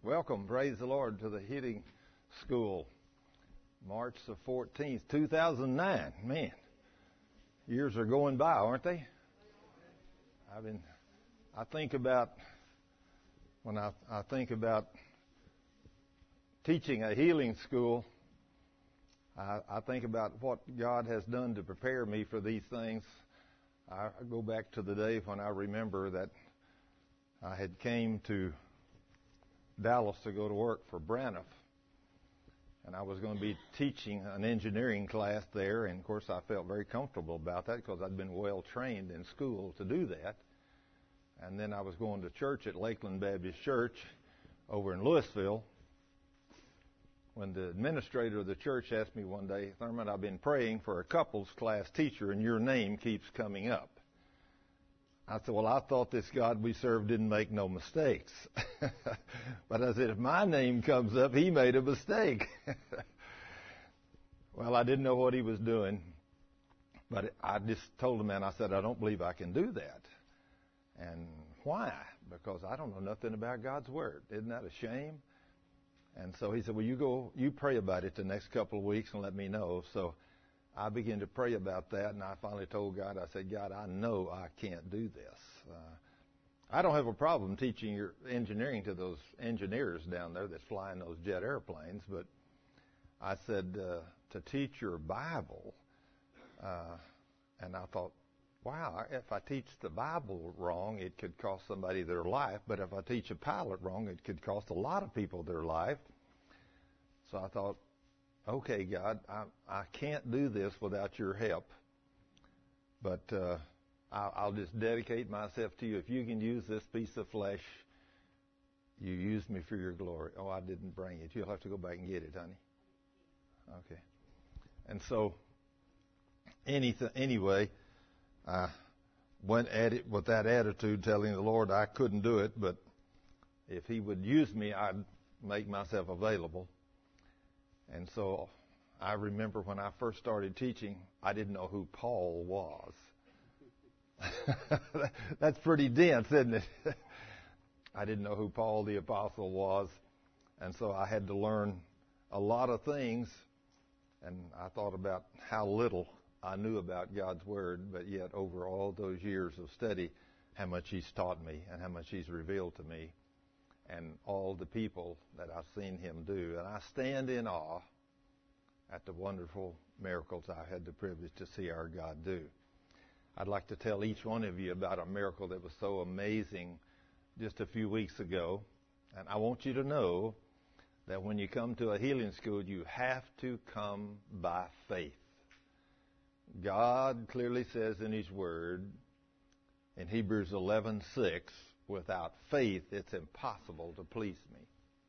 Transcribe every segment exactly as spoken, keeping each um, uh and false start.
Welcome, praise the Lord, to the Healing School, March the fourteenth, two thousand nine. Man, years are going by, aren't they? I've been, I think about, when I, I think about teaching a healing school, I, I think about what God has done to prepare me for these things. I go back to the day when I remember that I had came to Dallas to go to work for Braniff, and I was going to be teaching an engineering class there, and of course I felt very comfortable about that because I'd been well trained in school to do that. And then I was going to church at Lakeland Baptist Church over in Louisville when the administrator of the church asked me one day, "Thurman, I've been praying for a couples class teacher and your name keeps coming up." I said, "Well, I thought this God we serve didn't make no mistakes." But I said, if my name comes up, he made a mistake. Well, I didn't know what he was doing, but I just told the man, I said, "I don't believe I can do that." And why? Because I don't know nothing about God's Word. Isn't that a shame? And so he said, "Well, you go, you pray about it the next couple of weeks and let me know." So I began to pray about that, and I finally told God, I said, "God, I know I can't do this. Uh, I don't have a problem teaching your engineering to those engineers down there that's flying those jet airplanes, but I said, uh, to teach your Bible," uh, and I thought, wow, if I teach the Bible wrong, it could cost somebody their life, but if I teach a pilot wrong, it could cost a lot of people their life. So I thought, okay, God, I, I can't do this without your help, but uh, I'll, I'll just dedicate myself to you. If you can use this piece of flesh, you use me for your glory. Oh, I didn't bring it. You'll have to go back and get it, honey. Okay. And so, anything, anyway, I went at it with that attitude, telling the Lord I couldn't do it, but if he would use me, I'd make myself available. And so I remember when I first started teaching, I didn't know who Paul was. That's pretty dense, isn't it? I didn't know who Paul the Apostle was. And so I had to learn a lot of things. And I thought about how little I knew about God's Word, but yet over all those years of study, how much he's taught me and how much he's revealed to me and all the people that I've seen him do. And I stand in awe at the wonderful miracles I had the privilege to see our God do. I'd like to tell each one of you about a miracle that was so amazing just a few weeks ago. And I want you to know that when you come to a healing school, you have to come by faith. God clearly says in his Word, in Hebrews eleven six, without faith it's impossible to please me.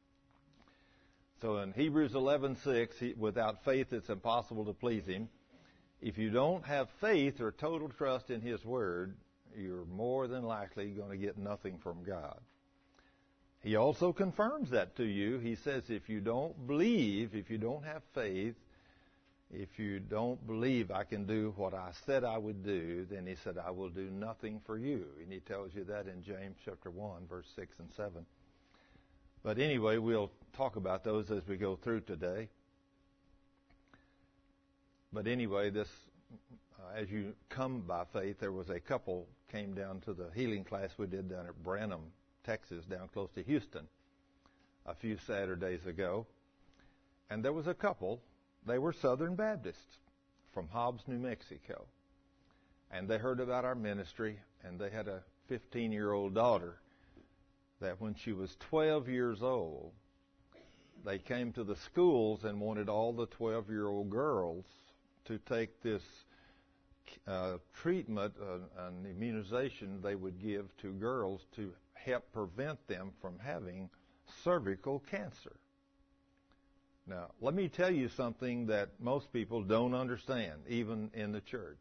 So in Hebrews eleven six, without faith it's impossible to please him. If you don't have faith or total trust in his Word, you're more than likely going to get nothing from God. He also confirms that to you. He says if you don't believe, if you don't have faith, if you don't believe I can do what I said I would do, then he said I will do nothing for you. And he tells you that in James chapter one, verse six and seven. But anyway, we'll talk about those as we go through today. But anyway, this, uh, as you come by faith, there was a couple came down to the healing class we did down at Branham, Texas, down close to Houston, a few Saturdays ago. And there was a couple. They were Southern Baptists from Hobbs, New Mexico. And they heard about our ministry, and they had a fifteen-year-old daughter that when she was twelve years old, they came to the schools and wanted all the twelve-year-old girls to take this uh, treatment, uh, an immunization they would give to girls to help prevent them from having cervical cancer. Now, let me tell you something that most people don't understand, even in the church.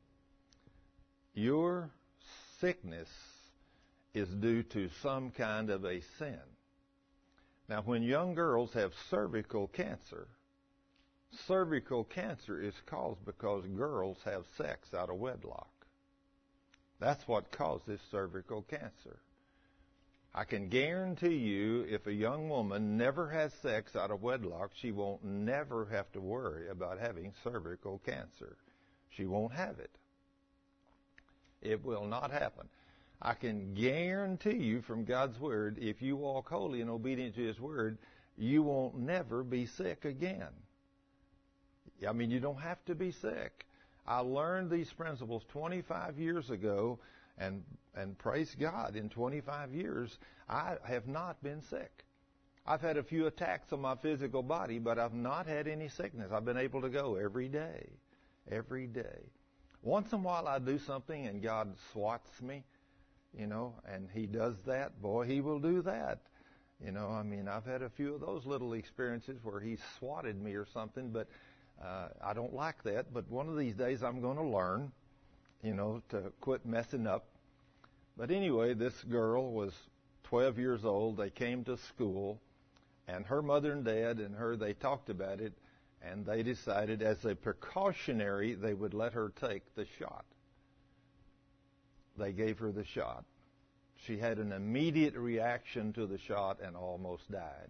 Your sickness is due to some kind of a sin. Now, when young girls have cervical cancer, cervical cancer is caused because girls have sex out of wedlock. That's what causes cervical cancer. I can guarantee you if a young woman never has sex out of wedlock, she won't never have to worry about having cervical cancer. She won't have it. It will not happen. I can guarantee you from God's Word, if you walk holy and obedient to His Word, you won't never be sick again. I mean, you don't have to be sick. I learned these principles twenty-five years ago, and and praise God, in twenty-five years, I have not been sick. I've had a few attacks on my physical body, but I've not had any sickness. I've been able to go every day, every day. Once in a while I do something and God swats me, you know, and He does that. Boy, He will do that. You know, I mean, I've had a few of those little experiences where He swatted me or something, but uh, I don't like that. But one of these days I'm going to learn, you know, to quit messing up. But anyway, this girl was twelve years old. They came to school, and her mother and dad and her, they talked about it, and they decided as a precautionary they would let her take the shot. They gave her the shot. She had an immediate reaction to the shot and almost died.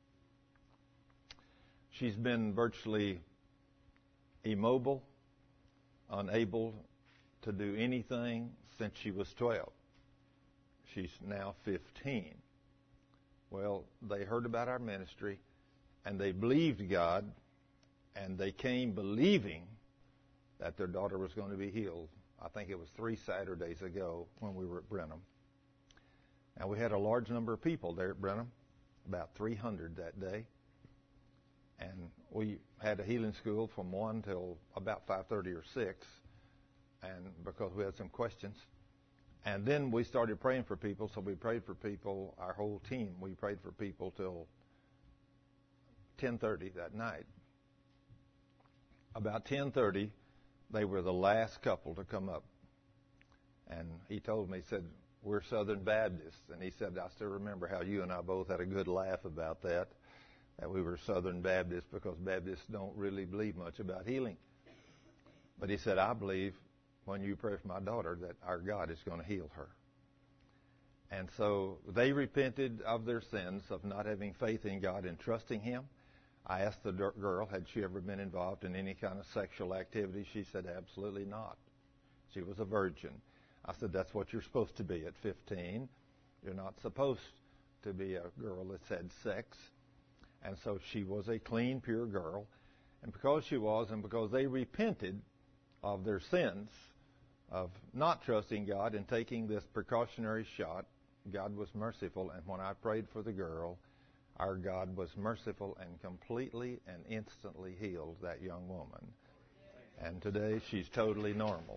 She's been virtually immobile, unable to do anything since she was twelve. She's now fifteen. Well, they heard about our ministry, and they believed God, and they came believing that their daughter was going to be healed. I think it was three Saturdays ago when we were at Brenham. Now, we had a large number of people there at Brenham, about three hundred that day. And we had a healing school from one till about five thirty or six, and because we had some questions. And then we started praying for people, so we prayed for people, our whole team. We prayed for people till ten thirty that night. About ten thirty, they were the last couple to come up. And he told me, he said, we're Southern Baptists. And he said, I still remember how you and I both had a good laugh about that, that we were Southern Baptists, because Baptists don't really believe much about healing. But he said, I believe when you pray for my daughter that our God is going to heal her. And so they repented of their sins of not having faith in God and trusting Him. I asked the girl, had she ever been involved in any kind of sexual activity? She said, absolutely not. She was a virgin. I said, that's what you're supposed to be at fifteen. You're not supposed to be a girl that's had sex. And so she was a clean, pure girl. And because she was, and because they repented of their sins, of not trusting God and taking this precautionary shot, God was merciful. And when I prayed for the girl, our God was merciful and completely and instantly healed that young woman. And today she's totally normal.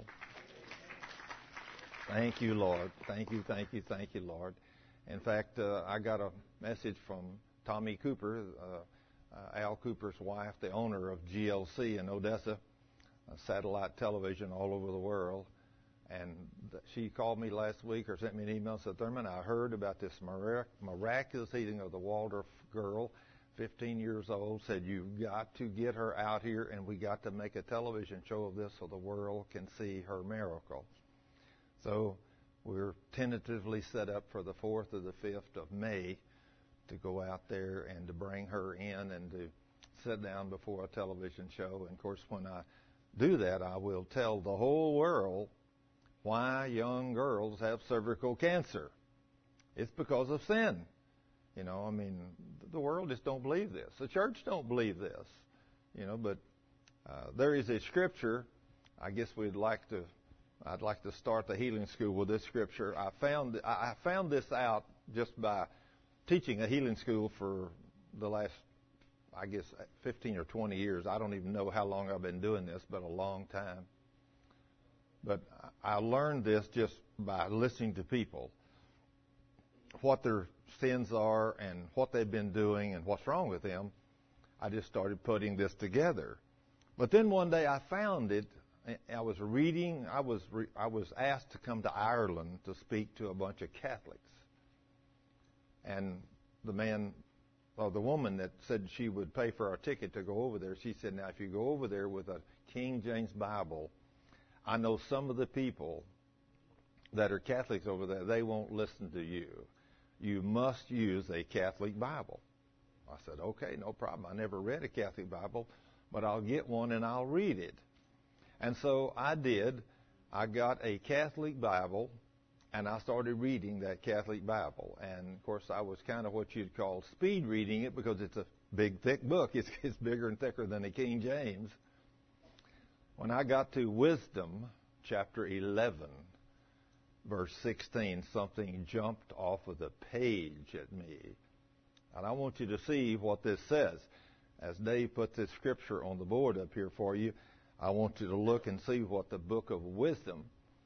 Thank you, Lord. Thank you, thank you, thank you, Lord. In fact, uh, I got a message from Tommy Cooper, uh, uh, Al Cooper's wife, the owner of G L C in Odessa, uh, satellite television all over the world. And th- she called me last week or sent me an email and said, Thurman, I heard about this mirac- miraculous healing of the Waldorf girl, fifteen years old, said, you've got to get her out here, and we got to make a television show of this so the world can see her miracle. So we're tentatively set up for the fourth or the fifth of May to go out there and to bring her in and to sit down before a television show. And, of course, when I do that, I will tell the whole world why young girls have cervical cancer. It's because of sin. You know, I mean, the world just don't believe this. The church don't believe this. You know, but uh, there is a scripture. I guess we'd like to. I'd like to start the healing school with this scripture. I found I found this out just by teaching a healing school for the last, I guess, fifteen or twenty years. I don't even know how long I've been doing this, but a long time. But I learned this just by listening to people, what their sins are and what they've been doing and what's wrong with them. I just started putting this together. But then one day I found it. I was reading. I was re, I was asked to come to Ireland to speak to a bunch of Catholics. And the man, or the woman that said she would pay for our ticket to go over there, she said, now if you go over there with a King James Bible, I know some of the people that are Catholics over there, they won't listen to you. you must use a Catholic Bible. I said, okay, no problem. I never read a Catholic Bible, but I'll get one and I'll read it. And so I did. I got a Catholic Bible, and I started reading that Catholic Bible. And, of course, I was kind of what you'd call speed reading it because it's a big, thick book. It's, it's bigger and thicker than the King James. When I got to Wisdom, chapter eleven, verse sixteen, something jumped off of the page at me. And I want you to see what this says. As Dave put this scripture on the board up here for you, I want you to look and see what the book of Wisdom,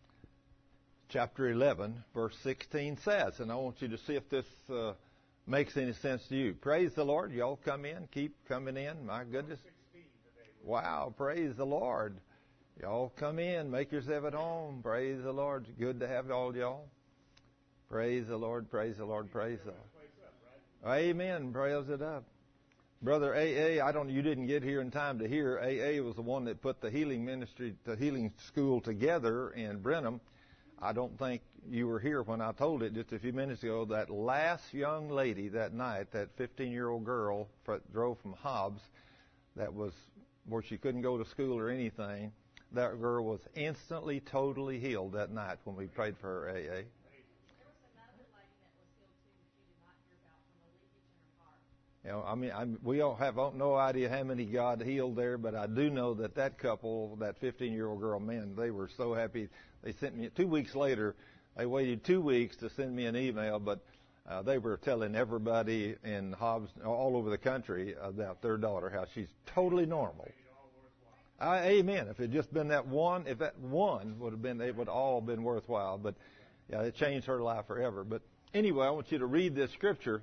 chapter eleven, verse sixteen says. And I want you to see if this uh, makes any sense to you. Praise the Lord. Y'all come in. Keep coming in. My goodness. Wow. Praise the Lord. Y'all come in. Make yourself at home. Praise the Lord. Good to have all y'all. Praise the Lord. Praise the Lord. Praise the Lord. Amen. Praise it up. Brother A A, I don't. You didn't get here in time to hear. A A was the one that put the healing ministry, the healing school together in Brenham. I don't think you were here when I told it just a few minutes ago. That last young lady that night, that fifteen-year-old girl that drove from Hobbs, that was where she couldn't go to school or anything. That girl was instantly, totally healed that night when we prayed for her. A A. There was another lady that was healed too that you did not hear about from a leakage in her heart. You know, I mean, I'm, we don't have no idea how many God healed there, but I do know that that couple, that fifteen-year-old girl, man, they were so happy. They sent me, two weeks later, they waited two weeks to send me an email, but uh, they were telling everybody in Hobbs, all over the country, about their daughter, how she's totally normal. Uh, amen. If it had just been that one, if that one would have been, it would all been worthwhile. But, yeah, it changed her life forever. But anyway, I want you to read this scripture.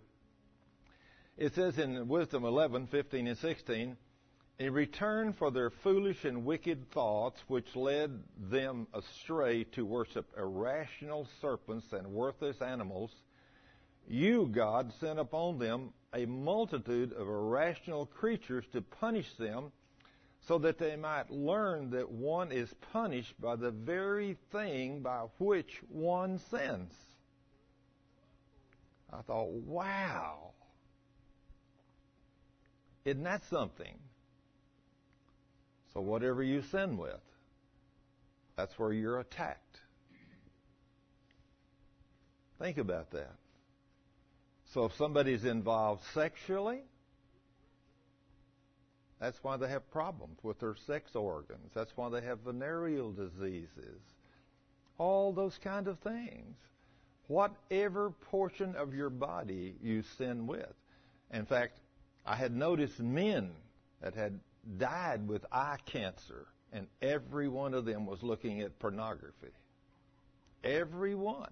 It says in Wisdom eleven, fifteen, and sixteen, in return for their foolish and wicked thoughts, which led them astray to worship irrational serpents and worthless animals, you, God, sent upon them a multitude of irrational creatures to punish them, so that they might learn that one is punished by the very thing by which one sins. I thought, wow. Isn't that something? So whatever you sin with, that's where you're attacked. Think about that. So if somebody's involved sexually, that's why they have problems with their sex organs. That's why they have venereal diseases. All those kind of things. Whatever portion of your body you sin with. In fact, I had noticed men that had died with eye cancer, and every one of them was looking at pornography. Every one.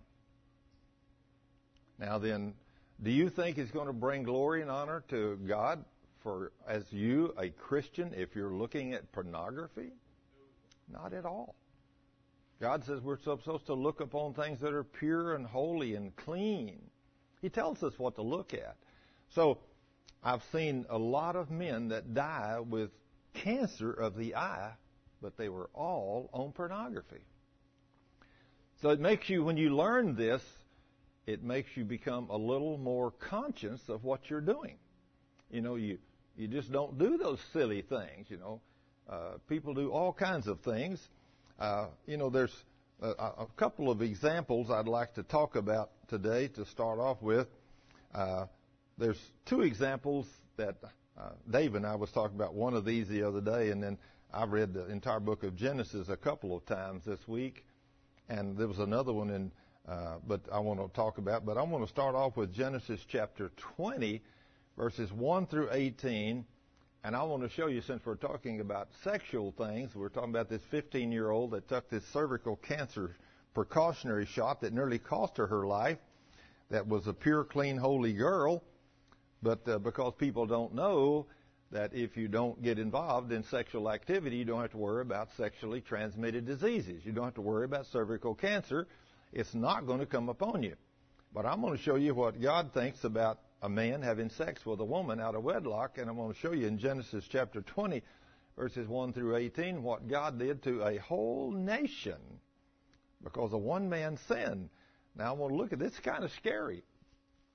Now then, do you think it's going to bring glory and honor to God for as you, a Christian, if you're looking at pornography? Not at all. God says we're supposed to look upon things that are pure and holy and clean. He tells us what to look at. So I've seen a lot of men that die with cancer of the eye, but they were all on pornography. So it makes you, when you learn this, it makes you become a little more conscious of what you're doing. You know, you You just don't do those silly things, you know. Uh, people do all kinds of things. Uh, you know, there's a, a couple of examples I'd like to talk about today to start off with. Uh, there's two examples that uh, Dave and I was talking about one of these the other day, and then I read the entire book of Genesis a couple of times this week, and there was another one in, uh, but I want to talk about. But I want to start off with Genesis chapter twenty, verses one through eighteen, and I want to show you, since we're talking about sexual things, we're talking about this fifteen-year-old that took this cervical cancer precautionary shot that nearly cost her her life, that was a pure, clean, holy girl, but uh, because people don't know that if you don't get involved in sexual activity, you don't have to worry about sexually transmitted diseases. You don't have to worry about cervical cancer. It's not going to come upon you. But I'm going to show you what God thinks about a man having sex with a woman out of wedlock, and I'm going to show you in Genesis chapter twenty, verses one through eighteen, what God did to a whole nation because of one man's sin. Now, I want to look at this. It's kind of scary.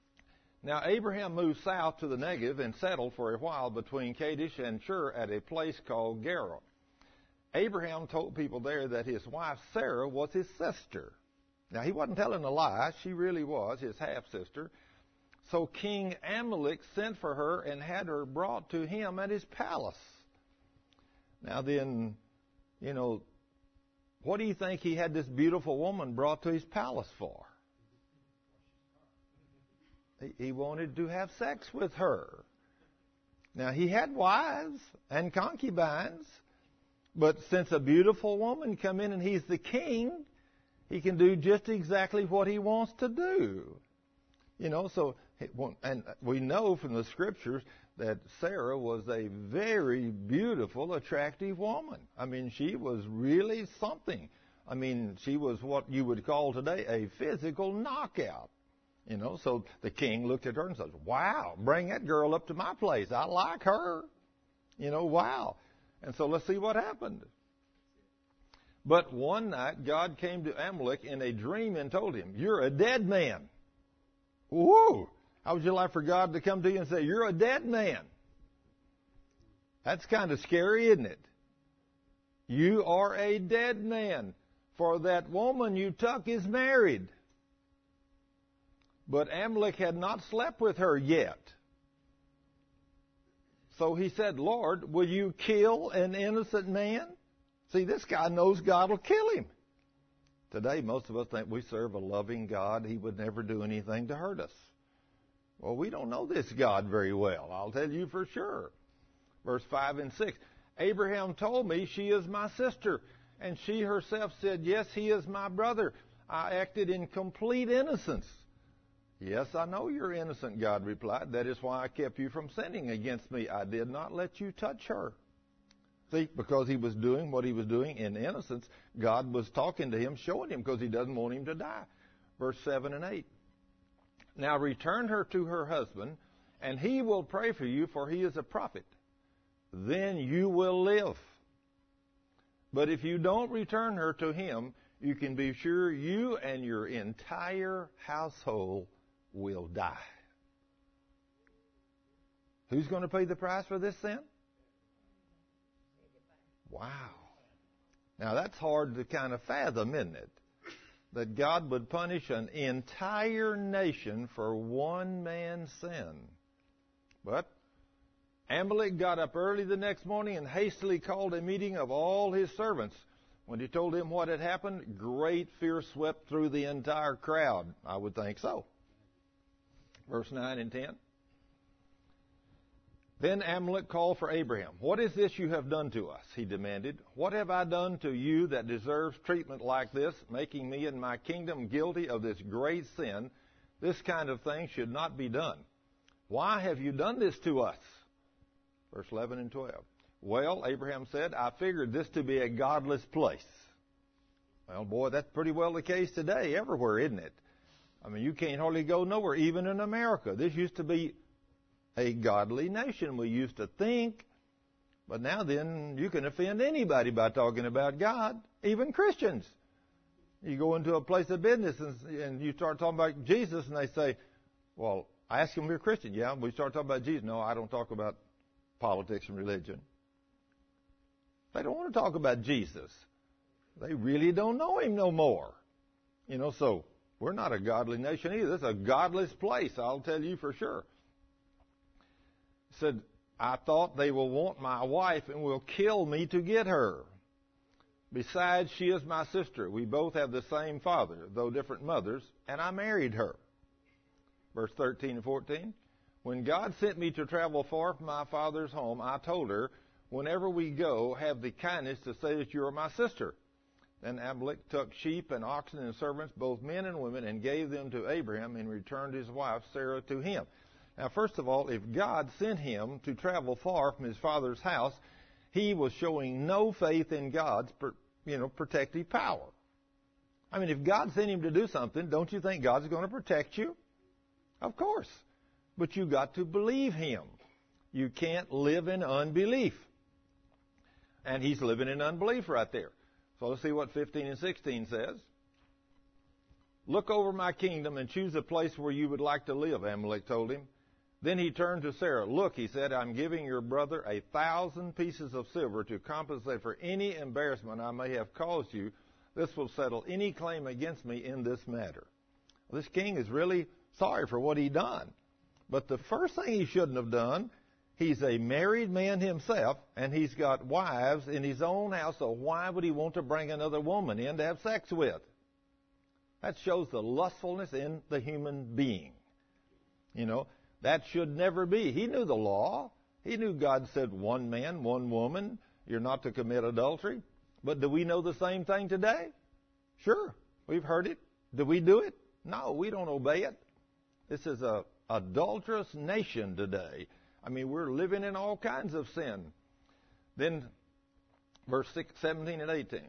Now Abraham moved south to the Negev and settled for a while between Kadesh and Shur at a place called Gerar. Abraham told people there that his wife Sarah was his sister. Now he wasn't telling a lie. She really was his half-sister. So King Amalek sent for her and had her brought to him at his palace. Now then, you know, what do you think he had this beautiful woman brought to his palace for? He wanted to have sex with her. Now, he had wives and concubines, but since a beautiful woman come in and he's the king, he can do just exactly what he wants to do. You know, so, and we know from the scriptures that Sarah was a very beautiful, attractive woman. I mean, she was really something. I mean, she was what you would call today a physical knockout. You know, so the king looked at her and said, wow, bring that girl up to my place. I like her. You know, wow. And so let's see what happened. But one night, God came to Amalek in a dream and told him, you're a dead man. Whoa! How would you like for God to come to you and say, you're a dead man? That's kind of scary, isn't it? You are a dead man, for that woman you took is married. But Amalek had not slept with her yet. So he said, Lord, will you kill an innocent man? See, this guy knows God will kill him. Today, most of us think we serve a loving God. He would never do anything to hurt us. Well, we don't know this God very well. I'll tell you for sure. Verse five and six. Abraham told me, she is my sister. And she herself said, yes, he is my brother. I acted in complete innocence. Yes, I know you're innocent, God replied. That is why I kept you from sinning against me. I did not let you touch her. See, because he was doing what he was doing in innocence, God was talking to him, showing him, because he doesn't want him to die. Verse seven and eight. Now return her to her husband, and he will pray for you, for he is a prophet. Then you will live. But if you don't return her to him, you can be sure you and your entire household will die. Who's going to pay the price for this sin? Wow. Now that's hard to kind of fathom, isn't it? That God would punish an entire nation for one man's sin. But Amalek got up early the next morning and hastily called a meeting of all his servants. When he told him what had happened, great fear swept through the entire crowd. I would think so. Verse nine and ten. Then Amalek called for Abraham. What is this you have done to us? He demanded. What have I done to you that deserves treatment like this, making me and my kingdom guilty of this great sin? This kind of thing should not be done. Why have you done this to us? Verse eleven and twelve. Well, Abraham said, I figured this to be a godless place. Well, boy, that's pretty well the case today, everywhere, isn't it? I mean, you can't hardly go nowhere, even in America. This used to be a godly nation, we used to think. But now then, you can offend anybody by talking about God, even Christians. You go into a place of business and, and you start talking about Jesus, and they say, well, I ask them if you're a Christian. Yeah, we start talking about Jesus. No, I don't talk about politics and religion. They don't want to talk about Jesus. They really don't know him no more. You know, so we're not a godly nation either. This is a godless place, I'll tell you for sure. He said, I thought they will want my wife and will kill me to get her. Besides, she is my sister. We both have the same father, though different mothers, and I married her. Verse thirteen and fourteen. When God sent me to travel far from my father's home, I told her, whenever we go, have the kindness to say that you are my sister. Then Amalek took sheep and oxen and servants, both men and women, and gave them to Abraham and returned his wife Sarah to him. Now, first of all, if God sent him to travel far from his father's house, he was showing no faith in God's, you know, protective power. I mean, if God sent him to do something, don't you think God's going to protect you? Of course. But you got to believe him. You can't live in unbelief. And he's living in unbelief right there. So let's see what fifteen and sixteen says. Look over my kingdom and choose a place where you would like to live, Amalek told him. Then he turned to Sarah. Look, he said, I'm giving your brother a thousand pieces of silver to compensate for any embarrassment I may have caused you. This will settle any claim against me in this matter. This king is really sorry for what he done. But the first thing he shouldn't have done, he's a married man himself, and he's got wives in his own house, so why would he want to bring another woman in to have sex with? That shows the lustfulness in the human being. You know, that should never be. He knew the law. He knew God said one man, one woman. You're not to commit adultery. But do we know the same thing today? Sure. We've heard it. Do we do it? No, we don't obey it. This is a adulterous nation today. I mean, we're living in all kinds of sin. Then, verse six, seventeen and eighteen.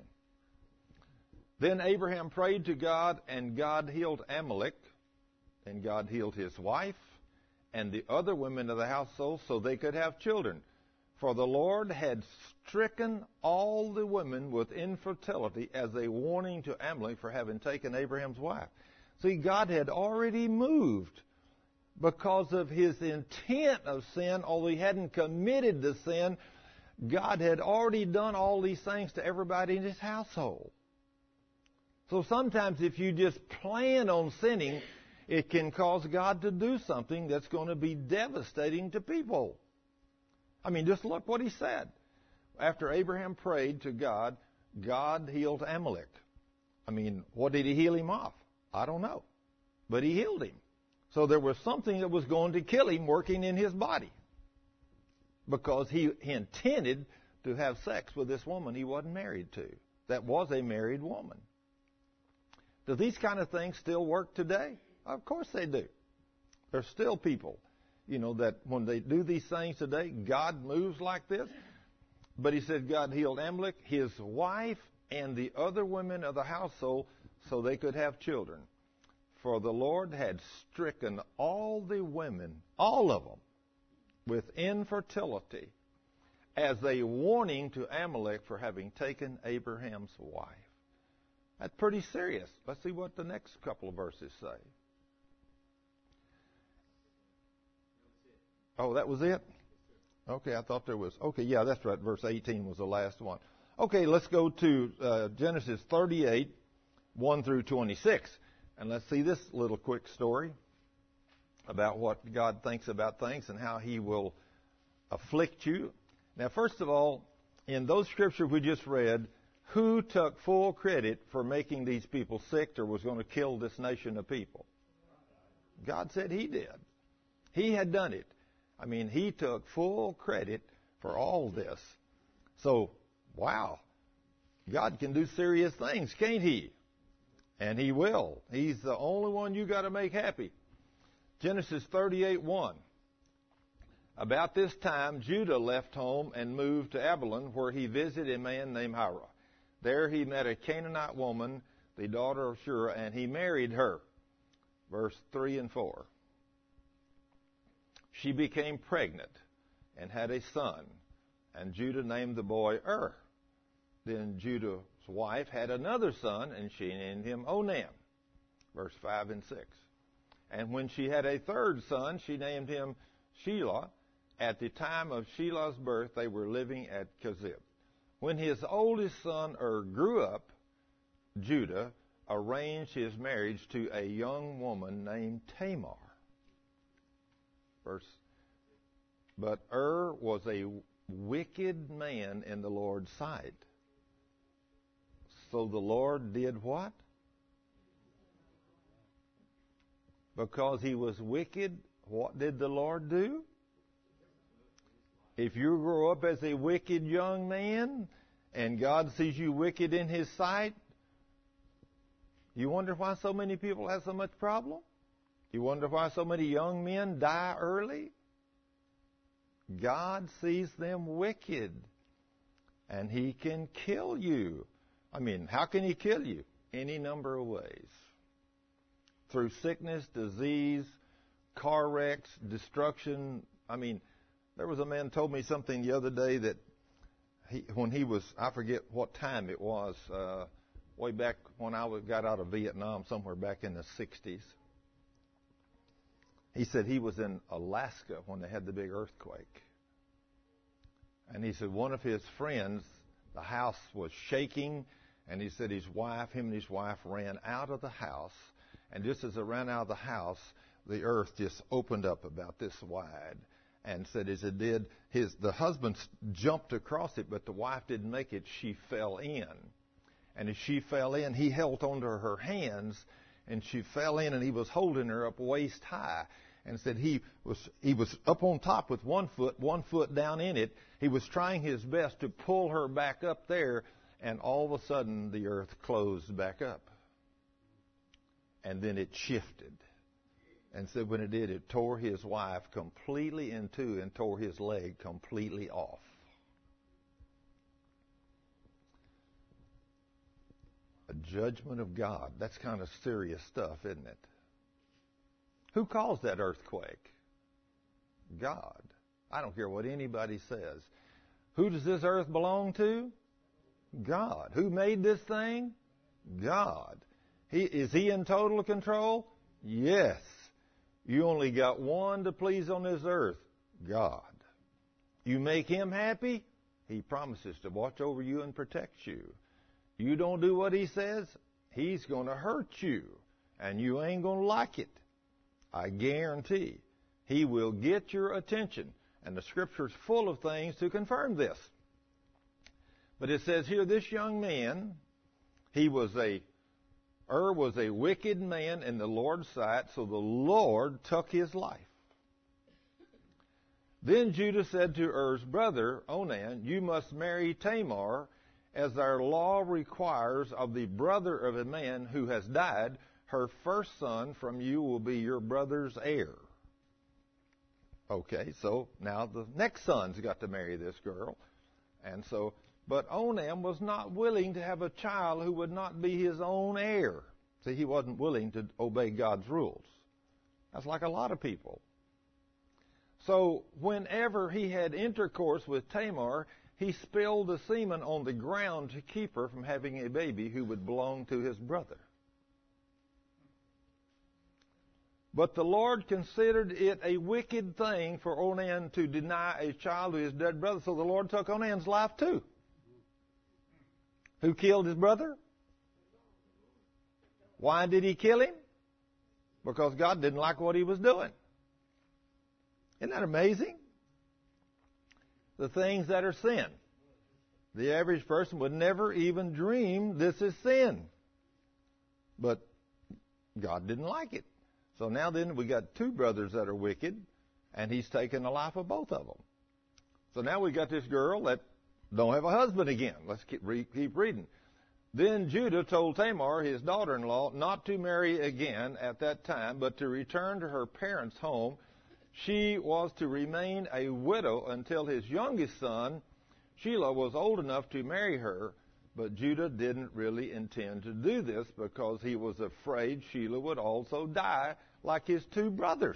Then Abraham prayed to God, and God healed Amalek, and God healed his wife, and the other women of the household, so they could have children. For the Lord had stricken all the women with infertility as a warning to Amalek for having taken Abraham's wife. See, God had already moved because of his intent of sin, although he hadn't committed the sin. God had already done all these things to everybody in his household. So sometimes if you just plan on sinning, it can cause God to do something that's going to be devastating to people. I mean, just look what he said. After Abraham prayed to God, God healed Amalek. I mean, what did he heal him of? I don't know. But he healed him. So there was something that was going to kill him working in his body. Because he, he intended to have sex with this woman he wasn't married to. That was a married woman. Do these kind of things still work today? Of course they do. There's still people, you know, that when they do these things today, God moves like this. But he said God healed Amalek, his wife, and the other women of the household so they could have children. For the Lord had stricken all the women, all of them, with infertility as a warning to Amalek for having taken Abraham's wife. That's pretty serious. Let's see what the next couple of verses say. Oh, that was it? Okay, I thought there was. Okay, yeah, that's right. Verse eighteen was the last one. Okay, let's go to uh, Genesis thirty-eight, one through twenty-six. And let's see this little quick story about what God thinks about things and how he will afflict you. Now, first of all, in those scriptures we just read, who took full credit for making these people sick or was going to kill this nation of people? God said he did. He had done it. I mean, he took full credit for all this. So, wow. God can do serious things, can't he? And he will. He's the only one you got to make happy. Genesis thirty-eight, one. About this time, Judah left home and moved to Abilene, where he visited a man named Hira. There he met a Canaanite woman, the daughter of Shur, and he married her. Verse three and four. She became pregnant and had a son, and Judah named the boy Er. Then Judah's wife had another son, and she named him Onan. Verse five and six. And when she had a third son, she named him Shelah. At the time of Shelah's birth, they were living at Kezib. When his oldest son Er grew up, Judah arranged his marriage to a young woman named Tamar. Verse, but Er was a wicked man in the Lord's sight. So the Lord did what? Because he was wicked, what did the Lord do? If you grow up as a wicked young man and God sees you wicked in his sight, you wonder why so many people have so much problem? You wonder why so many young men die early? God sees them wicked, and he can kill you. I mean, how can he kill you? Any number of ways. Through sickness, disease, car wrecks, destruction. I mean, there was a man told me something the other day that he, when he was, I forget what time it was, uh, way back when I got out of Vietnam, somewhere back in the sixties. He said he was in Alaska when they had the big earthquake. And he said one of his friends, the house was shaking, and he said his wife, him and his wife ran out of the house. And just as they ran out of the house, the earth just opened up about this wide. And said as it did, his the husband jumped across it, but the wife didn't make it. She fell in. And as she fell in, he held onto her hands, and she fell in, and he was holding her up waist high. And said he was he was up on top with one foot, one foot down in it. He was trying his best to pull her back up there, and all of a sudden the earth closed back up. And then it shifted. And said when it did, it tore his wife completely in two and tore his leg completely off. A judgment of God. That's kind of serious stuff, isn't it? Who caused that earthquake? God. I don't care what anybody says. Who does this earth belong to? God. Who made this thing? God. He, is He in total control? Yes. You only got one to please on this earth, God. You make Him happy, He promises to watch over you and protect you. You don't do what He says, He's going to hurt you, and you ain't going to like it. I guarantee. He will get your attention, and the Scripture's full of things to confirm this. But it says here, this young man, he was a Ur was a wicked man in the Lord's sight, so the Lord took his life. Then Judah said to Ur's brother, Onan, you must marry Tamar, as our law requires of the brother of a man who has died. Her first son from you will be your brother's heir. Okay, so now the next son's got to marry this girl. And so, but Onan was not willing to have a child who would not be his own heir. See, he wasn't willing to obey God's rules. That's like a lot of people. So whenever he had intercourse with Tamar, he spilled the semen on the ground to keep her from having a baby who would belong to his brother. But the Lord considered it a wicked thing for Onan to deny a child to his dead brother, so the Lord took Onan's life too. Who killed his brother? Why did he kill him? Because God didn't like what he was doing. Isn't that amazing? The things that are sin. The average person would never even dream this is sin. But God didn't like it. So now then we got two brothers that are wicked, and he's taken the life of both of them. So now we got this girl that don't have a husband again. Let's keep, re- keep reading. Then Judah told Tamar, his daughter-in-law, not to marry again at that time, but to return to her parents' home. She was to remain a widow until his youngest son, Shelah, was old enough to marry her. But Judah didn't really intend to do this because he was afraid Shelah would also die like his two brothers.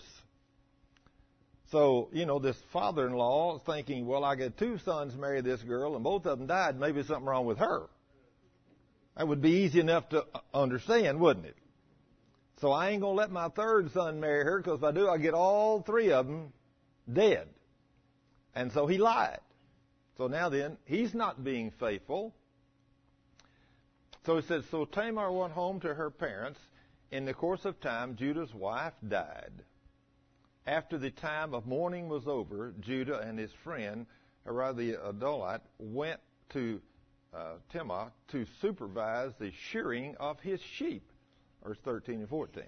So, you know, this father-in-law thinking, well, I got two sons marry this girl and both of them died. Maybe there's something wrong with her. That would be easy enough to understand, wouldn't it? So I ain't going to let my third son marry her because if I do, I'll get all three of them dead. And so he lied. So now then, he's not being faithful. So it says, so Tamar went home to her parents. In the course of time, Judah's wife died. After the time of mourning was over, Judah and his friend, Hira the Adullamite, went to uh, Timnah to supervise the shearing of his sheep. Verse thirteen and fourteen.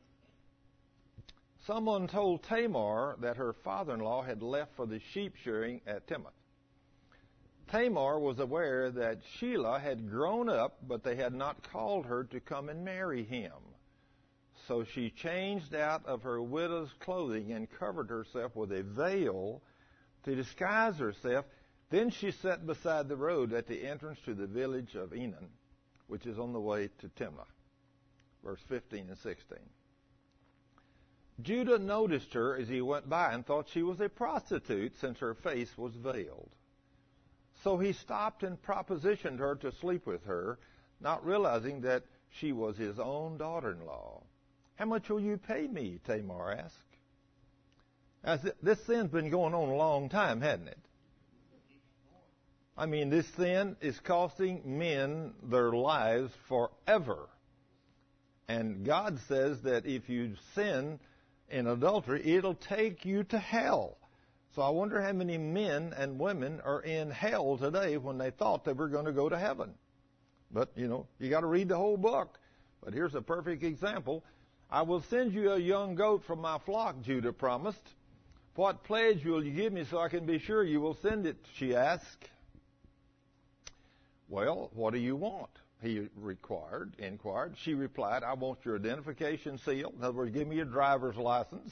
Someone told Tamar that her father-in-law had left for the sheep shearing at Timnah. Tamar was aware that Shelah had grown up, but they had not called her to come and marry him. So she changed out of her widow's clothing and covered herself with a veil to disguise herself. Then she sat beside the road at the entrance to the village of Enon, which is on the way to Timnah. Verse fifteen and sixteen. Judah noticed her as he went by and thought she was a prostitute since her face was veiled. So he stopped and propositioned her to sleep with her. not realizing that she was his own daughter-in-law. How much will you pay me? Tamar asked. As this sin's been going on a long time, hasn't it? I mean, this sin is costing men their lives forever. And God says that if you sin in adultery, it'll take you to hell. So I wonder how many men and women are in hell today when they thought they were going to go to heaven. But, you know, you got to read the whole book. But here's a perfect example. I will send you a young goat from my flock, Judah promised. What pledge will you give me so I can be sure you will send it? She asked. Well, what do you want? He required, inquired. She replied, I want your identification seal. In other words, give me your driver's license.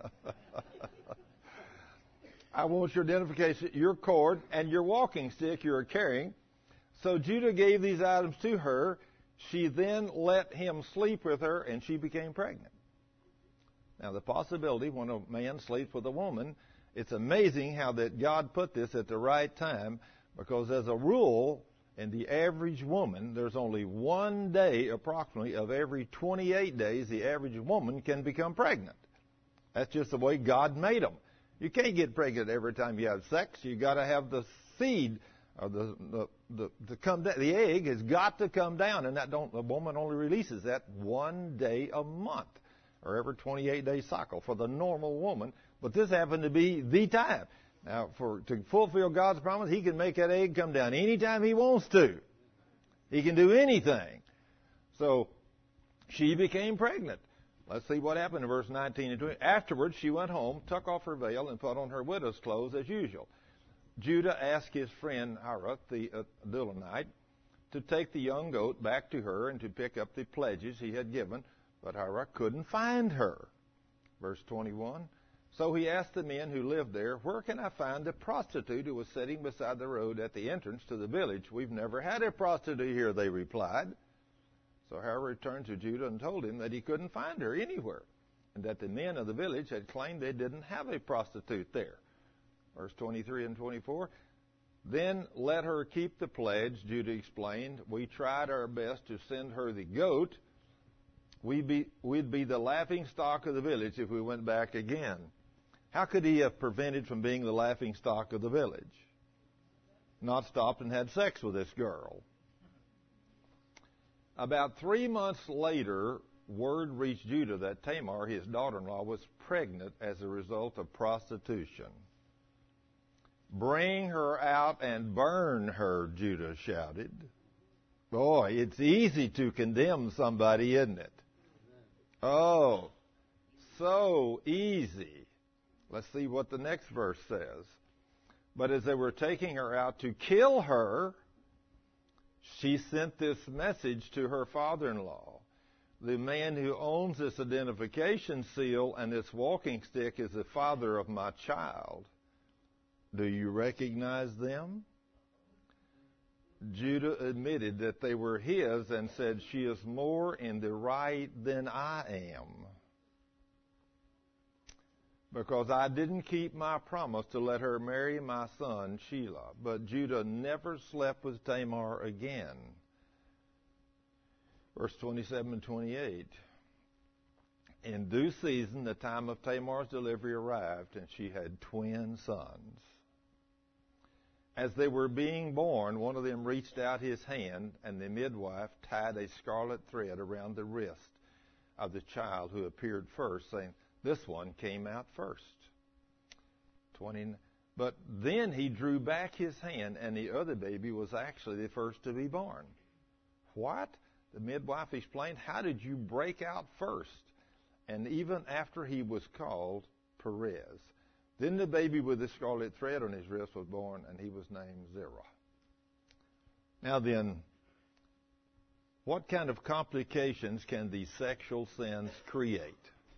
I want your identification, your cord, and your walking stick you are carrying. So Judah gave these items to her. She then let him sleep with her, and she became pregnant. Now, the possibility when a man sleeps with a woman, it's amazing how that God put this at the right time, because as a rule, in the average woman, there's only one day approximately of every twenty-eight days the average woman can become pregnant. That's just the way God made them. You can't get pregnant every time you have sex. You got to have the seed, or the the the to come down. The egg has got to come down, and that don't. The woman only releases that one day a month, or every twenty-eight day cycle for the normal woman. But this happened to be the time. Now, for to fulfill God's promise, He can make that egg come down anytime He wants to. He can do anything. So she became pregnant. Let's see what happened in verse nineteen and twenty. Afterwards, she went home, took off her veil, and put on her widow's clothes as usual. Judah asked his friend Hira, the Adullamite, to take the young goat back to her and to pick up the pledges he had given, but Hira couldn't find her. Verse twenty-one. So he asked the men who lived there, where can I find the prostitute who was sitting beside the road at the entrance to the village? We've never had a prostitute here, they replied. So Hira returned to Judah and told him that he couldn't find her anywhere, and that the men of the village had claimed they didn't have a prostitute there. Verse twenty-three and twenty-four. Then let her keep the pledge, Judah explained. We tried our best to send her the goat. We'd be, we'd be the laughing stock of the village if we went back again. How could he have prevented from being the laughing stock of the village? Not stopped and had sex with this girl. About three months later, word reached Judah that Tamar, his daughter-in-law, was pregnant as a result of prostitution. Bring her out and burn her, Judah shouted. Boy, it's easy to condemn somebody, isn't it? Oh, so easy. Let's see what the next verse says. But as they were taking her out to kill her, she sent this message to her father-in-law. The man who owns this identification seal and this walking stick is the father of my child. Do you recognize them? Judah admitted that they were his and said, she is more in the right than I am, because I didn't keep my promise to let her marry my son Shelah. But Judah never slept with Tamar again. Verse twenty-seven and twenty-eight. In due season, the time of Tamar's delivery arrived, and she had twin sons. As they were being born, one of them reached out his hand, and the midwife tied a scarlet thread around the wrist of the child who appeared first, saying, this one came out first. twenty. But then he drew back his hand, and the other baby was actually the first to be born. What? The midwife explained, how did you break out first? And even after he was called Perez. Then the baby with the scarlet thread on his wrist was born, and he was named Zerah. Now then, what kind of complications can these sexual sins create?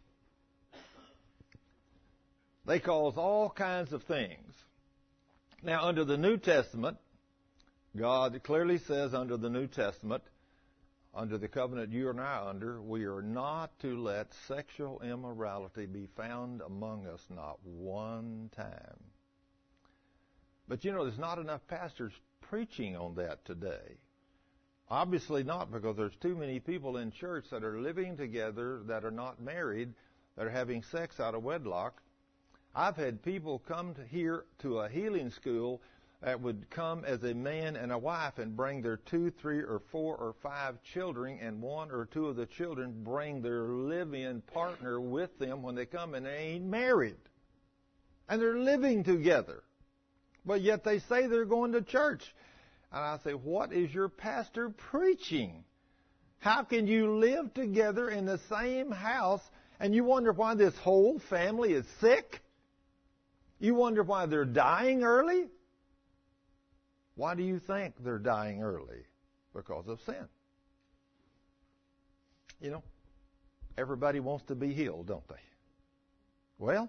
They cause all kinds of things. Now, under the New Testament, God clearly says under the New Testament, under the covenant you and I are under, we are not to let sexual immorality be found among us, not one time. But you know, there's not enough pastors preaching on that today. Obviously not, because there's too many people in church that are living together that are not married, that are having sex out of wedlock. I've had people come to here to a healing school that would come as a man and a wife and bring their two, three, or four, or five children, and one or two of the children bring their live-in partner with them when they come, and they ain't married. And they're living together. But yet they say they're going to church. And I say, what is your pastor preaching? How can you live together in the same house and you wonder why this whole family is sick? You wonder why they're dying early? Why do you think they're dying early? Because of sin. You know, everybody wants to be healed, don't they? Well,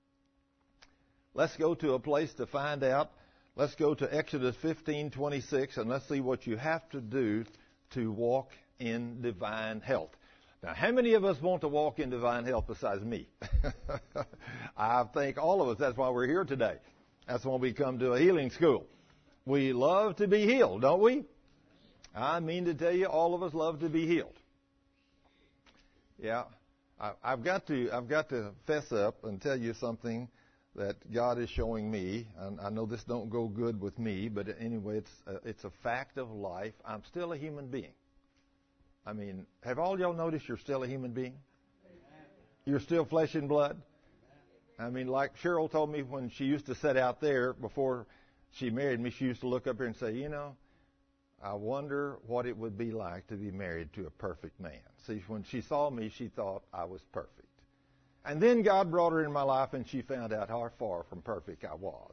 let's go to a place to find out. Let's go to Exodus fifteen twenty-six, and let's see what you have to do to walk in divine health. Now, how many of us want to walk in divine health besides me? I think all of us. That's why we're here today. That's why we come to a healing school. We love to be healed, don't we? I mean to tell you, all of us love to be healed. Yeah, I, I've got to. I've got to fess up and tell you something that God is showing me. And I know this don't go good with me, but anyway, it's a, it's a fact of life. I'm still a human being. I mean, have all y'all noticed you're still a human being? Amen. You're still flesh and blood? Amen. I mean, like Cheryl told me when she used to sit out there before she married me, she used to look up here and say, you know, I wonder what it would be like to be married to a perfect man. See, when she saw me, she thought I was perfect. And then God brought her in my life, and she found out how far from perfect I was.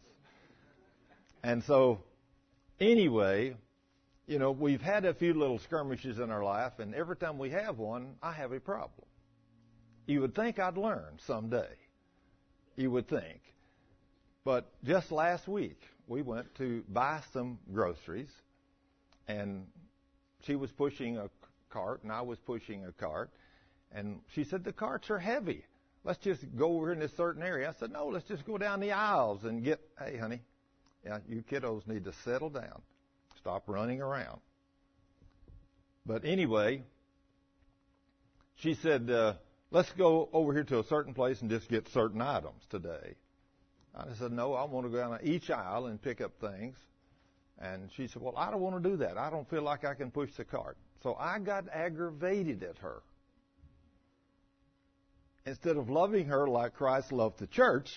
And so, anyway, you know, we've had a few little skirmishes in our life, and every time we have one, I have a problem. You would think I'd learn someday. You would think. But just last week, we went to buy some groceries, and she was pushing a cart, and I was pushing a cart, and she said, the carts are heavy. Let's just go over in this certain area. I said, no, let's just go down the aisles and get, hey, honey, yeah, you kiddos need to settle down. Stop running around. But anyway, she said, uh, let's go over here to a certain place and just get certain items today. I said, no, I want to go down each aisle and pick up things. And she said, well, I don't want to do that. I don't feel like I can push the cart. So I got aggravated at her. Instead of loving her like Christ loved the church,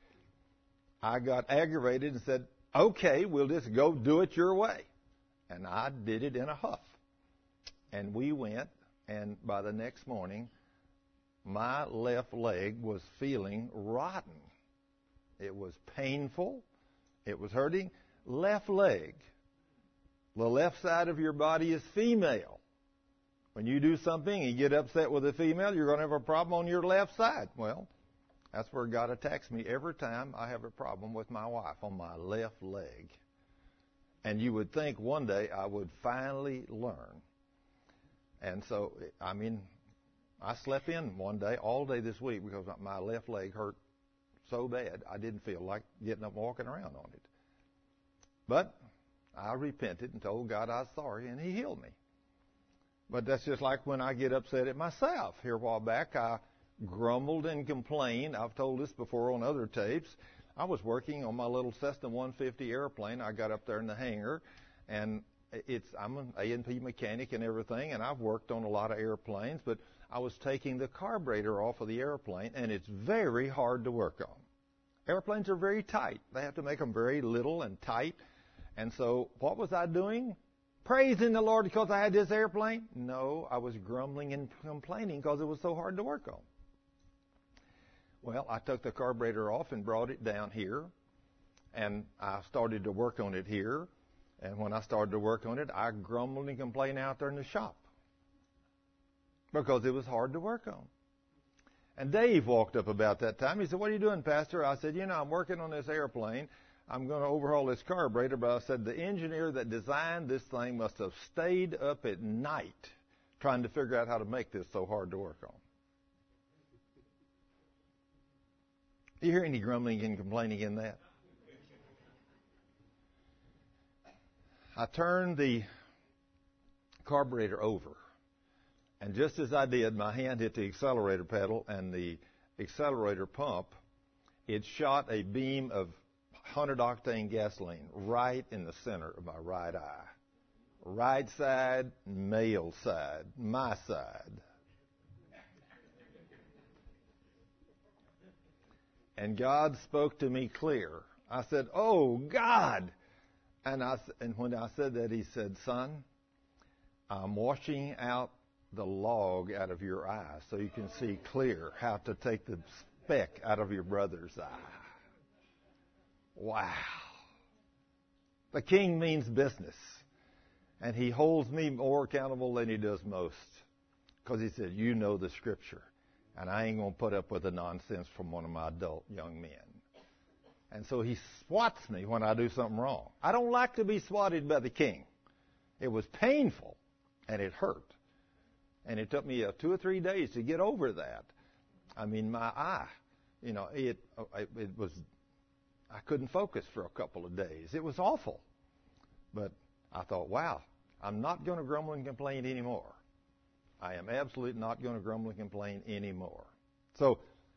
I got aggravated and said, okay, we'll just go do it your way. And I did it in a huff. And we went, and by the next morning, my left leg was feeling rotten. It was painful. It was hurting. Left leg. The left side of your body is female. When you do something and you get upset with a female, you're going to have a problem on your left side. Well, that's where God attacks me every time I have a problem with my wife, on my left leg. And you would think one day I would finally learn. And so, I mean, I slept in one day, all day this week, because my left leg hurt so bad I didn't feel like getting up and walking around on it. But I repented and told God I was sorry, and He healed me. But that's just like when I get upset at myself. Here a while back, I grumbled and complained. I've told this before on other tapes. I was working on my little Cessna one fifty airplane. I got up there in the hangar, and it's I'm an A and P mechanic and everything, and I've worked on a lot of airplanes, but I was taking the carburetor off of the airplane, and it's very hard to work on. Airplanes are very tight. They have to make them very little and tight. And so what was I doing? Praising the Lord because I had this airplane? No, I was grumbling and complaining because it was so hard to work on. Well, I took the carburetor off and brought it down here, and I started to work on it here. And when I started to work on it, I grumbled and complained out there in the shop because it was hard to work on. And Dave walked up about that time. He said, what are you doing, Pastor? I said, you know, I'm working on this airplane. I'm going to overhaul this carburetor, but I said the engineer that designed this thing must have stayed up at night trying to figure out how to make this so hard to work on. You hear any grumbling and complaining in that? I turned the carburetor over. And just as I did, my hand hit the accelerator pedal and the accelerator pump. It shot a beam of one hundred octane gasoline right in the center of my right eye. Right side, male side, my side. And God spoke to me clear. I said, "Oh, God." And, I, and when I said that, he said, "Son, I'm washing out the log out of your eye so you can see clear how to take the speck out of your brother's eye." Wow. The king means business. And he holds me more accountable than he does most. Because he said, "You know the scripture. And I ain't going to put up with the nonsense from one of my adult young men." And so he swats me when I do something wrong. I don't like to be swatted by the king. It was painful. And it hurt. And it took me uh, two or three days to get over that. I mean, my eye, you know, it, it, it was, I couldn't focus for a couple of days. It was awful. But I thought, wow, I'm not going to grumble and complain anymore. I am absolutely not going to grumble and complain anymore. So,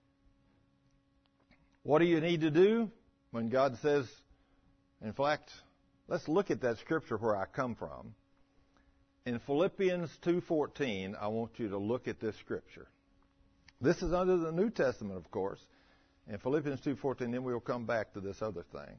what do you need to do when God says, in fact, let's look at that scripture where I come from. In Philippians two fourteen, I want you to look at this scripture. This is under the New Testament, of course. In Philippians two fourteen, then we'll come back to this other thing.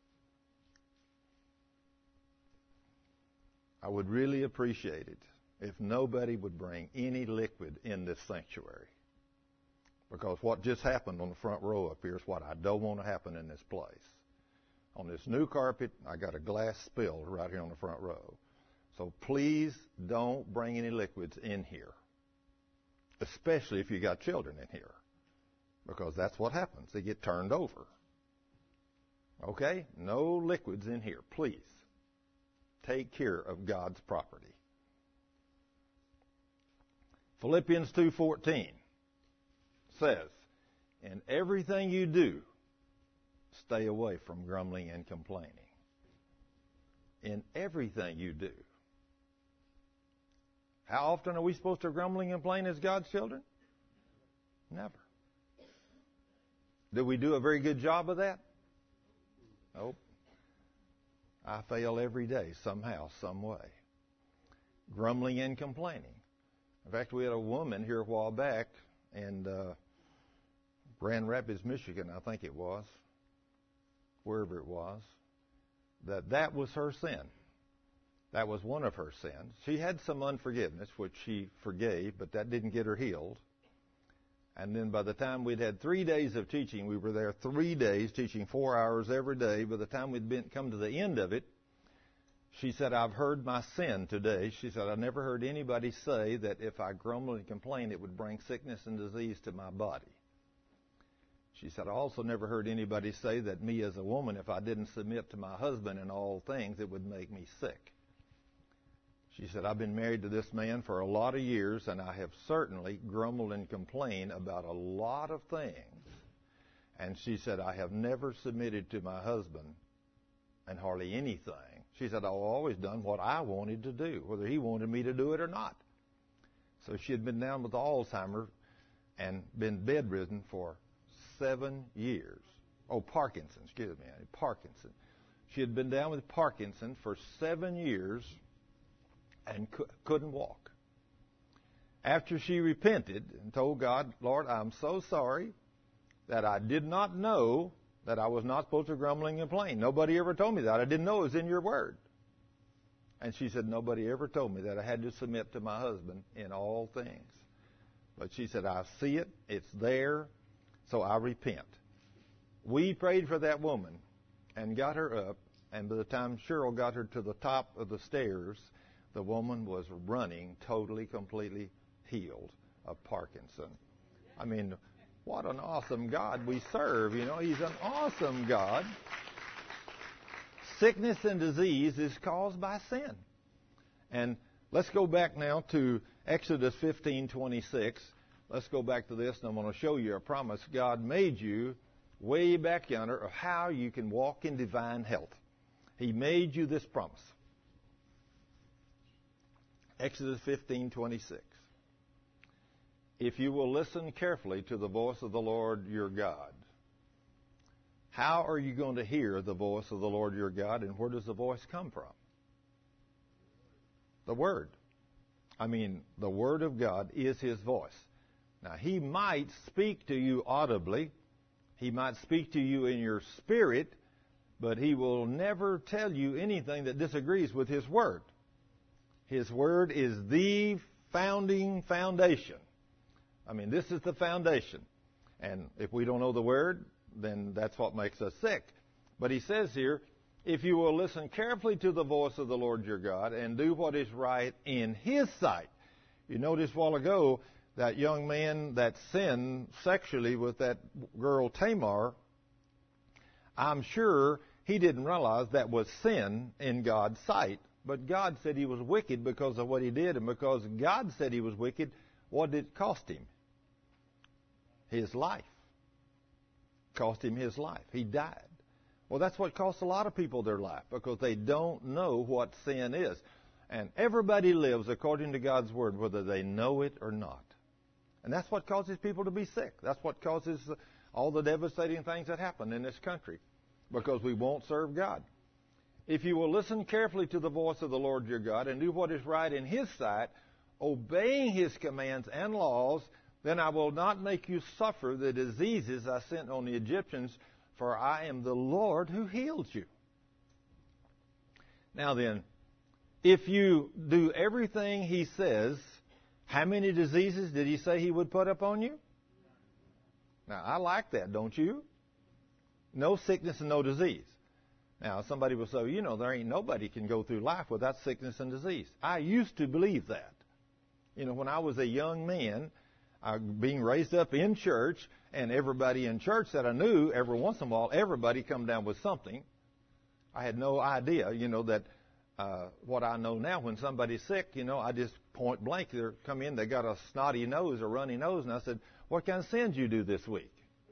I would really appreciate it if nobody would bring any liquid in this sanctuary. Because what just happened on the front row up here is what I don't want to happen in this place. On this new carpet, I got a glass spill right here on the front row. So please don't bring any liquids in here, especially if you got children in here, because that's what happens. They get turned over. Okay? No liquids in here, please. Take care of God's property. Philippians two fourteen says, "In everything you do, stay away from grumbling and complaining." In everything you do. How often are we supposed to grumble and complain as God's children? Never. Do we do a very good job of that? Nope. I fail every day, somehow, some way. Grumbling and complaining. In fact, we had a woman here a while back in uh, Grand Rapids, Michigan, I think it was, wherever it was, that that was her sin. That was one of her sins. She had some unforgiveness, which she forgave, but that didn't get her healed. And then by the time we'd had three days of teaching, we were there three days, teaching four hours every day. By the time we'd been, come to the end of it, she said, "I've heard my sin today." She said, "I never heard anybody say that if I grumble and complain, it would bring sickness and disease to my body." She said, "I also never heard anybody say that me as a woman, if I didn't submit to my husband in all things, it would make me sick." She said, "I've been married to this man for a lot of years, and I have certainly grumbled and complained about a lot of things." And she said, "I have never submitted to my husband and hardly anything." She said, "I've always done what I wanted to do, whether he wanted me to do it or not." So she had been down with Alzheimer's and been bedridden for seven years. Oh, Parkinson, excuse me, Parkinson. She had been down with Parkinson for seven years and cu- couldn't walk. After she repented and told God, "Lord, I'm so sorry that I did not know that I was not supposed to grumble and complain. Nobody ever told me that. I didn't know it was in your word." And she said, "Nobody ever told me that I had to submit to my husband in all things." But she said, "I see it. It's there. So I repent." We prayed for that woman and got her up. And by the time Cheryl got her to the top of the stairs, the woman was running totally, completely healed of Parkinson. I mean, what an awesome God we serve. You know, He's an awesome God. Sickness and disease is caused by sin. And let's go back now to Exodus fifteen twenty-six. Let's go back to this, and I'm going to show you a promise God made you way back yonder of how you can walk in divine health. He made you this promise. Exodus fifteen twenty-six. If you will listen carefully to the voice of the Lord your God. How are you going to hear the voice of the Lord your God, and where does the voice come from? The Word. I mean, the Word of God is His voice. Now, He might speak to you audibly. He might speak to you in your spirit, but He will never tell you anything that disagrees with His Word. His Word is the founding foundation. I mean, this is the foundation. And if we don't know the Word, then that's what makes us sick. But He says here, if you will listen carefully to the voice of the Lord your God and do what is right in His sight. You noticed a while ago that young man that sinned sexually with that girl Tamar, I'm sure he didn't realize that was sin in God's sight. But God said he was wicked because of what he did, and because God said he was wicked, what did it cost him? His life. Cost him his life. He died. Well, that's what costs a lot of people their life, because they don't know what sin is. And everybody lives according to God's Word, whether they know it or not. And that's what causes people to be sick. That's what causes all the devastating things that happen in this country, because we won't serve God. If you will listen carefully to the voice of the Lord your God and do what is right in His sight, obeying His commands and laws, then I will not make you suffer the diseases I sent on the Egyptians, for I am the Lord who heals you. Now then, if you do everything He says, how many diseases did He say He would put upon you? Now, I like that, don't you? No sickness and no disease. Now, somebody will say, you know, there ain't nobody can go through life without sickness and disease. I used to believe that. You know, when I was a young man, uh, being raised up in church, and everybody in church that I knew, every once in a while, everybody come down with something. I had no idea, you know, that uh, what I know now, when somebody's sick, you know, I just point blank, they come in, they got a snotty nose or runny nose, and I said, what kind of sins you do this week?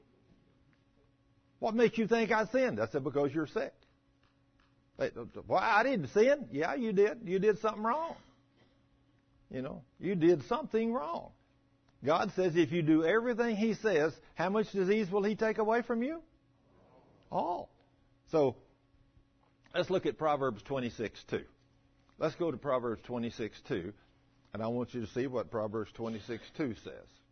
What makes you think I sinned? I said, because you're sick. They, well, I didn't sin. Yeah, you did. You did something wrong. You know, you did something wrong. God says if you do everything He says, how much disease will He take away from you? All. So, let's look at Proverbs twenty-six two. Let's go to Proverbs twenty-six two, and I want you to see what Proverbs twenty-six two says.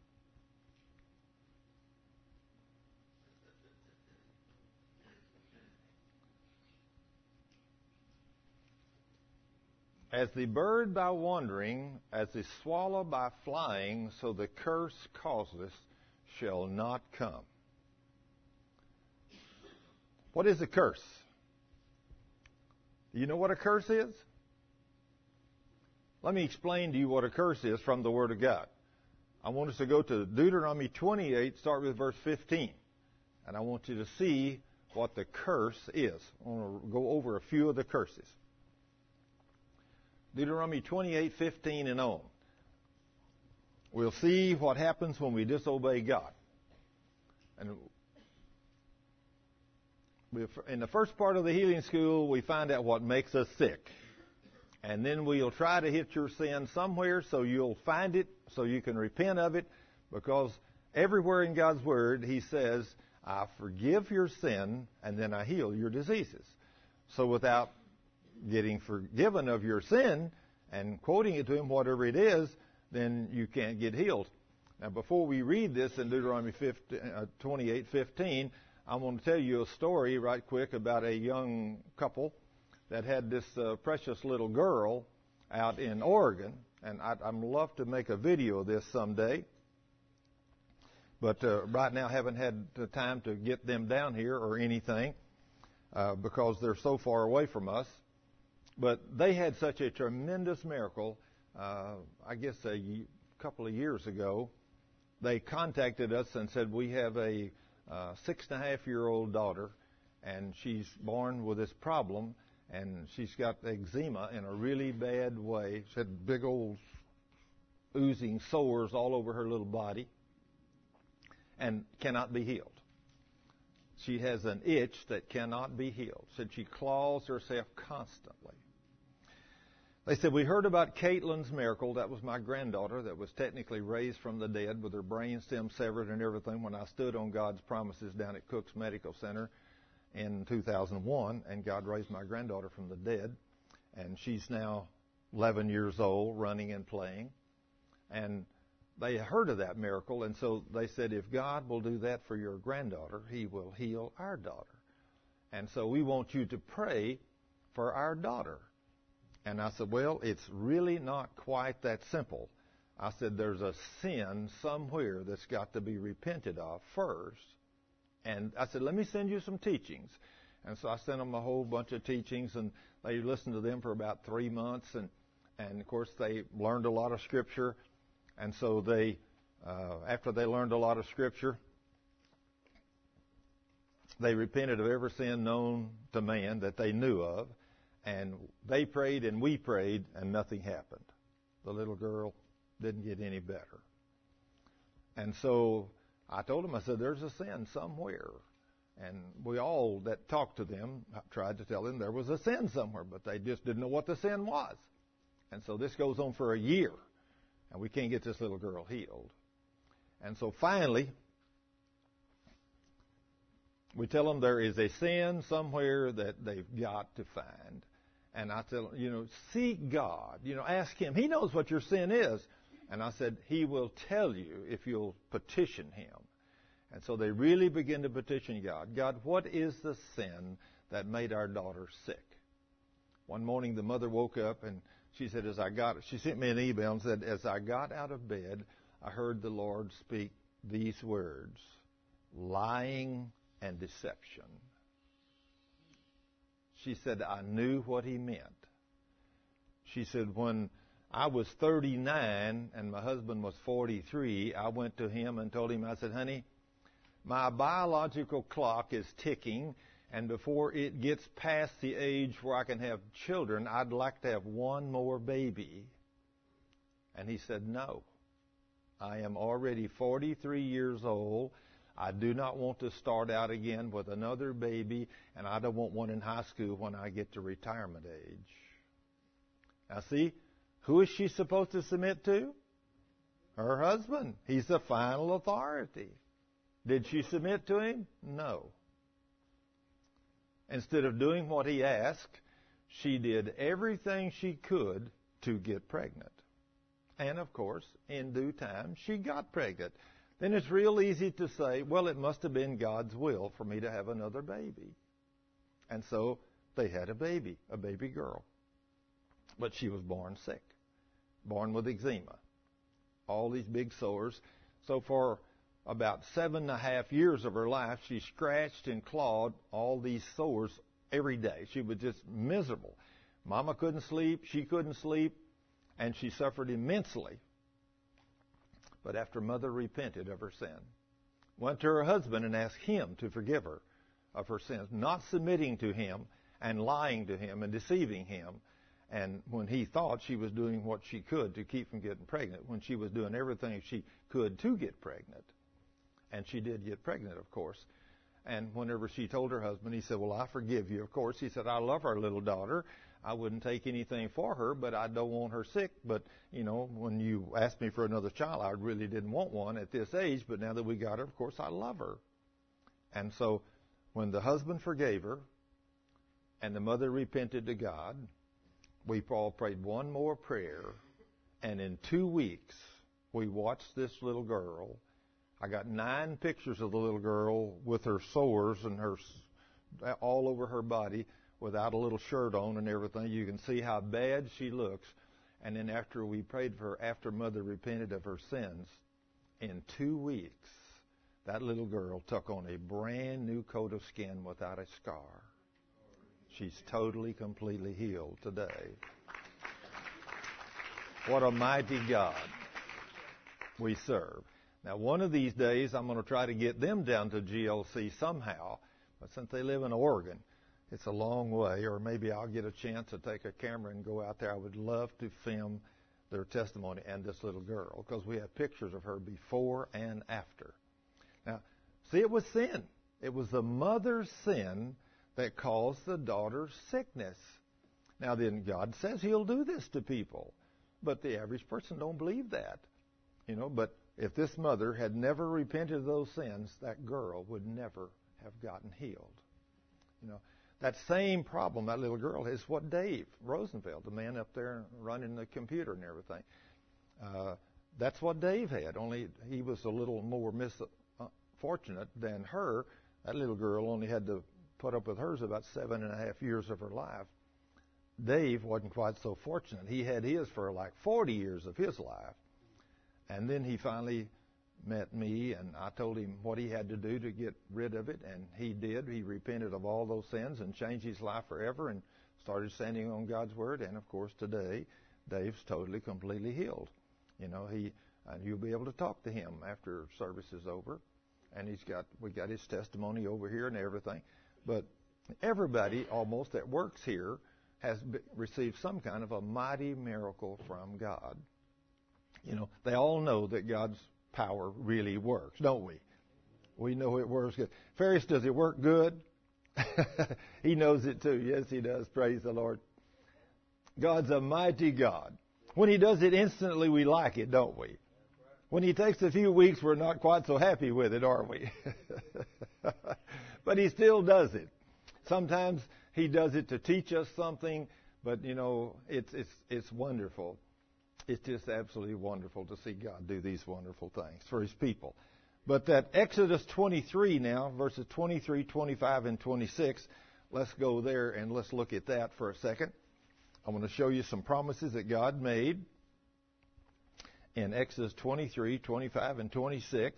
As the bird by wandering, as the swallow by flying, so the curse causeless shall not come. What is a curse? Do you know what a curse is? Let me explain to you what a curse is from the Word of God. I want us to go to Deuteronomy twenty-eight, start with verse fifteen. And I want you to see what the curse is. I want to go over a few of the curses. Deuteronomy twenty-eight fifteen and on. We'll see what happens when we disobey God. And in the first part of the healing school, we find out what makes us sick. And then we'll try to hit your sin somewhere so you'll find it, so you can repent of it, because everywhere in God's Word, He says, I forgive your sin, and then I heal your diseases. So without getting forgiven of your sin and quoting it to Him, whatever it is, then you can't get healed. Now, before we read this in Deuteronomy twenty-eight fifteen, I want to tell you a story right quick about a young couple that had this uh, precious little girl out in Oregon, and I'd, I'd love to make a video of this someday. But uh, right now I haven't had the time to get them down here or anything uh, because they're so far away from us. But they had such a tremendous miracle. Uh, I guess a couple of years ago, they contacted us and said, we have a uh, six and a half year old daughter, and she's born with this problem, and she's got eczema in a really bad way. She had big old oozing sores all over her little body and cannot be healed. She has an itch that cannot be healed. Said she claws herself constantly. They said, we heard about Caitlin's miracle. That was my granddaughter that was technically raised from the dead with her brain stem severed and everything when I stood on God's promises down at Cook's Medical Center in two thousand one, and God raised my granddaughter from the dead. And she's now eleven years old, running and playing. And they heard of that miracle, and so they said, if God will do that for your granddaughter, He will heal our daughter. And so we want you to pray for our daughter. And I said, well, it's really not quite that simple. I said, there's a sin somewhere that's got to be repented of first. And I said, let me send you some teachings. And so I sent them a whole bunch of teachings, and they listened to them for about three months. And, and of course, they learned a lot of Scripture. And so they, uh, after they learned a lot of Scripture, they repented of every sin known to man that they knew of. And they prayed and we prayed, and nothing happened. The little girl didn't get any better. And so I told them, I said, there's a sin somewhere. And we all that talked to them tried to tell them there was a sin somewhere, but they just didn't know what the sin was. And so this goes on for a year, and we can't get this little girl healed. And so finally, we tell them there is a sin somewhere that they've got to find. And I tell them, you know, seek God. You know, ask Him. He knows what your sin is. And I said, He will tell you if you'll petition Him. And so they really begin to petition God. God, what is the sin that made our daughter sick? One morning the mother woke up and she said, as I got, she sent me an email and said, as I got out of bed, I heard the Lord speak these words, lying and deception. She said, I knew what He meant. She said, when I was thirty-nine and my husband was forty-three, I went to him and told him, I said, honey, my biological clock is ticking, and before it gets past the age where I can have children, I'd like to have one more baby. And he said, no. I am already forty-three years old. I do not want to start out again with another baby, and I don't want one in high school when I get to retirement age. Now see, who is she supposed to submit to? Her husband. He's the final authority. Did she submit to him? No. Instead of doing what he asked, she did everything she could to get pregnant. And of course, in due time, she got pregnant. Then it's real easy to say, well, it must have been God's will for me to have another baby. And so they had a baby, a baby girl. But she was born sick, born with eczema, all these big sores. So for about seven and a half years of her life, she scratched and clawed all these sores every day. She was just miserable. Mama couldn't sleep, she couldn't sleep, and she suffered immensely. But after Mother repented of her sin, went to her husband and asked him to forgive her of her sins, not submitting to him and lying to him and deceiving him. And when he thought she was doing what she could to keep from getting pregnant, when she was doing everything she could to get pregnant. And she did get pregnant, of course. And whenever she told her husband, he said, well, I forgive you. Of course, he said, I love our little daughter. I wouldn't take anything for her, but I don't want her sick. But, you know, when you asked me for another child, I really didn't want one at this age. But now that we got her, of course, I love her. And so when the husband forgave her and the mother repented to God, we all prayed one more prayer. And in two weeks, we watched this little girl. I got nine pictures of the little girl with her sores and her all over her body without a little shirt on and everything. You can see how bad she looks. And then after we prayed for her, after Mother repented of her sins, in two weeks, that little girl took on a brand new coat of skin without a scar. She's totally, completely healed today. What a mighty God we serve. Now, one of these days, I'm going to try to get them down to G L C somehow. But since they live in Oregon, it's a long way. Or maybe I'll get a chance to take a camera and go out there. I would love to film their testimony and this little girl, because we have pictures of her before and after. Now, see, it was sin. It was the mother's sin that caused the daughter's sickness. Now then, God says He'll do this to people, but the average person don't believe that. You know, but if this mother had never repented of those sins, that girl would never have gotten healed. You know, that same problem, that little girl, is what Dave Rosenfeld, the man up there running the computer and everything, uh, that's what Dave had, only he was a little more misfortunate than her. That little girl only had to put up with hers about seven and a half years of her life. Dave wasn't quite so fortunate. He had his for like forty years of his life. And then he finally met me, and I told him what he had to do to get rid of it, and he did. He repented of all those sins and changed his life forever and started standing on God's Word. And, of course, today, Dave's totally, completely healed. You know, he and you'll be able to talk to him after service is over. And he's got we got his testimony over here and everything. But everybody almost that works here has be, received some kind of a mighty miracle from God. You know, they all know that God's power really works, don't we? We know it works good. Ferris, does it work good? He knows it too. Yes, he does. Praise the Lord. God's a mighty God. When He does it instantly, we like it, don't we? When He takes a few weeks, we're not quite so happy with it, are we? But He still does it. Sometimes He does it to teach us something, but, you know, it's it's it's wonderful. It's just absolutely wonderful to see God do these wonderful things for His people. But that Exodus twenty-three now, verses twenty-three, twenty-five, and twenty-six, let's go there and let's look at that for a second. I want to show you some promises that God made in Exodus twenty-three, twenty-five, and twenty-six.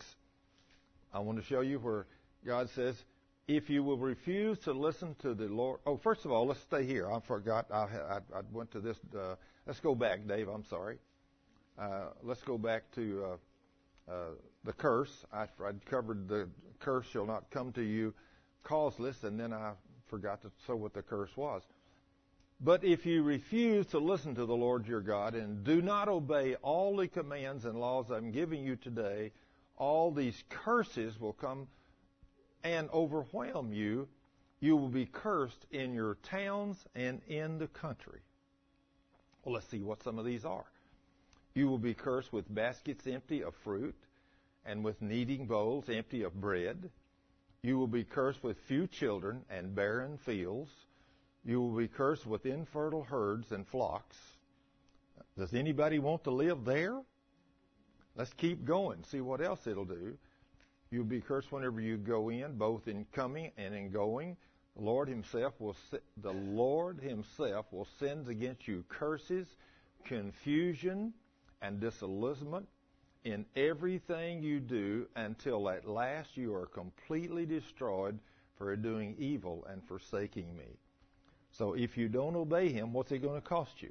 I want to show you where God says, if you will refuse to listen to the Lord. Oh, first of all, let's stay here. I forgot. I, I, I went to this. Uh, let's go back, Dave. I'm sorry. Uh, let's go back to uh, uh, the curse. I, I'd covered the curse shall not come to you causeless, and then I forgot to say what the curse was. But if you refuse to listen to the Lord your God and do not obey all the commands and laws I'm giving you today, all these curses will come and overwhelm you. You will be cursed in your towns and in the country. Well, let's see what some of these are. You will be cursed with baskets empty of fruit and with kneading bowls empty of bread. You will be cursed with few children and barren fields. You will be cursed with infertile herds and flocks. Does anybody want to live there? Let's keep going. See what else it'll do. You'll be cursed whenever you go in, both in coming and in going. The Lord Himself will the Lord Himself will send against you curses, confusion, and disillusionment in everything you do, until at last you are completely destroyed for doing evil and forsaking me. So if you don't obey Him, what's it going to cost you?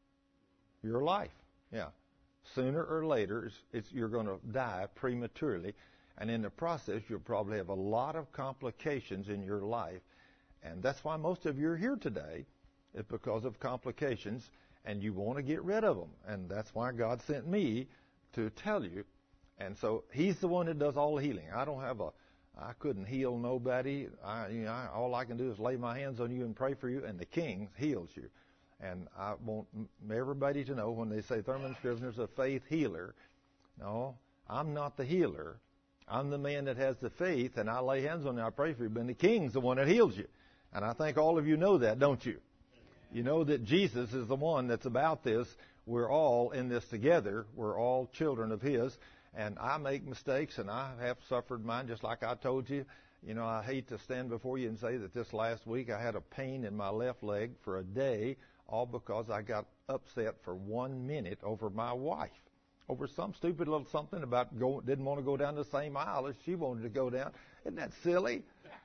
Your life. Yeah. Sooner or later, it's, it's, you're going to die prematurely. And in the process, you'll probably have a lot of complications in your life. And that's why most of you are here today. It's because of complications, and you want to get rid of them. And that's why God sent me to tell you. And so He's the one that does all the healing. I don't have a, I couldn't heal nobody. I, you know, I, all I can do is lay my hands on you and pray for you, and the King heals you. And I want everybody to know when they say Thurman Scrivener's a faith healer, no, I'm not the healer. I'm the man that has the faith, and I lay hands on you, I pray for you, but the King's the one that heals you. And I think all of you know that, don't you? You know that Jesus is the one that's about this. We're all in this together. We're all children of His. And I make mistakes, and I have suffered mine, just like I told you. You know, I hate to stand before you and say that this last week I had a pain in my left leg for a day, all because I got upset for one minute over my wife. Over some stupid little something about go, didn't want to go down the same aisle as she wanted to go down. Isn't that silly?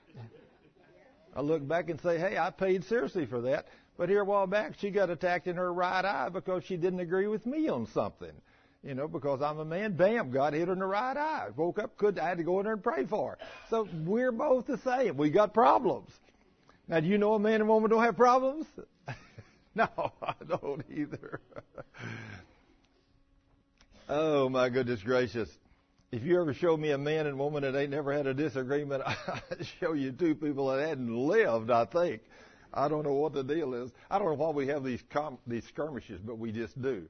I look back and say, hey, I paid seriously for that. But here a while back, she got attacked in her right eye because she didn't agree with me on something. You know, because I'm a man, bam, God hit her in the right eye. Woke up, could I had to go in there and pray for her. So we're both the same. We got problems. Now, do you know a man and woman don't have problems? No, I don't either. Oh, my goodness gracious. If you ever show me a man and woman that ain't never had a disagreement, I'd show you two people that hadn't lived, I think. I don't know what the deal is. I don't know why we have these com- these skirmishes, but we just do.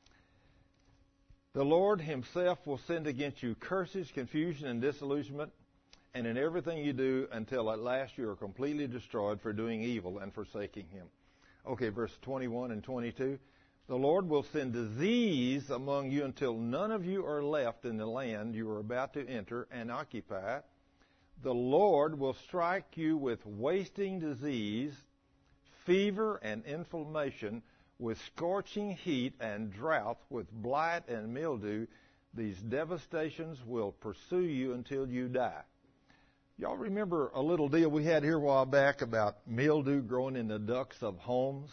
The Lord himself will send against you curses, confusion, and disillusionment, and in everything you do until at last you are completely destroyed for doing evil and forsaking him. Okay, verse twenty-one and twenty-two. The Lord will send disease among you until none of you are left in the land you are about to enter and occupy. The Lord will strike you with wasting disease, fever and inflammation, with scorching heat and drought, with blight and mildew. These devastations will pursue you until you die. Y'all remember a little deal we had here a while back about mildew growing in the ducts of homes?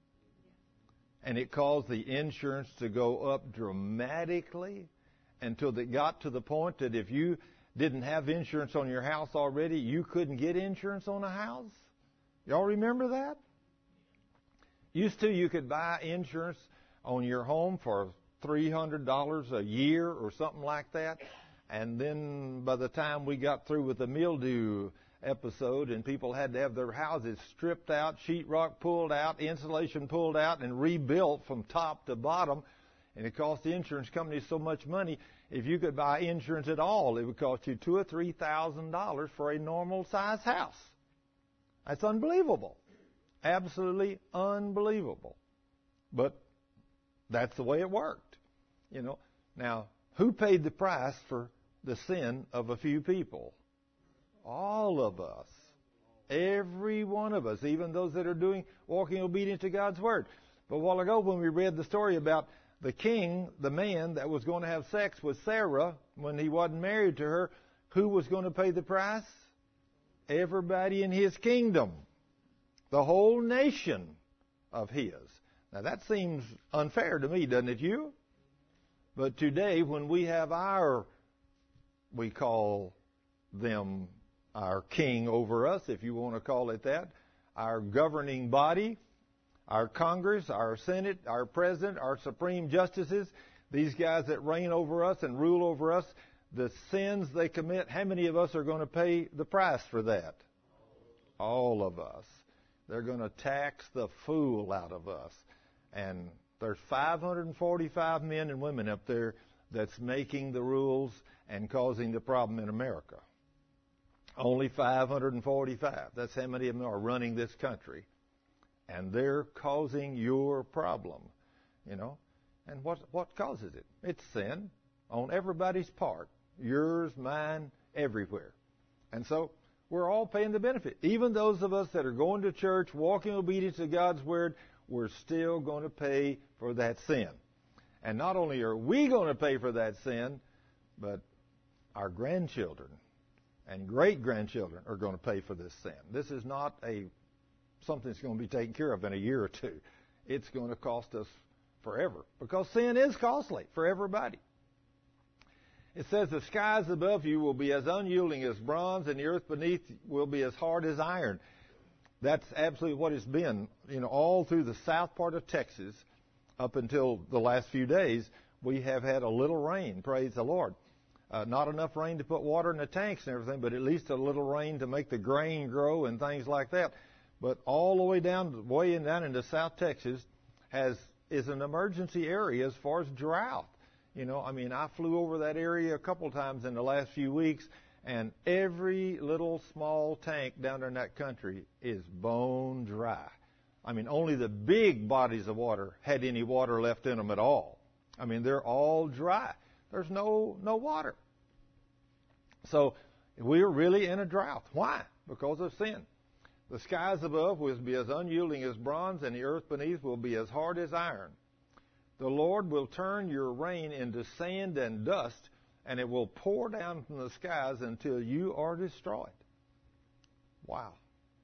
And it caused the insurance to go up dramatically until it got to the point that if you didn't have insurance on your house already, you couldn't get insurance on a house. Y'all remember that? Used to, you could buy insurance on your home for three hundred dollars a year or something like that. And then by the time we got through with the mildew episode and people had to have their houses stripped out, sheetrock pulled out, insulation pulled out, and rebuilt from top to bottom, and it cost the insurance company so much money, if you could buy insurance at all, it would cost you two or three thousand dollars for a normal size house. That's unbelievable. Absolutely unbelievable. But that's the way it worked. You know. Now, who paid the price for the sin of a few people? All of us. Every one of us, even those that are doing, walking obedient to God's Word. But a while ago when we read the story about the king, the man that was going to have sex with Sarah when he wasn't married to her, who was going to pay the price? Everybody in his kingdom. The whole nation of his. Now that seems unfair to me, doesn't it, you? But today when we have our, we call them our king over us, if you want to call it that, our governing body, our Congress, our Senate, our President, our Supreme Justices, these guys that reign over us and rule over us, the sins they commit, how many of us are going to pay the price for that? All of us. They're going to tax the fool out of us. And there's five hundred forty-five men and women up there that's making the rules and causing the problem in America. Only five hundred forty-five. That's how many of them are running this country. And they're causing your problem, you know. And what what causes it? It's sin on everybody's part. Yours, mine, everywhere. And so we're all paying the benefit. Even those of us that are going to church, walking obedience to God's Word, we're still going to pay for that sin. And not only are we going to pay for that sin, but our grandchildren and great-grandchildren are going to pay for this sin. This is not a something that's going to be taken care of in a year or two. It's going to cost us forever because sin is costly for everybody. It says the skies above you will be as unyielding as bronze and the earth beneath will be as hard as iron. That's absolutely what it's been, you know, all through the south part of Texas up until the last few days. We have had a little rain, praise the Lord. Uh, not enough rain to put water in the tanks and everything, but at least a little rain to make the grain grow and things like that. But all the way down, way down into South Texas has is an emergency area as far as drought. You know, I mean, I flew over that area a couple times in the last few weeks, and every little small tank down there in that country is bone dry. I mean, only the big bodies of water had any water left in them at all. I mean, they're all dry. There's no no water. So we're really in a drought. Why? Because of sin. The skies above will be as unyielding as bronze, and the earth beneath will be as hard as iron. The Lord will turn your rain into sand and dust, and it will pour down from the skies until you are destroyed. Wow.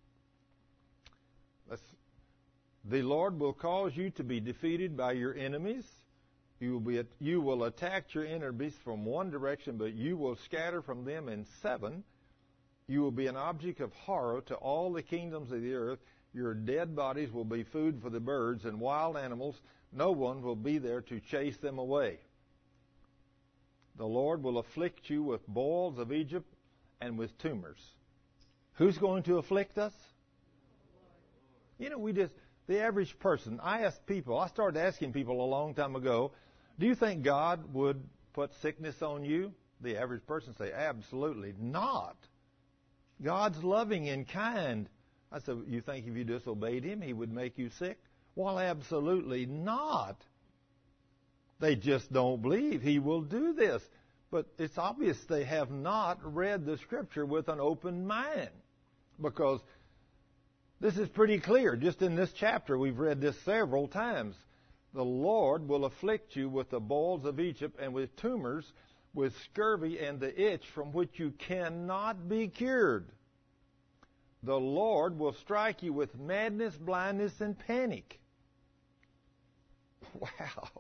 Let's, the Lord will cause you to be defeated by your enemies. You will, be, you will attack your enemies from one direction, but you will scatter from them in seven. You will be an object of horror to all the kingdoms of the earth. Your dead bodies will be food for the birds and wild animals. No one will be there to chase them away. The Lord will afflict you with boils of Egypt and with tumors. Who's going to afflict us? You know, we just, the average person, I ask people, I started asking people a long time ago, do you think God would put sickness on you? The average person say, absolutely not. God's loving and kind. I said, you think if you disobeyed Him, He would make you sick? Well, absolutely not. They just don't believe He will do this. But it's obvious they have not read the Scripture with an open mind. Because this is pretty clear. Just in this chapter, we've read this several times. The Lord will afflict you with the boils of Egypt and with tumors, with scurvy and the itch from which you cannot be cured. The Lord will strike you with madness, blindness, and panic. Wow.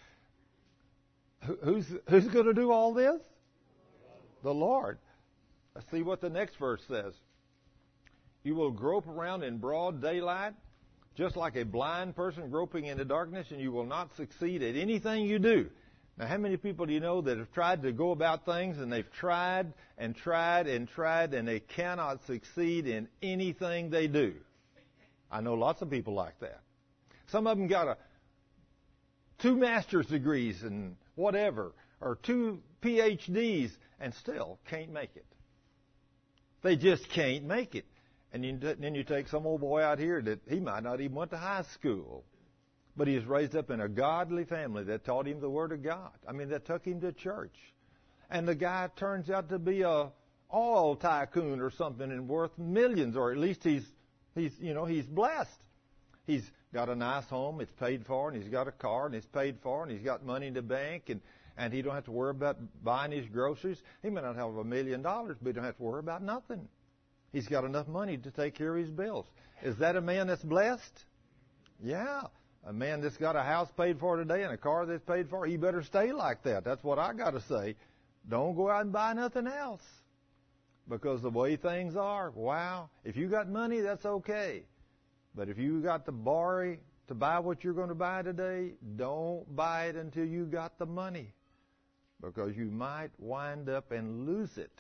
Who's, who's going to do all this? The Lord. Let's see what the next verse says. You will grope around in broad daylight, just like a blind person groping in the darkness, and you will not succeed at anything you do. Now, how many people do you know that have tried to go about things, and they've tried and tried and tried, and they cannot succeed in anything they do? I know lots of people like that. Some of them got a two master's degrees and whatever, or two P H Ds, and still can't make it. They just can't make it. And you, then you take some old boy out here that he might not even went to high school, but he was raised up in a godly family that taught him the Word of God. I mean, that took him to church. And the guy turns out to be a oil tycoon or something and worth millions, or at least he's, he's, you know, he's blessed. He's got a nice home, it's paid for, and he's got a car, and it's paid for, and he's got money in the bank, and, and he don't have to worry about buying his groceries. He may not have a million dollars, but he don't have to worry about nothing. He's got enough money to take care of his bills. Is that a man that's blessed? Yeah. A man that's got a house paid for today and a car that's paid for, he better stay like that. That's what I got to say. Don't go out and buy nothing else. Because the way things are, wow, if you got money, that's okay. But if you got to borrow to buy what you're going to buy today, don't buy it until you got the money. Because you might wind up and lose it.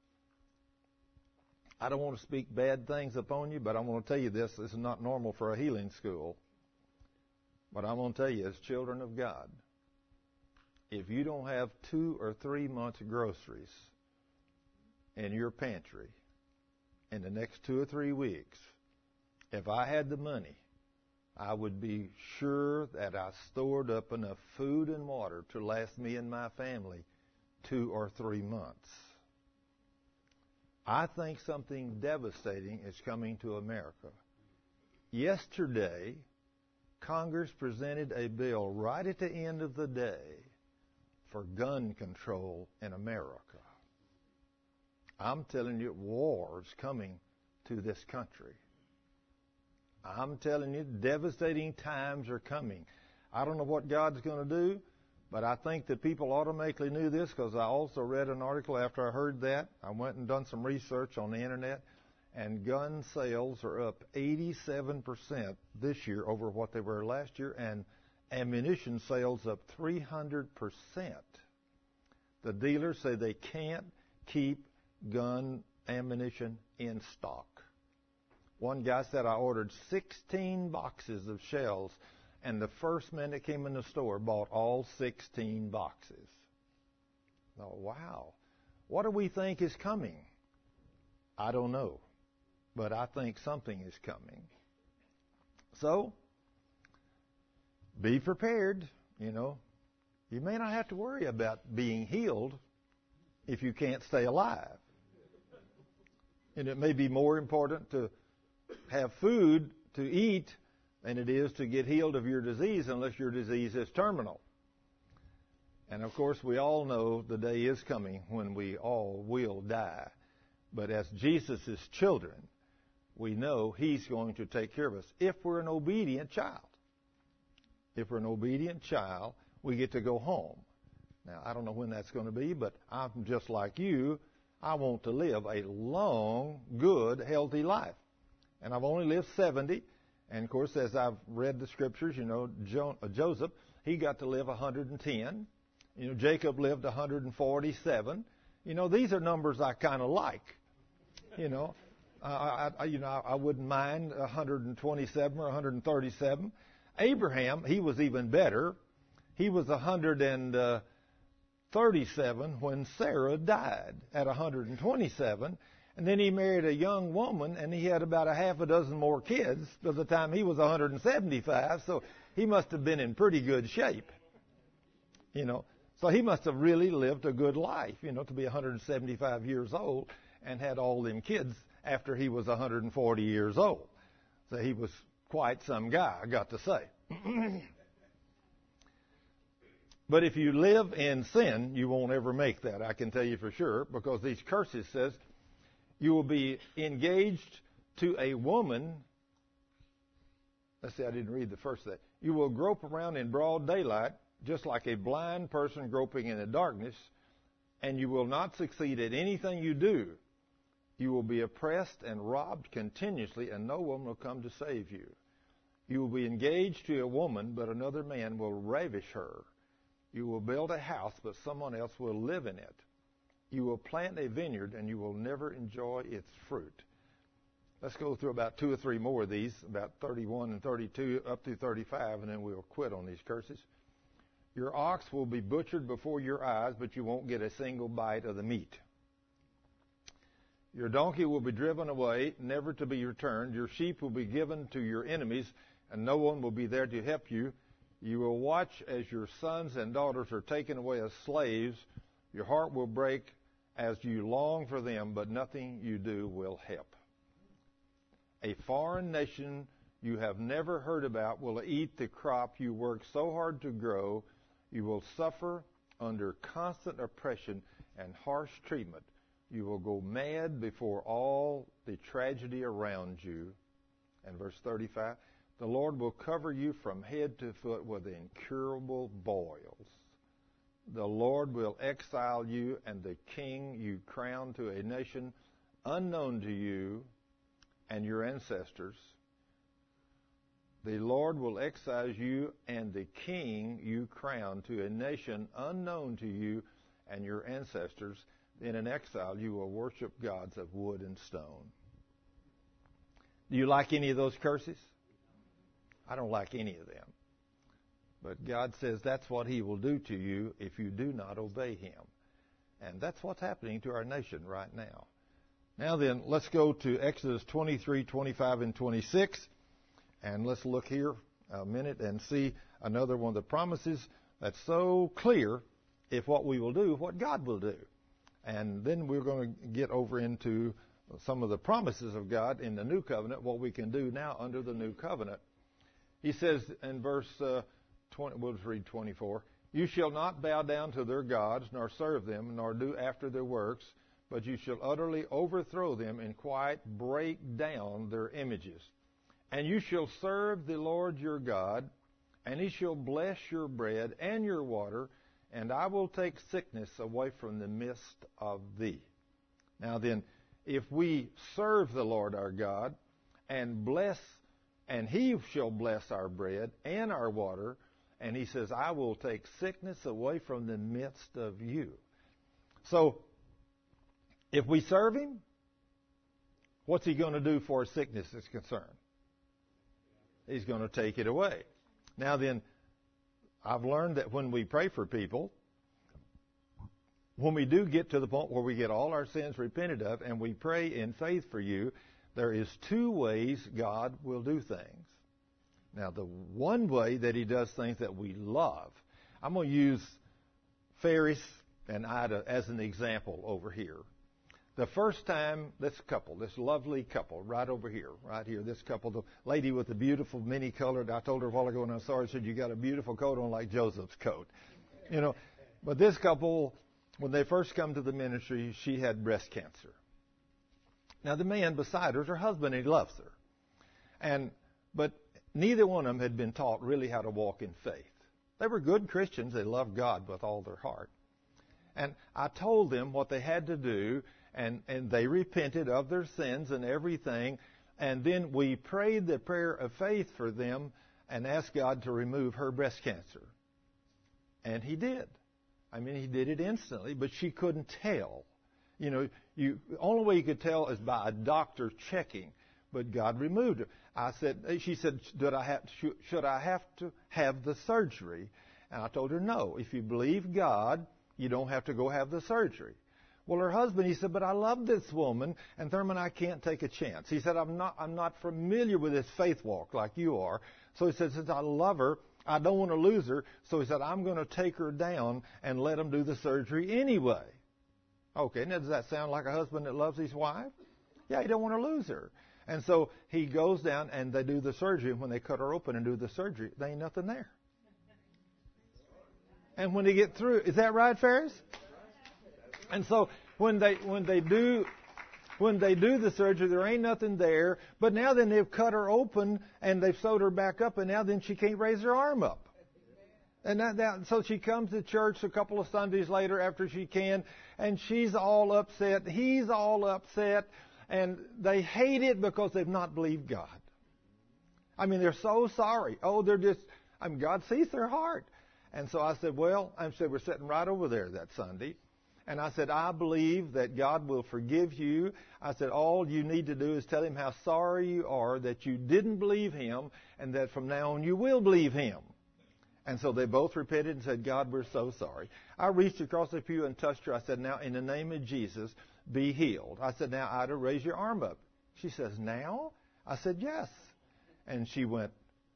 I don't want to speak bad things upon you, but I want to tell you this. This is not normal for a healing school. But I'm going to tell you, as children of God, if you don't have two or three months' groceries in your pantry in the next two or three weeks, if I had the money, I would be sure that I stored up enough food and water to last me and my family two or three months. I think something devastating is coming to America. Yesterday, Congress presented a bill right at the end of the day for gun control in America. I'm telling you, war is coming to this country. I'm telling you, devastating times are coming. I don't know what God's going to do, but I think that people automatically knew this because I also read an article after I heard that. I went and done some research on the internet, and gun sales are up eighty-seven percent this year over what they were last year, and ammunition sales up three hundred percent. The dealers say they can't keep gun ammunition in stock. One guy said, I ordered sixteen boxes of shells, and the first man that came in the store bought all sixteen boxes. Oh, wow. What do we think is coming? I don't know. But I think something is coming. So, be prepared. You know, you may not have to worry about being healed if you can't stay alive. And it may be more important to have food to eat than it is to get healed of your disease unless your disease is terminal. And of course, we all know the day is coming when we all will die. But as Jesus' children, we know He's going to take care of us if we're an obedient child. If we're an obedient child, we get to go home. Now, I don't know when that's going to be, but I'm just like you. I want to live a long, good, healthy life. And I've only lived seventy. And, of course, as I've read the Scriptures, you know, jo- uh, Joseph, he got to live one hundred ten. You know, Jacob lived one hundred forty-seven. You know, these are numbers I kind of like. You know, Uh, I, you know, I wouldn't mind one hundred twenty-seven or one hundred thirty-seven. Abraham, he was even better. He was one hundred thirty-seven when Sarah died at one hundred twenty-seven. And then he married a young woman, and he had about a half a dozen more kids by the time he was one hundred seventy-five. So he must have been in pretty good shape, you know. So he must have really lived a good life, you know, to be one hundred seventy-five years old and had all them kids after he was one hundred forty years old. So he was quite some guy, I got to say. But if you live in sin, you won't ever make that, I can tell you for sure, because these curses says you will be engaged to a woman. Let's see, I didn't read the first thing. You will grope around in broad daylight, just like a blind person groping in the darkness, and you will not succeed at anything you do. You will be oppressed and robbed continuously, and no one will come to save you. You will be engaged to a woman, but another man will ravish her. You will build a house, but someone else will live in it. You will plant a vineyard, and you will never enjoy its fruit. Let's go through about two or three more of these, about thirty-one and thirty-two up through thirty-five, and then we'll quit on these curses. Your ox will be butchered before your eyes, but you won't get a single bite of the meat. Your donkey will be driven away, never to be returned. Your sheep will be given to your enemies, and no one will be there to help you. You will watch as your sons and daughters are taken away as slaves. Your heart will break as you long for them, but nothing you do will help. A foreign nation you have never heard about will eat the crop you work so hard to grow. You will suffer under constant oppression and harsh treatment. You will go mad before all the tragedy around you. And verse thirty-five, the Lord will cover you from head to foot with incurable boils. The Lord will exile you and the king you crown to a nation unknown to you and your ancestors. The Lord will exile you and the king you crown to a nation unknown to you and your ancestors. Then in exile you will worship gods of wood and stone. Do you like any of those curses? I don't like any of them. But God says that's what he will do to you if you do not obey him. And that's what's happening to our nation right now. Now then, let's go to Exodus twenty-three, twenty-five, and twenty-six. And let's look here a minute and see another one of the promises that's so clear if what we will do, what God will do. And then we're going to get over into some of the promises of God in the new covenant, what we can do now under the new covenant. He says in verse uh, twenty, we'll just read twenty-four, you shall not bow down to their gods, nor serve them, nor do after their works, but you shall utterly overthrow them and quite break down their images. And you shall serve the Lord your God, and he shall bless your bread and your water, and I will take sickness away from the midst of thee. Now then, if we serve the Lord our God and bless, and he shall bless our bread and our water, and he says, I will take sickness away from the midst of you. So, if we serve him, what's he going to do for sickness is concerned? He's going to take it away. Now then, I've learned that when we pray for people, when we do get to the point where we get all our sins repented of and we pray in faith for you, there is two ways God will do things. Now, the one way that he does things that we love, I'm going to use Ferris and Ida as an example over here. The first time, this couple, this lovely couple, right over here, right here, this couple, the lady with the beautiful mini-colored, I told her a while ago when I saw her, I said, you got a beautiful coat on like Joseph's coat. You know, but this couple, when they first come to the ministry, she had breast cancer. Now, the man beside her is her husband, and he loves her. And, but neither one of them had been taught really how to walk in faith. They were good Christians. They loved God with all their heart. And I told them what they had to do, and, and they repented of their sins and everything. And then we prayed the prayer of faith for them and asked God to remove her breast cancer. And he did. I mean, he did it instantly, but she couldn't tell. You know, you the only way you could tell is by a doctor checking. But God removed her. I said, she said, Did I have, should I have to have the surgery? And I told her, no. If you believe God, you don't have to go have the surgery. Well, her husband, he said, but I love this woman, and Thurman, I can't take a chance. He said, I'm not, I'm not familiar with this faith walk like you are. So he said, since I love her, I don't want to lose her. So he said, I'm going to take her down and let him do the surgery anyway. Okay, now does that sound like a husband that loves his wife? Yeah, he don't want to lose her. And so he goes down and they do the surgery. When they cut her open and do the surgery, there ain't nothing there. And when they get through, is that right, Ferris? And so when they when they do when they do the surgery, there ain't nothing there. But now then they've cut her open and they've sewed her back up, and now then she can't raise her arm up. And that, that, so she comes to church a couple of Sundays later after she can, and she's all upset. He's all upset. And they hate it because they've not believed God. I mean, they're so sorry. Oh, they're just, I mean, God sees their heart. And so I said, well, I said, we're sitting right over there that Sunday. And I said, I believe that God will forgive you. I said, all you need to do is tell him how sorry you are that you didn't believe him, and that from now on you will believe him. And so they both repented and said, God, we're so sorry. I reached across the pew and touched her. I said, now, in the name of Jesus, be healed. I said, now, Ida, raise your arm up. She says, now? I said, yes. And she went,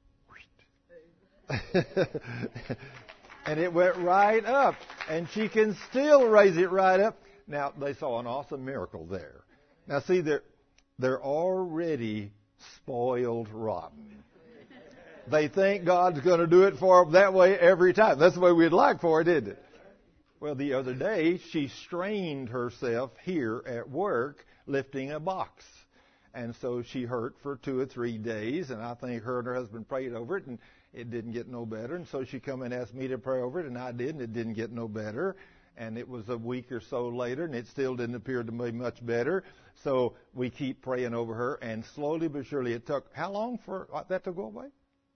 and it went right up. And she can still raise it right up. Now, they saw an awesome miracle there. Now, see, they're, they're already spoiled rotten. They think God's going to do it for them that way every time. That's the way we'd like for it, isn't it? Well, the other day, she strained herself here at work lifting a box. And so she hurt for two or three days, and I think her and her husband prayed over it, and it didn't get no better. And so she come and asked me to pray over it, and I did, and it didn't get no better. And it was a week or so later, and it still didn't appear to be much better. So we keep praying over her, and slowly but surely it took, how long for that to go away?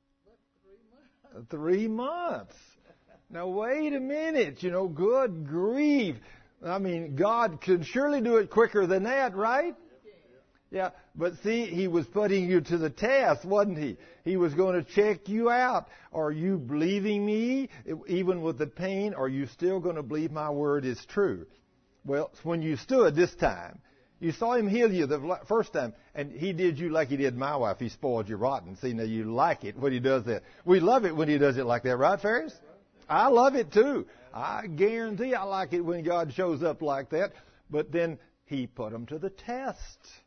Three months. Three months. Now, wait a minute, you know, good grief. I mean, God can surely do it quicker than that, right? Yeah, but see, he was putting you to the test, wasn't he? He was going to check you out. Are you believing me, even with the pain? Are you still going to believe my word is true? Well, when you stood this time, you saw him heal you the first time, and he did you like he did my wife. He spoiled you rotten. See, now you like it when he does that. We love it when he does it like that, right, Ferris? I love it too. I guarantee I like it when God shows up like that. But then he put them to the test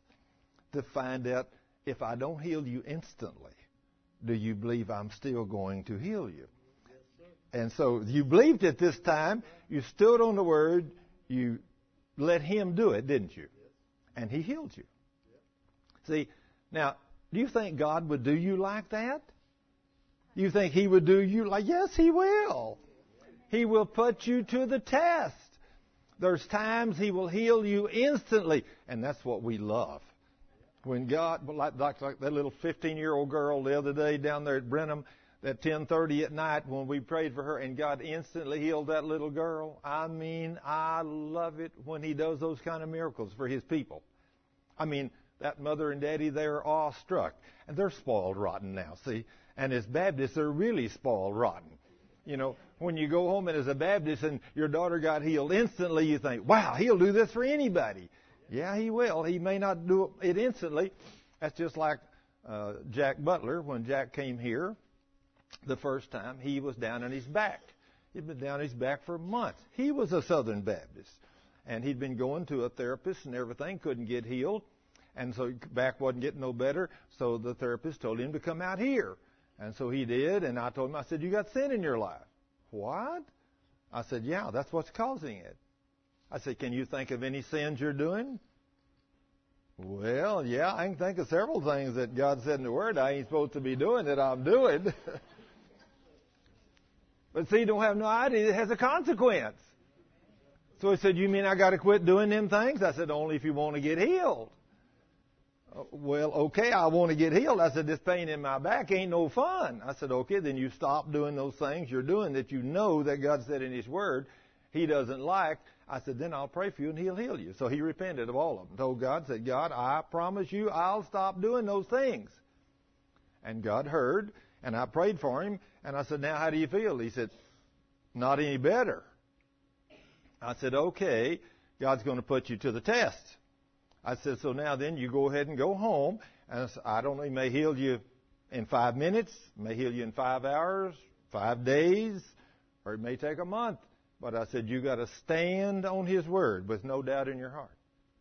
to find out, if I don't heal you instantly, do you believe I'm still going to heal you? And so you believed it this time. You stood on the word. You let him do it, didn't you? And he healed you. See, now, do you think God would do you like that? You think he would do you like, yes, he will. He will put you to the test. There's times he will heal you instantly. And that's what we love. When God, like, like, like that little fifteen-year-old girl the other day down there at Brenham, at ten thirty at night when we prayed for her and God instantly healed that little girl. I mean, I love it when he does those kind of miracles for his people. I mean, that mother and daddy, they're awestruck. And they're spoiled rotten now, see? And as Baptists, they're really spoiled rotten. You know, when you go home and as a Baptist and your daughter got healed instantly, you think, wow, he'll do this for anybody. Yeah, he will. He may not do it instantly. That's just like uh, Jack Butler. When Jack came here the first time, he was down on his back. He'd been down on his back for months. He was a Southern Baptist. And he'd been going to a therapist and everything, couldn't get healed. And so back wasn't getting no better. So the therapist told him to come out here. And so he did, and I told him, I said, you got sin in your life. What? I said, yeah, that's what's causing it. I said, can you think of any sins you're doing? Well, yeah, I can think of several things that God said in the Word I ain't supposed to be doing that I'm doing. But see, you don't have no idea. It has a consequence. So he said, you mean I got to quit doing them things? I said, only if you want to get healed. Well, okay, I want to get healed. I said, this pain in my back ain't no fun. I said, okay, then you stop doing those things you're doing that you know that God said in His Word, he doesn't like, I said, then I'll pray for you and he'll heal you. So he repented of all of them. Told God, said, God, I promise you I'll stop doing those things. And God heard, and I prayed for him, and I said, now how do you feel? He said, not any better. I said, okay, God's going to put you to the test. I said, so now then you go ahead and go home, and I, said, I don't know, he may heal you in five minutes, may heal you in five hours, five days, or it may take a month. But I said, you got to stand on his word with no doubt in your heart.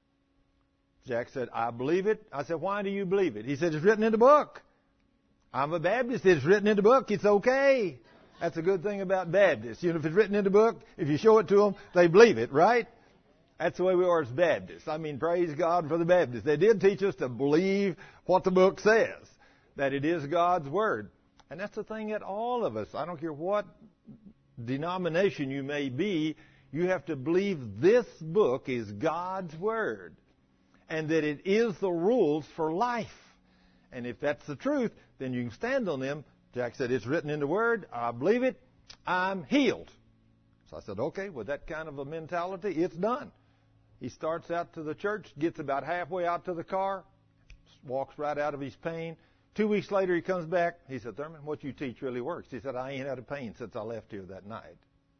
Jack said, I believe it. I said, why do you believe it? He said, it's written in the book. I'm a Baptist. It's written in the book. It's okay. That's a good thing about Baptists. You know, if it's written in the book, if you show it to them, they believe it, right? That's the way we are as Baptists. I mean, praise God for the Baptists. They did teach us to believe what the book says, that it is God's word. And that's the thing that all of us, I don't care what denomination you may be, you have to believe this book is God's word and that it is the rules for life. And if that's the truth, then you can stand on them. Jack said, it's written in the word. I believe it. I'm healed. So I said, okay, with that kind of a mentality, it's done. He starts out to the church, gets about halfway out to the car, walks right out of his pain. Two weeks later, he comes back. He said, Thurman, what you teach really works. He said, I ain't had a pain since I left here that night.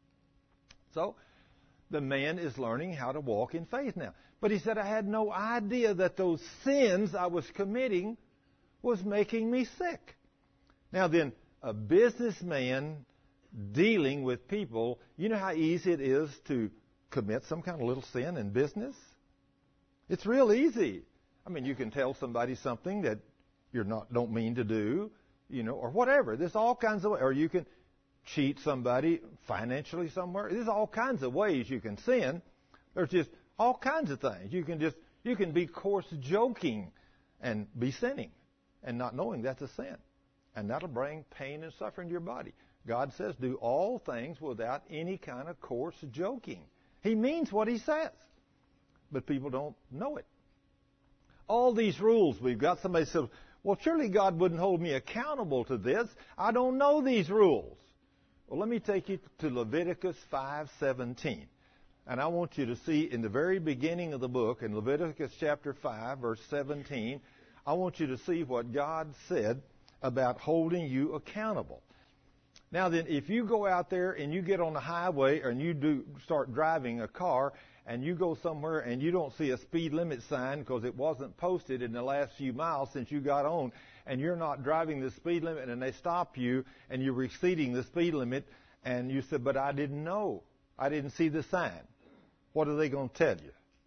So the man is learning how to walk in faith now. But he said, I had no idea that those sins I was committing was making me sick. Now then, a businessman dealing with people, you know how easy it is to commit some kind of little sin in business? It's real easy. I mean, you can tell somebody something that you're not don't mean to do, you know, or whatever. There's all kinds of ways. Or you can cheat somebody financially somewhere. There's all kinds of ways you can sin. There's just all kinds of things. You can just you can be coarse joking and be sinning and not knowing that's a sin. And that'll bring pain and suffering to your body. God says, do all things without any kind of coarse joking. He means what he says. But people don't know it. All these rules we've got, somebody says, well, surely God wouldn't hold me accountable to this. I don't know these rules. Well, let me take you to Leviticus five seventeen. And I want you to see in the very beginning of the book, in Leviticus chapter five, verse seventeen, I want you to see what God said about holding you accountable. Now then, if you go out there and you get on the highway and you do start driving a car and you go somewhere and you don't see a speed limit sign because it wasn't posted in the last few miles since you got on, and you're not driving the speed limit and they stop you and you're exceeding the speed limit and you said, but I didn't know. I didn't see the sign. What are they going to tell you?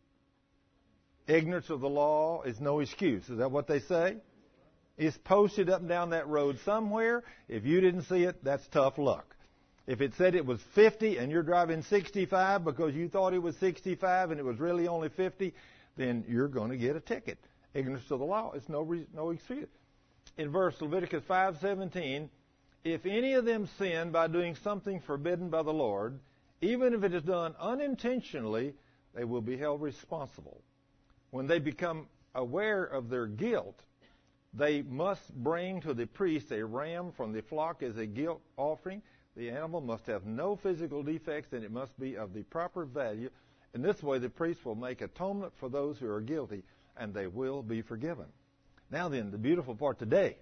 Ignorance of the law is no excuse. Is that what they say? It's posted up and down that road somewhere. If you didn't see it, that's tough luck. If it said it was fifty and you're driving sixty-five because you thought it was sixty-five and it was really only fifty, then you're going to get a ticket. Ignorance of the law is no re- no excuse. In verse Leviticus five seventeen, if any of them sin by doing something forbidden by the Lord, even if it is done unintentionally, they will be held responsible. When they become aware of their guilt, they must bring to the priest a ram from the flock as a guilt offering. The animal must have no physical defects, and it must be of the proper value. In this way, the priest will make atonement for those who are guilty, and they will be forgiven. Now then, the beautiful part today,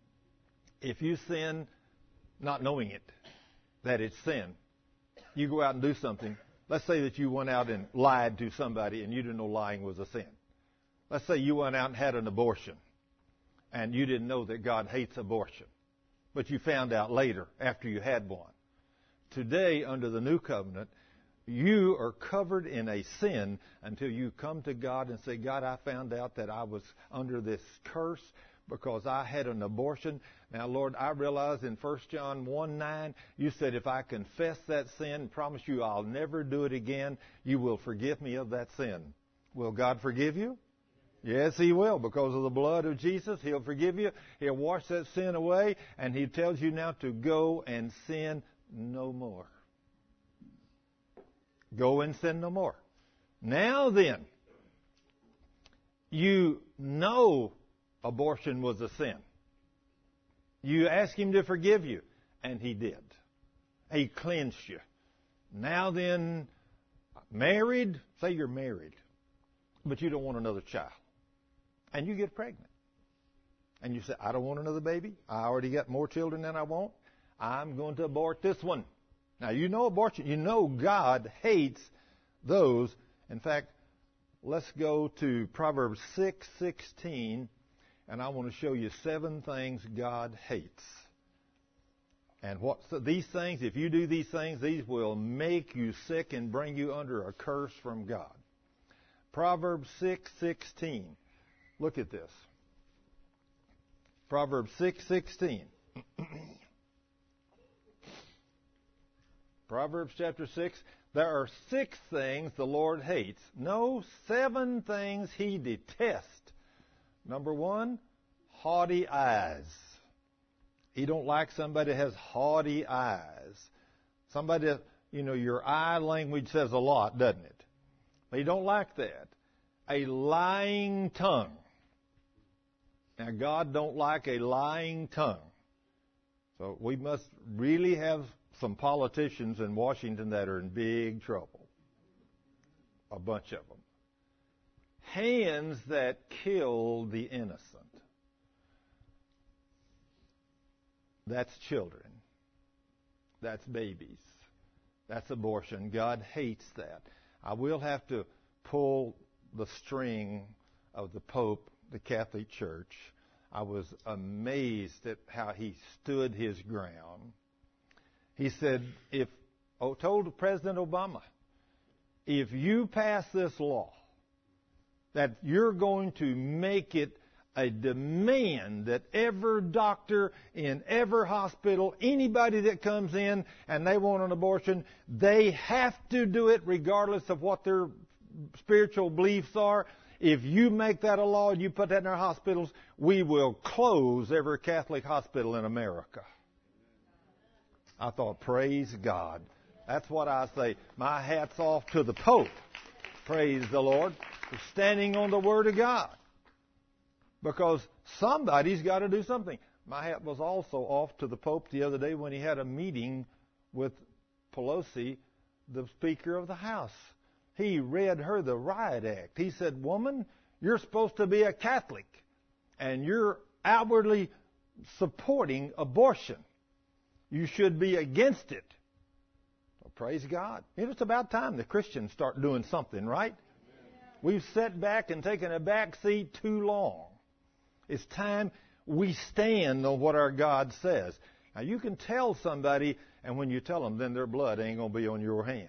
if you sin not knowing it, that it's sin, you go out and do something. Let's say that you went out and lied to somebody, and you didn't know lying was a sin. Let's say you went out and had an abortion, and you didn't know that God hates abortion, but you found out later after you had one. Today, under the new covenant, you are covered in a sin until you come to God and say, God, I found out that I was under this curse because I had an abortion. Now, Lord, I realize in First John one nine, you said if I confess that sin and promise you I'll never do it again, you will forgive me of that sin. Will God forgive you? Yes, He will. Because of the blood of Jesus, He'll forgive you. He'll wash that sin away, and He tells you now to go and sin no more. Go and sin no more. Now then, you know abortion was a sin. You ask Him to forgive you, and He did. He cleansed you. Now then, married, say you're married, but you don't want another child. And you get pregnant. And you say, I don't want another baby. I already got more children than I want. I'm going to abort this one. Now, you know abortion. You know God hates those. In fact, let's go to Proverbs six sixteen, and I want to show you seven things God hates. And what so these things, if you do these things, these will make you sick and bring you under a curse from God. Proverbs six sixteen. Look at this. Proverbs six sixteen. Proverbs chapter six. There are six things the Lord hates. No, seven things He detests. Number one, haughty eyes. He don't like somebody that has haughty eyes. Somebody that, you know, your eye language says a lot, doesn't it? He don't like that. A lying tongue. Now, God don't like a lying tongue. So we must really have some politicians in Washington that are in big trouble. A bunch of them. Hands that kill the innocent. That's children. That's babies. That's abortion. God hates that. I will have to pull the string of the Pope, the Catholic Church. I was amazed at how he stood his ground. He said, if, oh, told President Obama, if you pass this law, that you're going to make it a demand that every doctor in every hospital, anybody that comes in and they want an abortion, they have to do it regardless of what their spiritual beliefs are. If you make that a law and you put that in our hospitals, we will close every Catholic hospital in America. I thought, praise God. That's what I say. My hat's off to the Pope. Praise the Lord for standing on the Word of God. Because somebody's got to do something. My hat was also off to the Pope the other day when he had a meeting with Pelosi, the Speaker of the House. He read her the Riot Act. He said, woman, you're supposed to be a Catholic, and you're outwardly supporting abortion. You should be against it. Well, praise God. It's about time the Christians start doing something, right? Amen. We've sat back and taken a back seat too long. It's time we stand on what our God says. Now, you can tell somebody, and when you tell them, then their blood ain't going to be on your hand.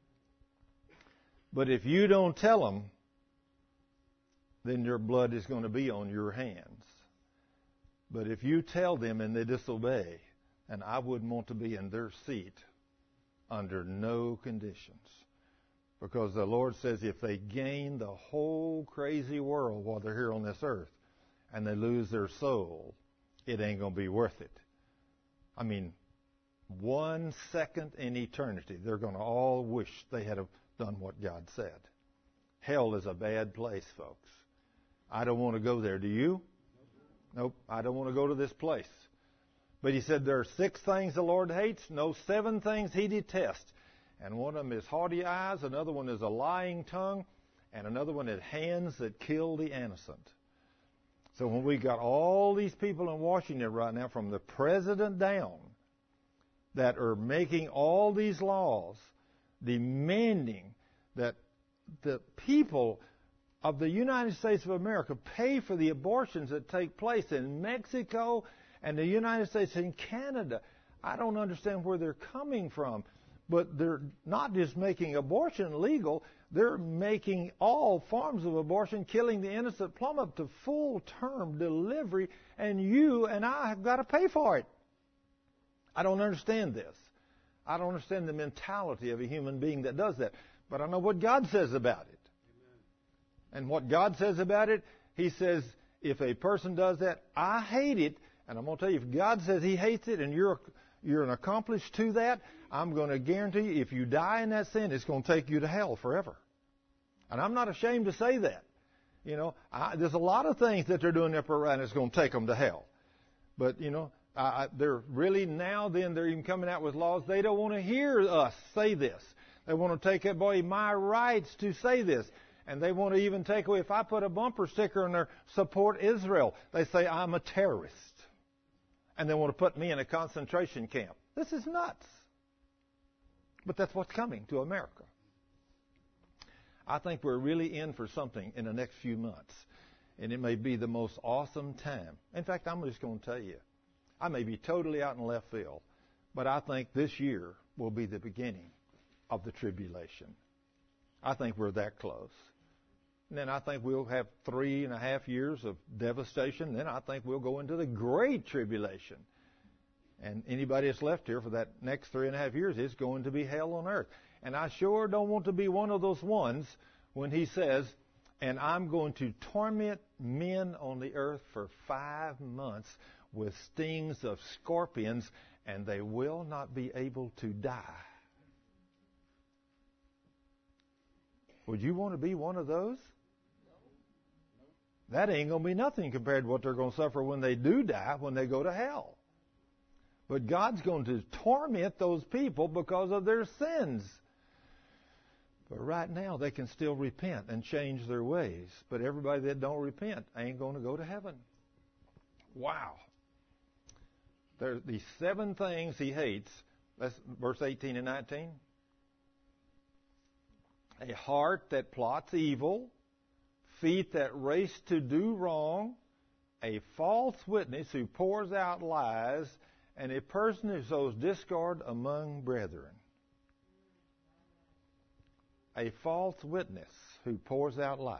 But if you don't tell them, then their blood is going to be on your hands. But if you tell them and they disobey, and I wouldn't want to be in their seat under no conditions. Because the Lord says if they gain the whole crazy world while they're here on this earth and they lose their soul, it ain't going to be worth it. I mean, one second in eternity, they're going to all wish they had done what God said. Hell is a bad place, folks. I don't want to go there. Do you? Nope, I don't want to go to this place. But he said there are six things the Lord hates, no, seven things He detests. And one of them is haughty eyes, another one is a lying tongue, and another one is hands that kill the innocent. So when we got all these people in Washington right now, from the president down, that are making all these laws demanding that the people of the United States of America pay for the abortions that take place in Mexico and the United States and Canada. I don't understand where they're coming from. But they're not just making abortion legal, they're making all forms of abortion, killing the innocent, plumb up to full-term delivery, and you and I have got to pay for it. I don't understand this. I don't understand the mentality of a human being that does that. But I know what God says about it. Amen. And what God says about it, He says, if a person does that, I hate it. And I'm going to tell you, if God says He hates it and you're you're an accomplice to that, I'm going to guarantee you, if you die in that sin, it's going to take you to hell forever. And I'm not ashamed to say that. You know, I, there's a lot of things that they're doing up right now that's going to take them to hell. But, you know, Uh, they're really now then they're even coming out with laws. They don't want to hear us say this. They want to take away my rights to say this. And they want to even take away, if I put a bumper sticker on there, support Israel, they say I'm a terrorist. And they want to put me in a concentration camp. This is nuts. But that's what's coming to America. I think we're really in for something in the next few months. And it may be the most awesome time. In fact, I'm just going to tell you, I may be totally out in left field, but I think this year will be the beginning of the tribulation. I think we're that close. And then I think we'll have three and a half years of devastation. Then I think we'll go into the great tribulation. And anybody that's left here for that next three and a half years is going to be hell on earth. And I sure don't want to be one of those ones when he says, and I'm going to torment men on the earth for five months with stings of scorpions, and they will not be able to die. Would you want to be one of those? That ain't going to be nothing compared to what they're going to suffer when they do die, when they go to hell. But God's going to torment those people because of their sins. But right now, they can still repent and change their ways. But everybody that don't repent ain't going to go to heaven. Wow. There's these seven things he hates. That's verse eighteen and nineteen. A heart that plots evil, feet that race to do wrong, a false witness who pours out lies, and a person who sows discord among brethren. A false witness who pours out lies.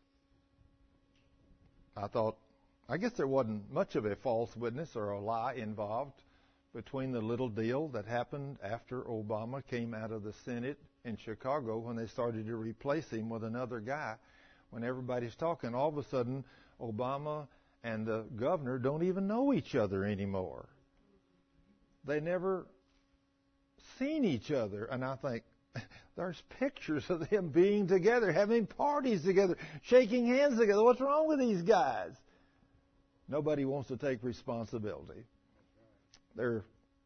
I thought, I guess there wasn't much of a false witness or a lie involved between the little deal that happened after Obama came out of the Senate in Chicago when they started to replace him with another guy. When everybody's talking, all of a sudden, Obama and the governor don't even know each other anymore. They never seen each other. And I think, there's pictures of them being together, having parties together, shaking hands together. What's wrong with these guys? Nobody wants to take responsibility. They're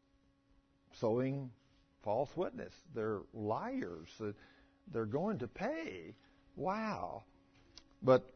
sowing false witness. They're liars. They're going to pay. Wow. But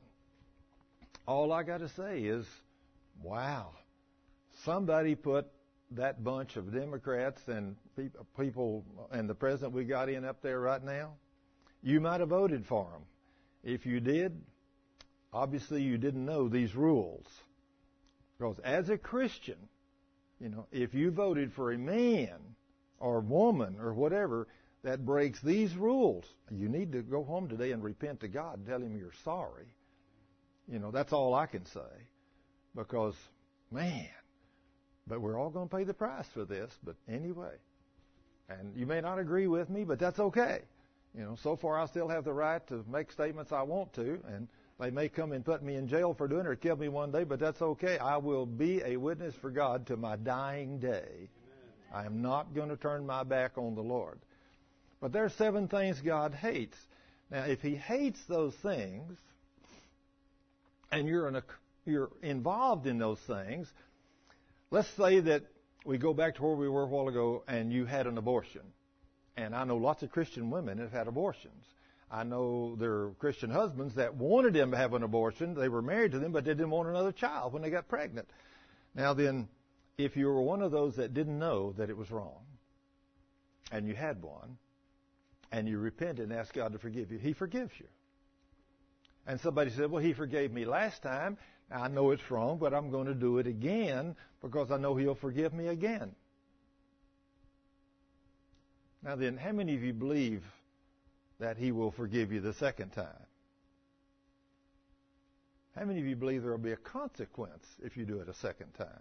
all I got to say is, wow. Somebody put that bunch of Democrats and people and the president we got in up there right now, you might have voted for them. If you did, obviously you didn't know these rules. Because as a Christian, you know, if you voted for a man or woman or whatever that breaks these rules, you need to go home today and repent to God and tell him you're sorry. You know, that's all I can say. Because, man, but we're all going to pay the price for this. But anyway, and you may not agree with me, but that's okay. You know, so far I still have the right to make statements I want to, and they may come and put me in jail for doing it or kill me one day, but that's okay. I will be a witness for God to my dying day. Amen. I am not going to turn my back on the Lord. But there are seven things God hates. Now, if he hates those things, and you're in a, you're involved in those things, let's say that we go back to where we were a while ago and you had an abortion. And I know lots of Christian women have had abortions. I know there are Christian husbands that wanted them to have an abortion. They were married to them, but they didn't want another child when they got pregnant. Now then, if you were one of those that didn't know that it was wrong, and you had one, and you repented and asked God to forgive you, he forgives you. And somebody said, well, he forgave me last time. I know it's wrong, but I'm going to do it again because I know he'll forgive me again. Now then, how many of you believe that he will forgive you the second time? How many of you believe there will be a consequence if you do it a second time?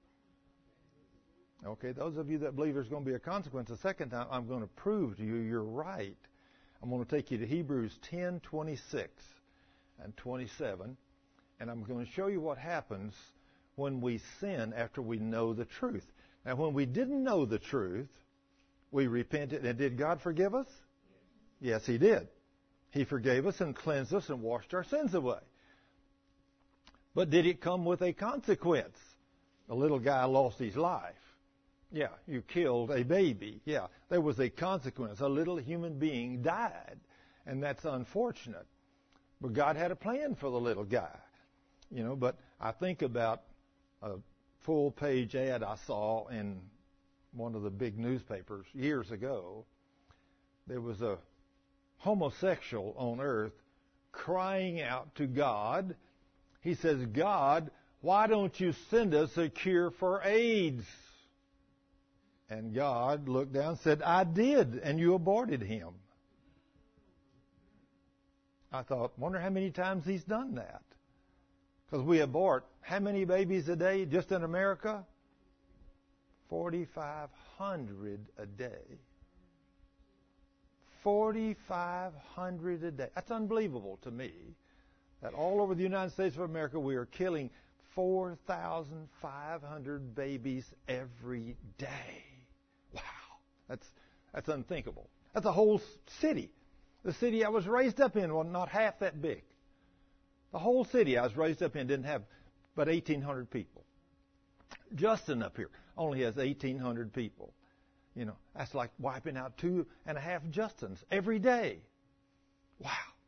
Okay, those of you that believe there's going to be a consequence a second time, I'm going to prove to you you're right. I'm going to take you to Hebrews ten twenty-six and twenty-seven, and I'm going to show you what happens when we sin after we know the truth. Now, when we didn't know the truth, we repented, and did God forgive us? Yes, he did. He forgave us and cleansed us and washed our sins away. But did it come with a consequence? A little guy lost his life. Yeah, you killed a baby. Yeah, there was a consequence. A little human being died, and that's unfortunate. But God had a plan for the little guy, you know. But I think about a full-page ad I saw in one of the big newspapers years ago. There was a homosexual on earth crying out to God. He says, God, why don't you send us a cure for AIDS? And God looked down and said, I did, and you aborted him. I thought, wonder how many times he's done that. Because we abort how many babies a day just in America? forty-five hundred a day. forty-five hundred a day. That's unbelievable to me. That all over the United States of America we are killing four thousand five hundred babies every day. Wow. That's that's unthinkable. That's a whole city. The city I was raised up in was not half that big. The whole city I was raised up in didn't have but eighteen hundred people. Justin up here only has eighteen hundred people. You know, that's like wiping out two and a half Justins every day. Wow.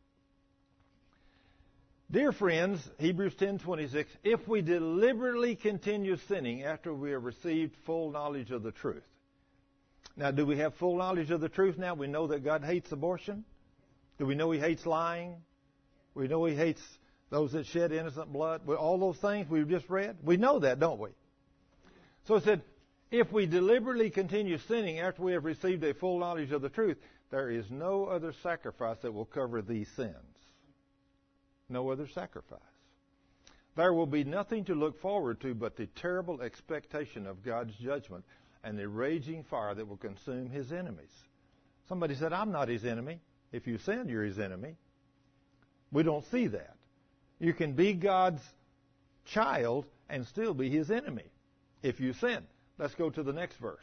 Dear friends, Hebrews ten twenty-six, if we deliberately continue sinning after we have received full knowledge of the truth. Now, do we have full knowledge of the truth now? We know that God hates abortion. Do we know He hates lying? We know He hates those that shed innocent blood. All those things we've just read. We know that, don't we? So it said, if we deliberately continue sinning after we have received a full knowledge of the truth, there is no other sacrifice that will cover these sins. No other sacrifice. There will be nothing to look forward to but the terrible expectation of God's judgment and the raging fire that will consume His enemies. Somebody said, I'm not His enemy. If you sin, you're His enemy. We don't see that. You can be God's child and still be His enemy if you sin. Let's go to the next verse.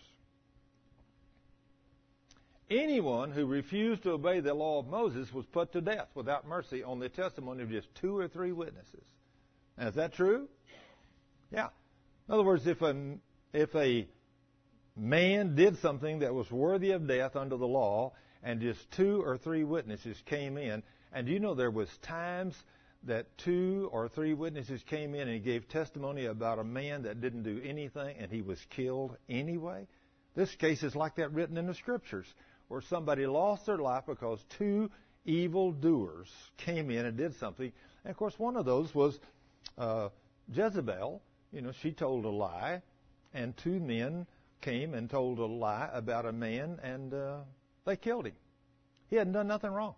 Anyone who refused to obey the law of Moses was put to death without mercy on the testimony of just two or three witnesses. Now, is that true? Yeah. In other words, if a, if a man did something that was worthy of death under the law and just two or three witnesses came in, and you know there was times that two or three witnesses came in and gave testimony about a man that didn't do anything and he was killed anyway? This case is like that written in the Scriptures, where somebody lost their life because two evil doers came in and did something. And, of course, one of those was uh, Jezebel. You know, she told a lie, and two men came and told a lie about a man, and uh, they killed him. He hadn't done nothing wrong.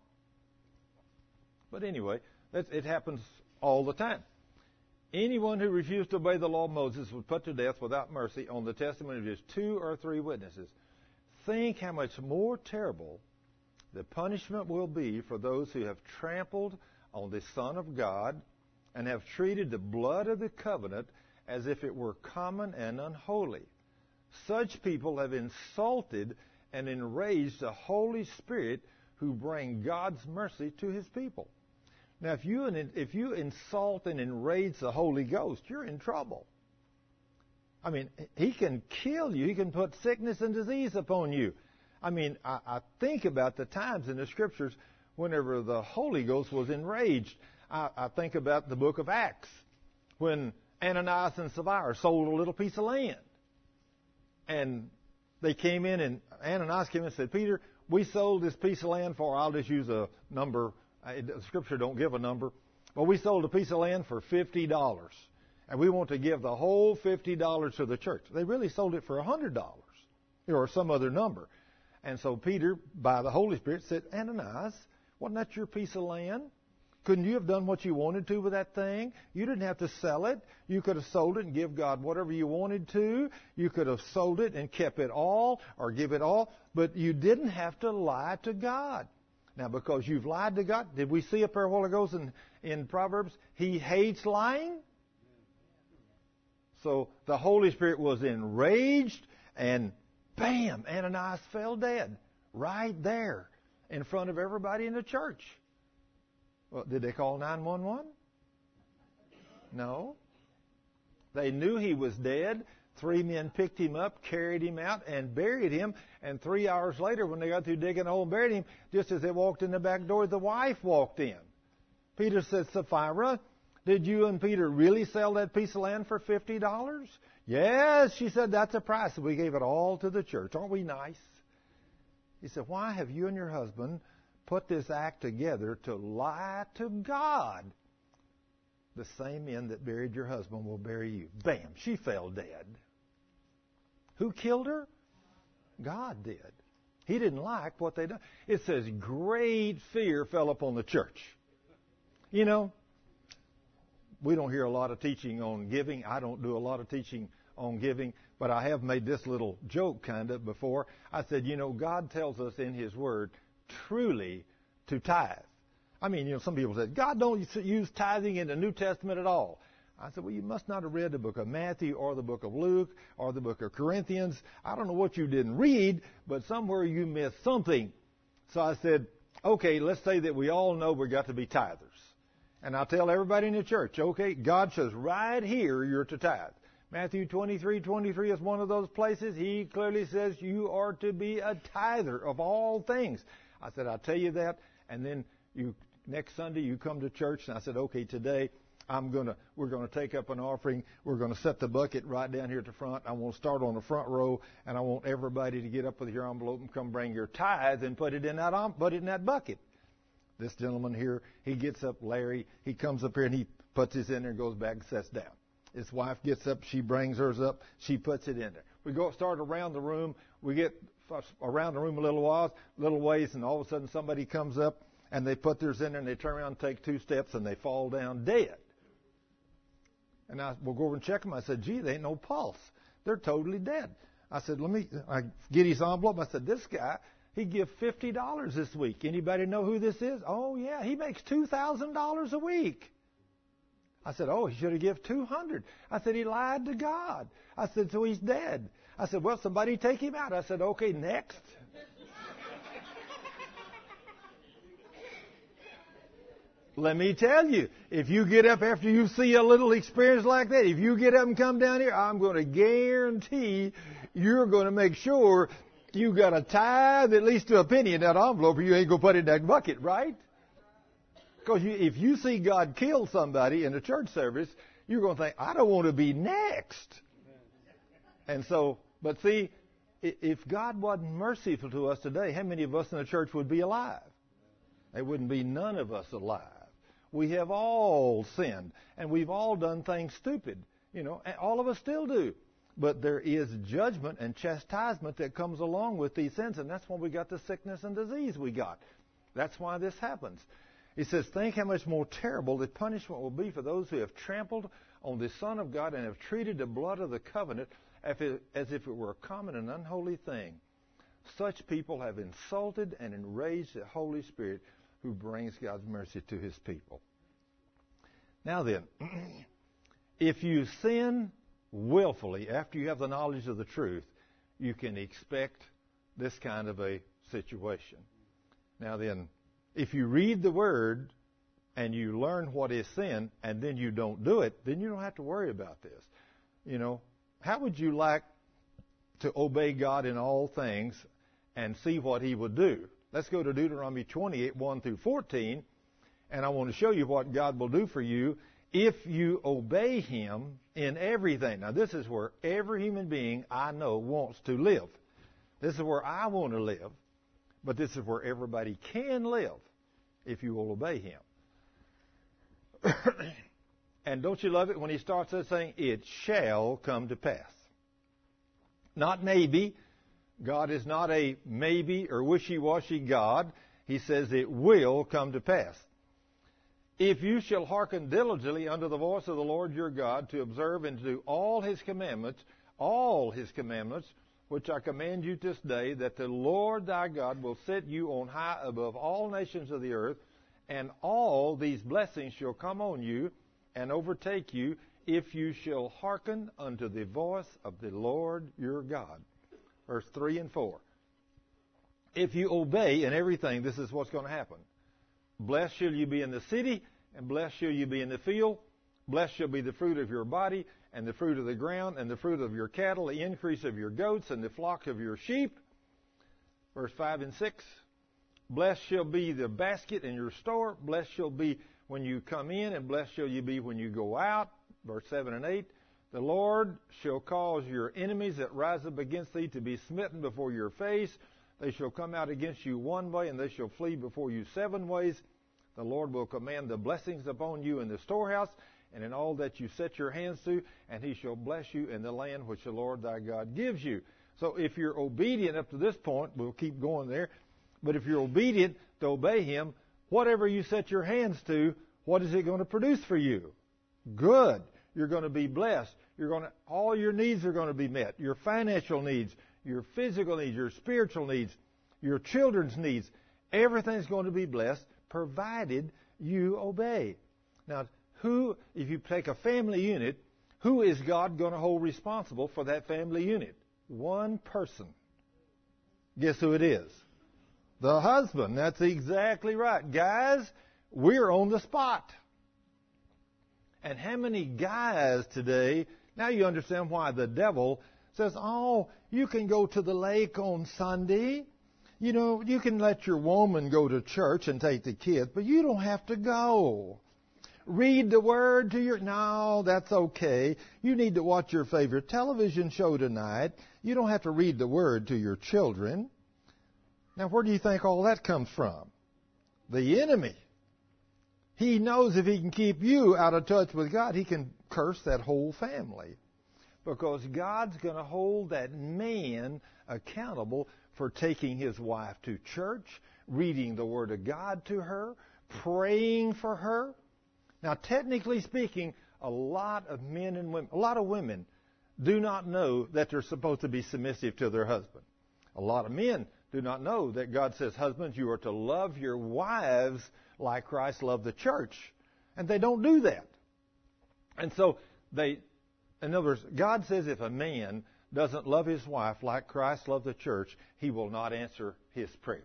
But anyway, that's, it happens all the time. Anyone who refused to obey the law of Moses was put to death without mercy on the testimony of just two or three witnesses. Think how much more terrible the punishment will be for those who have trampled on the Son of God and have treated the blood of the covenant as if it were common and unholy. Such people have insulted and enraged the Holy Spirit who bring God's mercy to His people. Now, if you, if you insult and enrage the Holy Ghost, you're in trouble. I mean, He can kill you. He can put sickness and disease upon you. I mean, I, I think about the times in the Scriptures whenever the Holy Ghost was enraged. I, I think about the book of Acts when Ananias and Sapphira sold a little piece of land. And they came in, and Ananias came in and said, Peter, we sold this piece of land for, I'll just use a number. The Scripture don't give a number. But we sold a piece of land for fifty dollars. And we want to give the whole fifty dollars to the church. They really sold it for one hundred dollars or some other number. And so Peter, by the Holy Spirit, said, Ananias, wasn't that your piece of land? Couldn't you have done what you wanted to with that thing? You didn't have to sell it. You could have sold it and give God whatever you wanted to. You could have sold it and kept it all or give it all. But you didn't have to lie to God. Now, because you've lied to God, did we see up there a while ago in, in Proverbs? He hates lying. So the Holy Spirit was enraged, and bam, Ananias fell dead right there in front of everybody in the church. Well, did they call nine one one? No. They knew he was dead. Three men picked him up, carried him out, and buried him. And three hours later, when they got through digging a hole and buried him, just as they walked in the back door, the wife walked in. Peter said, Sapphira, did you and Peter really sell that piece of land for fifty dollars? Yes, she said, that's a price. We gave it all to the church. Aren't we nice? He said, why have you and your husband put this act together to lie to God? The same men that buried your husband will bury you. Bam, she fell dead. Who killed her? God did. He didn't like what they done. It says great fear fell upon the church. You know, we don't hear a lot of teaching on giving. I don't do a lot of teaching on giving, but I have made this little joke kind of before. I said, you know, God tells us in His Word truly to tithe. I mean, you know, some people said, God don't use tithing in the New Testament at all. I said, well, you must not have read the book of Matthew or the book of Luke or the book of Corinthians. I don't know what you didn't read, but somewhere you missed something. So I said, okay, let's say that we all know we've got to be tithers. And I'll tell everybody in the church, okay, God says right here you're to tithe. Matthew twenty-three twenty-three is one of those places. He clearly says you are to be a tither of all things. I said, I'll tell you that. And then you next Sunday you come to church, and I said, okay, today I'm gonna we're gonna take up an offering. We're gonna set the bucket right down here at the front. I want to start on the front row, and I want everybody to get up with your envelope and come bring your tithe and put it in that put it in that bucket. This gentleman here, he gets up, Larry, he comes up here and he puts his in there and goes back and sits down. His wife gets up, she brings hers up, she puts it in there. We go start around the room. We get around the room a little while, little ways, and all of a sudden somebody comes up and they put theirs in there and they turn around and take two steps and they fall down dead. And I will go over and check them. I said, gee, they ain't no pulse. They're totally dead. I said, let me, I get his envelope. I said, this guy, he give fifty dollars this week. Anybody know who this is? Oh, yeah, he makes two thousand dollars a week. I said, oh, he should have given two hundred dollars. I said, he lied to God. I said, so he's dead. I said, well, somebody take him out. I said, okay, next. Let me tell you, if you get up after you see a little experience like that, if you get up and come down here, I'm going to guarantee you're going to make sure you got a tithe at least to a penny in that envelope, or you ain't going to put it in that bucket, right? Because you, if you see God kill somebody in a church service, you're going to think, I don't want to be next. And so, but see, if God wasn't merciful to us today, how many of us in the church would be alive? There wouldn't be none of us alive. We have all sinned, and we've all done things stupid. You know, and all of us still do. But there is judgment and chastisement that comes along with these sins, and that's why we got the sickness and disease we got. That's why this happens. He says, think how much more terrible the punishment will be for those who have trampled on the Son of God and have treated the blood of the covenant as if it were a common and unholy thing. Such people have insulted and enraged the Holy Spirit who brings God's mercy to His people. Now then, if you sin willfully after you have the knowledge of the truth, you can expect this kind of a situation. Now then, if you read the Word and you learn what is sin and then you don't do it, then you don't have to worry about this. You know, how would you like to obey God in all things and see what He would do? Let's go to Deuteronomy twenty-eight, one through fourteen, and I want to show you what God will do for you if you obey Him in everything. Now, this is where every human being I know wants to live. This is where I want to live, but this is where everybody can live if you will obey Him. And don't you love it when He starts this saying, it shall come to pass. Not maybe. God is not a maybe or wishy-washy God. He says it will come to pass. If you shall hearken diligently unto the voice of the Lord your God to observe and to do all His commandments, all His commandments, which I command you this day, that the Lord thy God will set you on high above all nations of the earth, and all these blessings shall come on you and overtake you if you shall hearken unto the voice of the Lord your God. Verse three and four. If you obey in everything, this is what's going to happen. Blessed shall you be in the city, and blessed shall you be in the field. Blessed shall be the fruit of your body, and the fruit of the ground, and the fruit of your cattle, the increase of your goats, and the flock of your sheep. Verse five and six. Blessed shall be the basket in your store. Blessed shall be when you come in, and blessed shall you be when you go out. Verse seven and eight. The Lord shall cause your enemies that rise up against thee to be smitten before your face. They shall come out against you one way, and they shall flee before you seven ways. The Lord will command the blessings upon you in the storehouse, and in all that you set your hands to, and he shall bless you in the land which the Lord thy God gives you. So if you're obedient up to this point, we'll keep going there, but if you're obedient to obey him, whatever you set your hands to, what is it going to produce for you? Good. You're going to be blessed. You're going to, all your needs are going to be met. Your financial needs, your physical needs, your spiritual needs, your children's needs. Everything's going to be blessed, provided you obey. Now, who, if you take a family unit, who is God going to hold responsible for that family unit? One person. Guess who it is? The husband. That's exactly right. Guys, we're on the spot. And how many guys today, now you understand why the devil says, oh, you can go to the lake on Sunday. You know, you can let your woman go to church and take the kids, but you don't have to go. Read the Word to your... No, that's okay. You need to watch your favorite television show tonight. You don't have to read the Word to your children. Now, where do you think all that comes from? The enemy. He knows if he can keep you out of touch with God, he can curse that whole family. Because God's going to hold that man accountable for taking his wife to church, reading the Word of God to her, praying for her. Now, technically speaking, a lot of men and women, a lot of women do not know that they're supposed to be submissive to their husband. A lot of men do not know that God says, husbands, you are to love your wives like Christ loved the church. And they don't do that. And so they, in other words, God says if a man doesn't love his wife like Christ loved the church, he will not answer his prayer.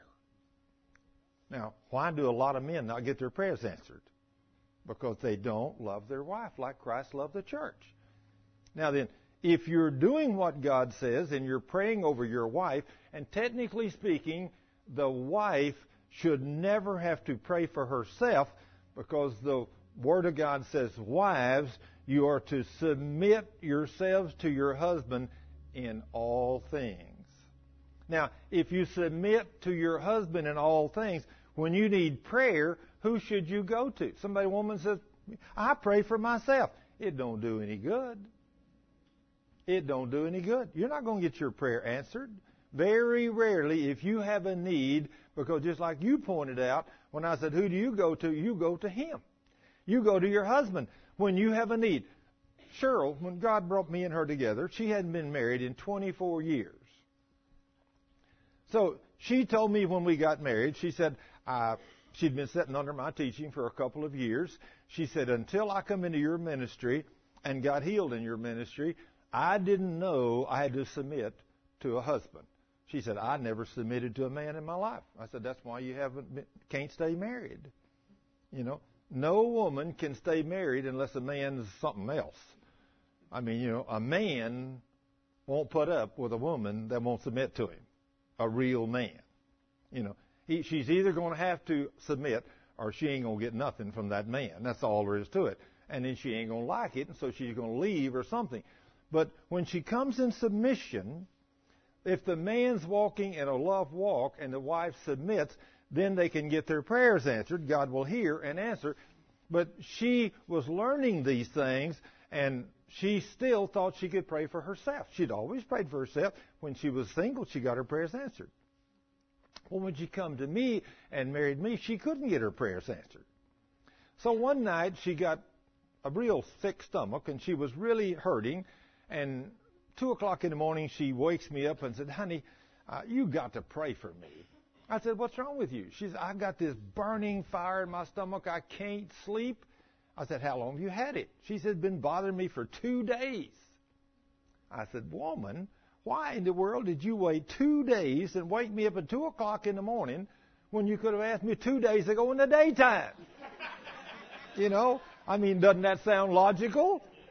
Now, why do a lot of men not get their prayers answered? Because they don't love their wife like Christ loved the church. Now then, if you're doing what God says and you're praying over your wife, and technically speaking, the wife should never have to pray for herself, because the Word of God says, wives, you are to submit yourselves to your husband in all things. Now, if you submit to your husband in all things, when you need prayer, who should you go to? Somebody, woman says, I pray for myself. It don't do any good. It don't do any good. You're not going to get your prayer answered. Very rarely, if you have a need, because just like you pointed out, when I said, who do you go to? You go to him. You go to your husband when you have a need. Cheryl, when God brought me and her together, she hadn't been married in twenty-four years. So she told me when we got married, she said, uh, she'd been sitting under my teaching for a couple of years. She said, until I come into your ministry and got healed in your ministry, I didn't know I had to submit to a husband. She said, I never submitted to a man in my life. I said, that's why you haven't been, can't stay married. You know, no woman can stay married unless a man's something else. I mean, you know, a man won't put up with a woman that won't submit to him. A real man. You know, he, she's either going to have to submit or she ain't going to get nothing from that man. That's all there is to it. And then she ain't going to like it, and so she's going to leave or something. But when she comes in submission, if the man's walking in a love walk and the wife submits, then they can get their prayers answered. God will hear and answer. But she was learning these things, and she still thought she could pray for herself. She'd always prayed for herself. When she was single, she got her prayers answered. Well, when she come to me and married me, she couldn't get her prayers answered. So one night, she got a real sick stomach, and she was really hurting. And two o'clock in the morning, she wakes me up and said, honey, uh, you got to pray for me. I said, what's wrong with you? She said, I got this burning fire in my stomach. I can't sleep. I said, how long have you had it? She said, it's been bothering me for two days. I said, woman, why in the world did you wait two days and wake me up at two o'clock in the morning when you could have asked me two days ago in the daytime? You know, I mean, doesn't that sound logical?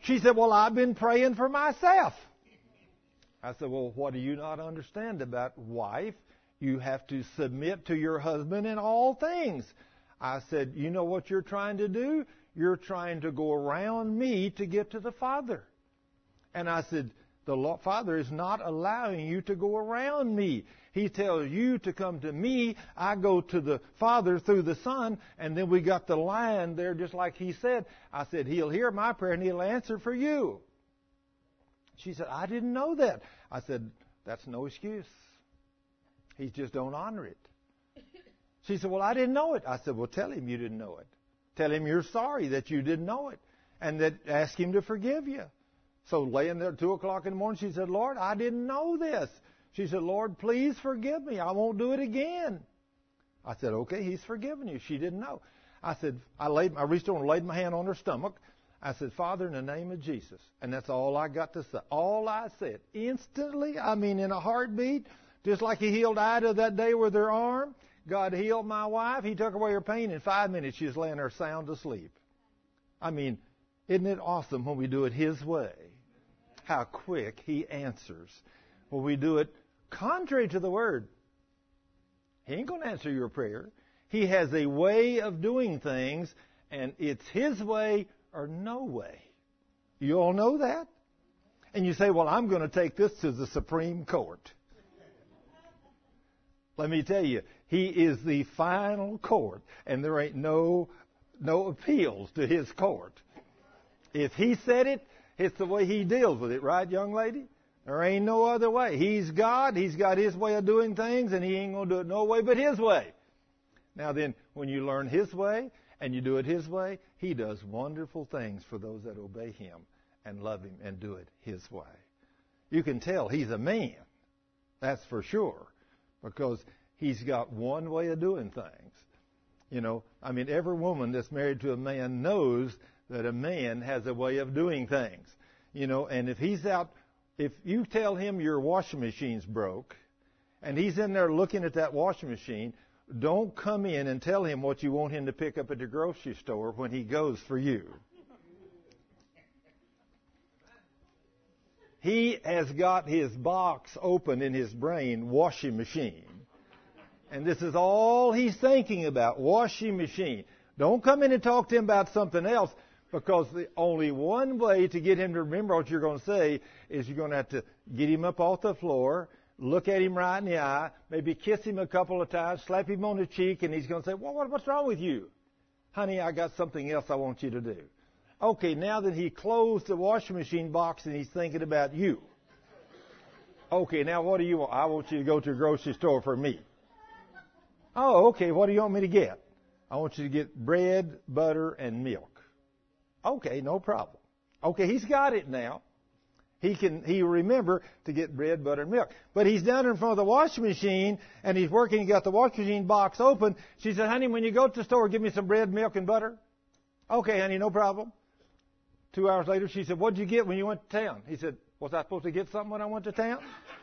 She said, well, I've been praying for myself. I said, well, what do you not understand about wife? You have to submit to your husband in all things. I said, you know what you're trying to do? You're trying to go around me to get to the Father. And I said, the Father is not allowing you to go around me. He tells you to come to me. I go to the Father through the Son, and then we got the line there just like He said. I said, He'll hear my prayer and He'll answer for you. She said, I didn't know that. I said, that's no excuse. He just don't honor it. She said, well, I didn't know it. I said, well, tell Him you didn't know it. Tell Him you're sorry that you didn't know it, and that ask Him to forgive you. So laying there at two o'clock in the morning, she said, Lord, I didn't know this. She said, Lord, please forgive me. I won't do it again. I said, okay, He's forgiven you. She didn't know. I said, I laid, I reached over and laid my hand on her stomach. I said, Father, in the name of Jesus. And that's all I got to say. All I said. Instantly, I mean in a heartbeat, just like He healed Ida that day with her arm, God healed my wife. He took away her pain. In five minutes, she was laying there sound asleep. I mean, isn't it awesome when we do it His way? How quick He answers. When we do it contrary to the Word, He ain't going to answer your prayer. He has a way of doing things, and it's His way or no way. You all know that? And you say, well, I'm going to take this to the Supreme Court. Let me tell you, He is the final court, and there ain't no no appeals to His court. If He said it, it's the way He deals with it, right, young lady? There ain't no other way. He's God. He's got His way of doing things, and He ain't going to do it no way but His way. Now then, when you learn His way and you do it His way, He does wonderful things for those that obey Him and love Him and do it His way. You can tell He's a man. That's for sure. Because He's got one way of doing things. You know, I mean, every woman that's married to a man knows that a man has a way of doing things. You know, and if he's out, if you tell him your washing machine's broke, and he's in there looking at that washing machine, don't come in and tell him what you want him to pick up at the grocery store when he goes for you. He has got his box open in his brain, washing machine. And this is all he's thinking about, washing machine. Don't come in and talk to him about something else, because the only one way to get him to remember what you're going to say is you're going to have to get him up off the floor, look at him right in the eye, maybe kiss him a couple of times, slap him on the cheek, and he's going to say, well, what's wrong with you? Honey, I got something else I want you to do. Okay, now that he closed the washing machine box and he's thinking about you. Okay, now what do you want? I want you to go to the grocery store for me. Oh, okay, what do you want me to get? I want you to get bread, butter, and milk. Okay, no problem. Okay, he's got it now. He can he remember to get bread, butter, and milk. But he's down in front of the washing machine, and he's working. He got the washing machine box open. She said, honey, when you go to the store, give me some bread, milk, and butter. Okay, honey, no problem. Two hours later, she said, what'd you get when you went to town? He said, was I supposed to get something when I went to town?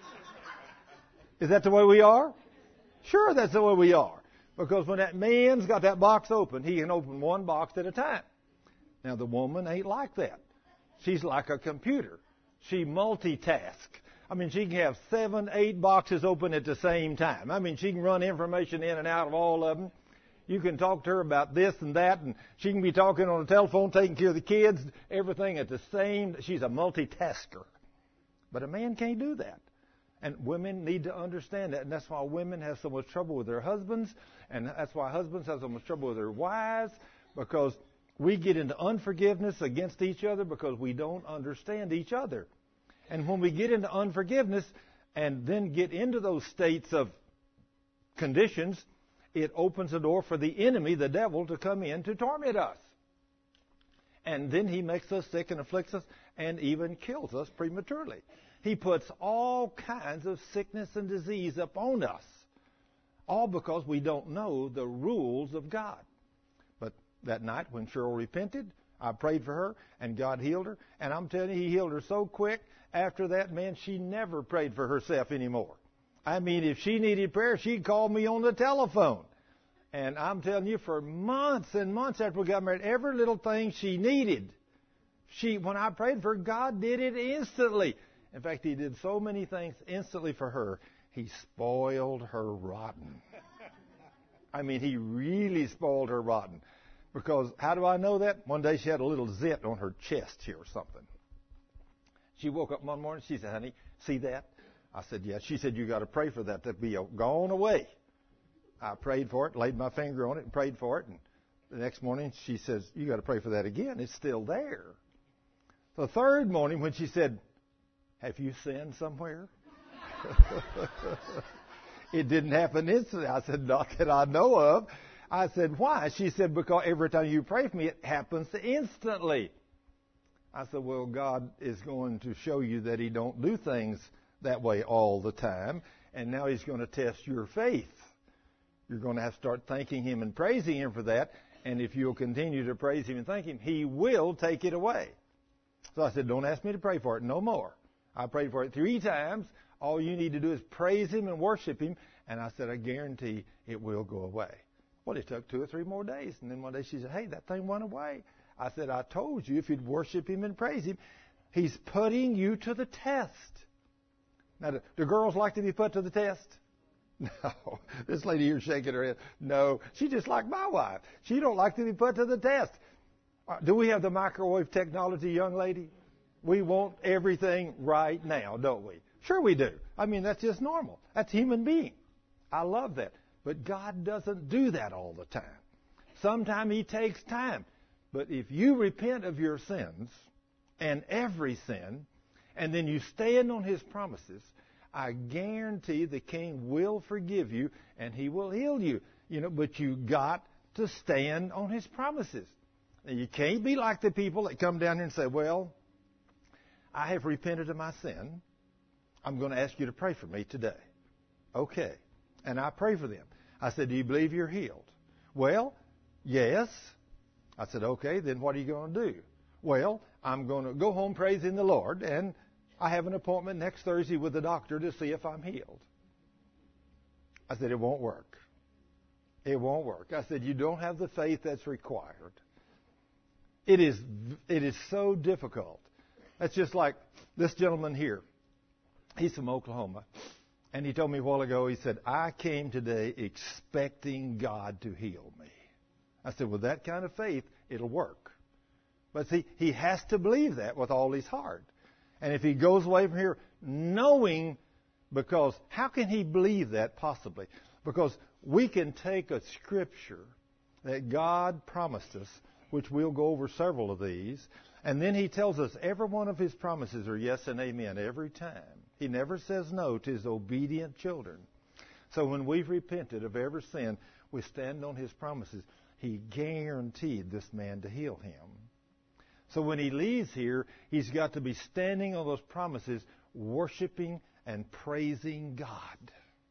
Is that the way we are? Sure, that's the way we are. Because when that man's got that box open, he can open one box at a time. Now, the woman ain't like that. She's like a computer. She multitasks. I mean, she can have seven, eight boxes open at the same time. I mean, she can run information in and out of all of them. You can talk to her about this and that, and she can be talking on the telephone, taking care of the kids, everything at the same. She's a multitasker. But a man can't do that. And women need to understand that. And that's why women have so much trouble with their husbands. And that's why husbands have so much trouble with their wives. Because we get into unforgiveness against each other because we don't understand each other. And when we get into unforgiveness and then get into those states of conditions, it opens the door for the enemy, the devil, to come in to torment us. And then he makes us sick and afflicts us and even kills us prematurely. He puts all kinds of sickness and disease upon us, all because we don't know the rules of God. But that night when Cheryl repented, I prayed for her, and God healed her. And I'm telling you, He healed her so quick. After that, man, she never prayed for herself anymore. I mean, if she needed prayer, she'd call me on the telephone. And I'm telling you, for months and months after we got married, every little thing she needed, She, when I prayed for her, God did it instantly. In fact, He did so many things instantly for her. He spoiled her rotten. I mean, He really spoiled her rotten. Because how do I know that? One day she had a little zit on her chest here or something. She woke up one morning. She said, honey, see that? I said, yes. She said, you got to pray for that to be gone away. I prayed for it, laid my finger on it and prayed for it. And the next morning she says, you got to pray for that again. It's still there. The third morning when she said, have you sinned somewhere? It didn't happen instantly. I said, not that I know of. I said, why? She said, because every time you pray for me, it happens instantly. I said, well, God is going to show you that He don't do things that way all the time. And now He's going to test your faith. You're going to have to start thanking Him and praising Him for that. And if you'll continue to praise Him and thank Him, He will take it away. So I said, don't ask me to pray for it no more. I prayed for it three times. All you need to do is praise Him and worship Him. And I said, I guarantee it will go away. Well, it took two or three more days. And then one day she said, hey, that thing went away. I said, I told you if you'd worship Him and praise Him, He's putting you to the test. Now, do, do girls like to be put to the test? No. This lady here shaking her head. No. She just like my wife. She don't like to be put to the test. Do we have the microwave technology, young lady? We want everything right now, don't we? Sure we do. I mean, that's just normal. That's human being. I love that. But God doesn't do that all the time. Sometimes He takes time. But if you repent of your sins, and every sin, and then you stand on His promises, I guarantee the King will forgive you and He will heal you. You know, but you got to stand on His promises. Now, you can't be like the people that come down here and say, well, I have repented of my sin. I'm going to ask you to pray for me today. Okay. And I pray for them. I said, do you believe you're healed? Well, yes. I said, okay, then what are you going to do? Well, I'm going to go home praising the Lord, and I have an appointment next Thursday with the doctor to see if I'm healed. I said, it won't work. It won't work. I said, you don't have the faith that's required. It is, it is so difficult. That's just like this gentleman here. He's from Oklahoma. And he told me a while ago, he said, I came today expecting God to heal me. I said, with that kind of faith, it'll work. But see, he has to believe that with all his heart. And if he goes away from here knowing, because how can he believe that possibly? Because we can take a scripture that God promised us, which we'll go over several of these, and then He tells us every one of His promises are yes and amen every time. He never says no to His obedient children. So when we've repented of every sin, we stand on His promises. He guaranteed this man to heal him. So when he leaves here, he's got to be standing on those promises, worshiping and praising God.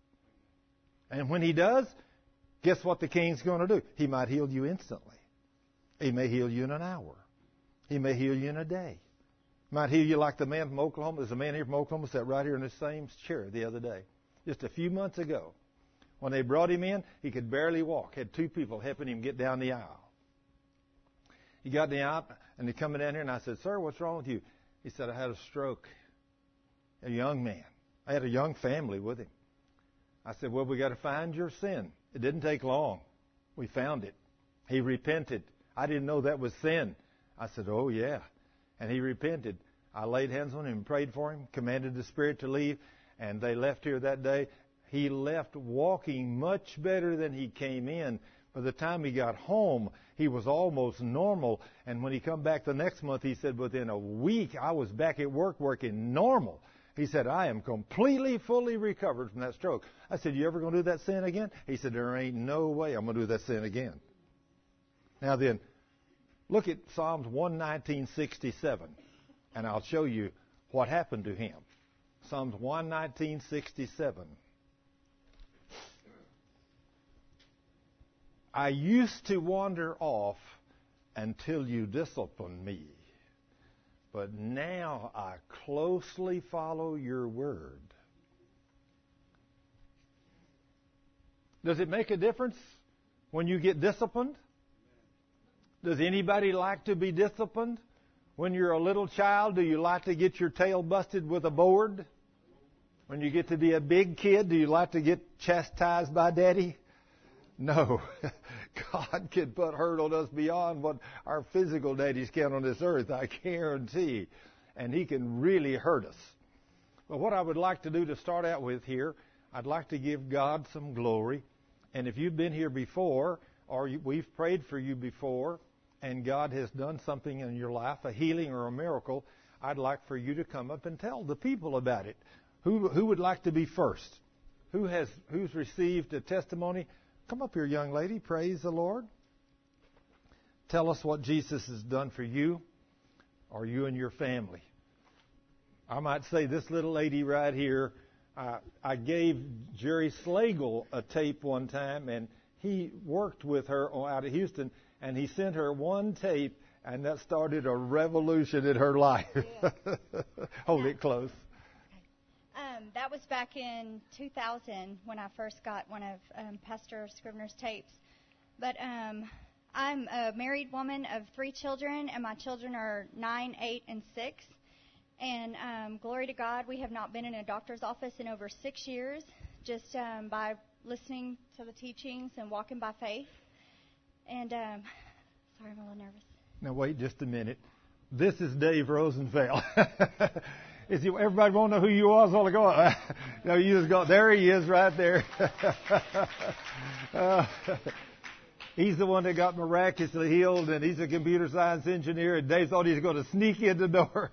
And when he does, guess what the King's going to do? He might heal you instantly. He may heal you in an hour. He may heal you in a day. He might heal you like the man from Oklahoma. There's a man here from Oklahoma sat right here in the same chair the other day, just a few months ago. When they brought him in, he could barely walk. Had two people helping him get down the aisle. He got down the aisle, and they're coming down here, and I said, sir, what's wrong with you? He said, I had a stroke. A young man. I had a young family with him. I said, well, we got to find your sin. It didn't take long. We found it. He repented. I didn't know that was sin. I said, oh, yeah. And he repented. I laid hands on him and prayed for him, commanded the spirit to leave, and they left here that day. He left walking much better than he came in. By the time he got home, he was almost normal. And when he come back the next month, he said, within a week, I was back at work working normal. He said, I am completely, fully recovered from that stroke. I said, you ever going to do that sin again? He said, there ain't no way I'm going to do that sin again. Now then, look at Psalms one nineteen sixty-seven, and I'll show you what happened to him. Psalms one nineteen sixty-seven. I used to wander off until you disciplined me, but now I closely follow your word. Does it make a difference when you get disciplined? Does anybody like to be disciplined? When you're a little child, do you like to get your tail busted with a board? When you get to be a big kid, do you like to get chastised by Daddy? No. God can put hurt on us beyond what our physical daddies can on this earth, I guarantee. And He can really hurt us. But what I would like to do to start out with here, I'd like to give God some glory. And if you've been here before, or you, we've prayed for you before, and God has done something in your life, a healing or a miracle, I'd like for you to come up and tell the people about it. Who who would like to be first? Who has who's received a testimony? Come up here, young lady. Praise the Lord. Tell us what Jesus has done for you or you and your family. I might say this little lady right here, uh, I gave Jerry Slagle a tape one time, and he worked with her out of Houston, and he sent her one tape, and that started a revolution in her life. Yeah. Hold yeah. it close. Um, that was back in two thousand when I first got one of um, Pastor Scrivener's tapes. But um, I'm a married woman of three children, and my children are nine, eight, and six. And um, glory to God, we have not been in a doctor's office in over six years, just um, by listening to the teachings and walking by faith. And um, sorry, I'm a little nervous. Now wait just a minute. This is Dave Rosenfeld. Is he, everybody want to know who you was all ago? No, you just go, there he is right there. uh, he's the one that got miraculously healed, and he's a computer science engineer, and Dave thought he was going to sneak in the door.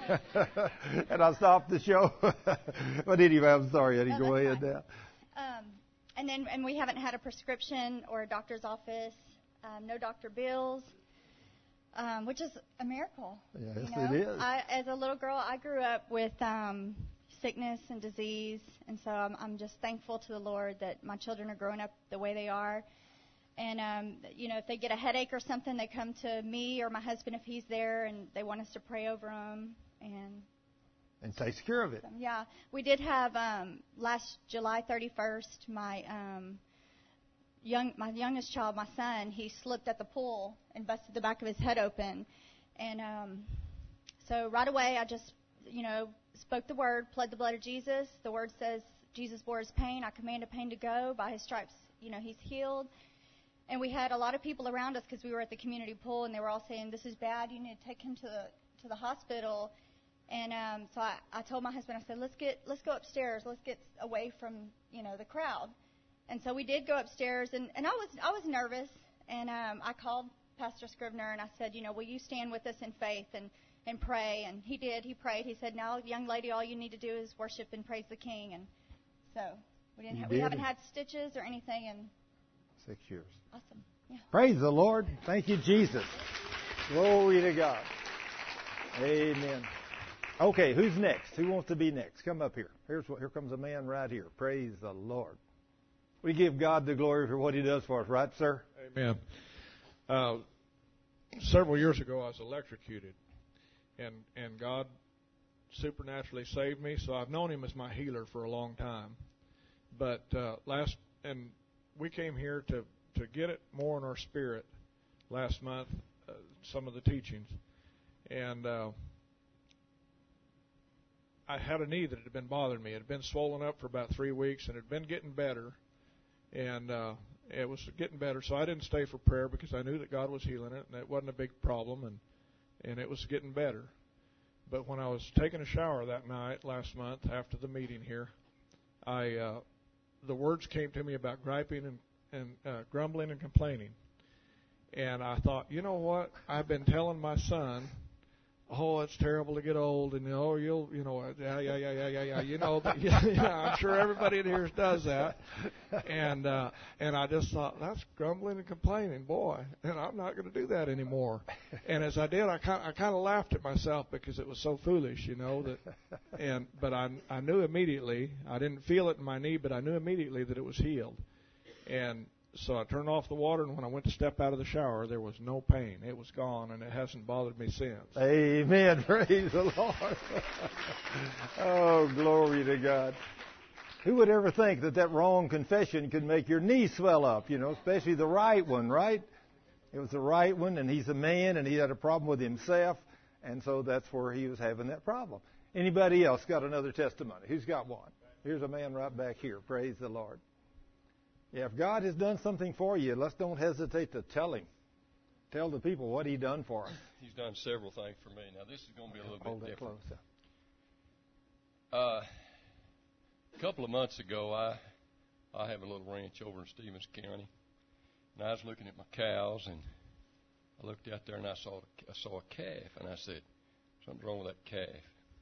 And I stopped the show. But anyway, I'm sorry, Eddie. No, go ahead fine. now. Um, and then, and we haven't had a prescription or a doctor's office, um, no doctor bills. Um, which is a miracle. Yes, you know? it is. I, as a little girl, I grew up with um, sickness and disease, and so I'm, I'm just thankful to the Lord that my children are growing up the way they are. And, um, you know, if they get a headache or something, they come to me or my husband if he's there, and they want us to pray over them. And and takes care of it. Yeah. We did have um, last July thirty-first, my um, young, my youngest child, my son, he slipped at the pool and busted the back of his head open. And um, so right away I just, you know, spoke the word, pled the blood of Jesus. The word says Jesus bore his pain. I commanded pain to go. By his stripes, you know, he's healed. And we had a lot of people around us because we were at the community pool, and they were all saying, this is bad. You need to take him to the to the hospital. And um, so I, I told my husband, I said, let's get let's go upstairs. Let's get away from, you know, the crowd. And so we did go upstairs, and, and I was I was nervous. And um, I called Pastor Scrivener, and I said, you know, will you stand with us in faith and, and pray? And he did. He prayed. He said, now, young lady, all you need to do is worship and praise the King. And so we didn't ha- we haven't had stitches or anything in six years. Awesome. Yeah. Praise the Lord. Thank you, Jesus. Glory to God. Amen. Okay, who's next? Who wants to be next? Come up here. Here's what, here comes a man right here. Praise the Lord. We give God the glory for what he does for us, right, sir? Amen. Uh, several years ago, I was electrocuted, and and God supernaturally saved me. So I've known him as my healer for a long time. But uh, last, and we came here to, to get it more in our spirit last month, uh, some of the teachings. And uh, I had a knee that had been bothering me. It had been swollen up for about three weeks, and it had been getting better. And uh, it was getting better, so I didn't stay for prayer because I knew that God was healing it, and it wasn't a big problem, and, and it was getting better. But when I was taking a shower that night last month after the meeting here, I uh, the words came to me about griping and, and uh, grumbling and complaining. And I thought, you know what? I've been telling my son, oh, it's terrible to get old, and oh, you'll, you know, yeah, yeah, yeah, yeah, yeah, yeah, you know, but, yeah, yeah, I'm sure everybody in here does that. And uh, and I just thought, that's grumbling and complaining, boy, and I'm not going to do that anymore. And as I did, I kind I kind of laughed at myself because it was so foolish, you know. That, and but I I knew immediately, I didn't feel it in my knee, but I knew immediately that it was healed. And so I turned off the water, and when I went to step out of the shower, there was no pain. It was gone, and it hasn't bothered me since. Amen. Praise the Lord. Oh, glory to God. Who would ever think that that wrong confession could make your knee swell up, you know, especially the right one, right? It was the right one, and he's a man, and he had a problem with himself, And so that's where he was having that problem. Anybody else got another testimony? Who's got one? Here's a man right back here. Praise the Lord. Yeah, if God has done something for you, let's don't hesitate to tell him. Tell the people what he done for us. He's done several things for me. Now, this is going to be a little Hold bit that different. close. Uh, a couple of months ago, I I have a little ranch over in Stevens County, and I was looking at my cows, and I looked out there and I saw I saw a calf, and I said, "Something's wrong with that calf."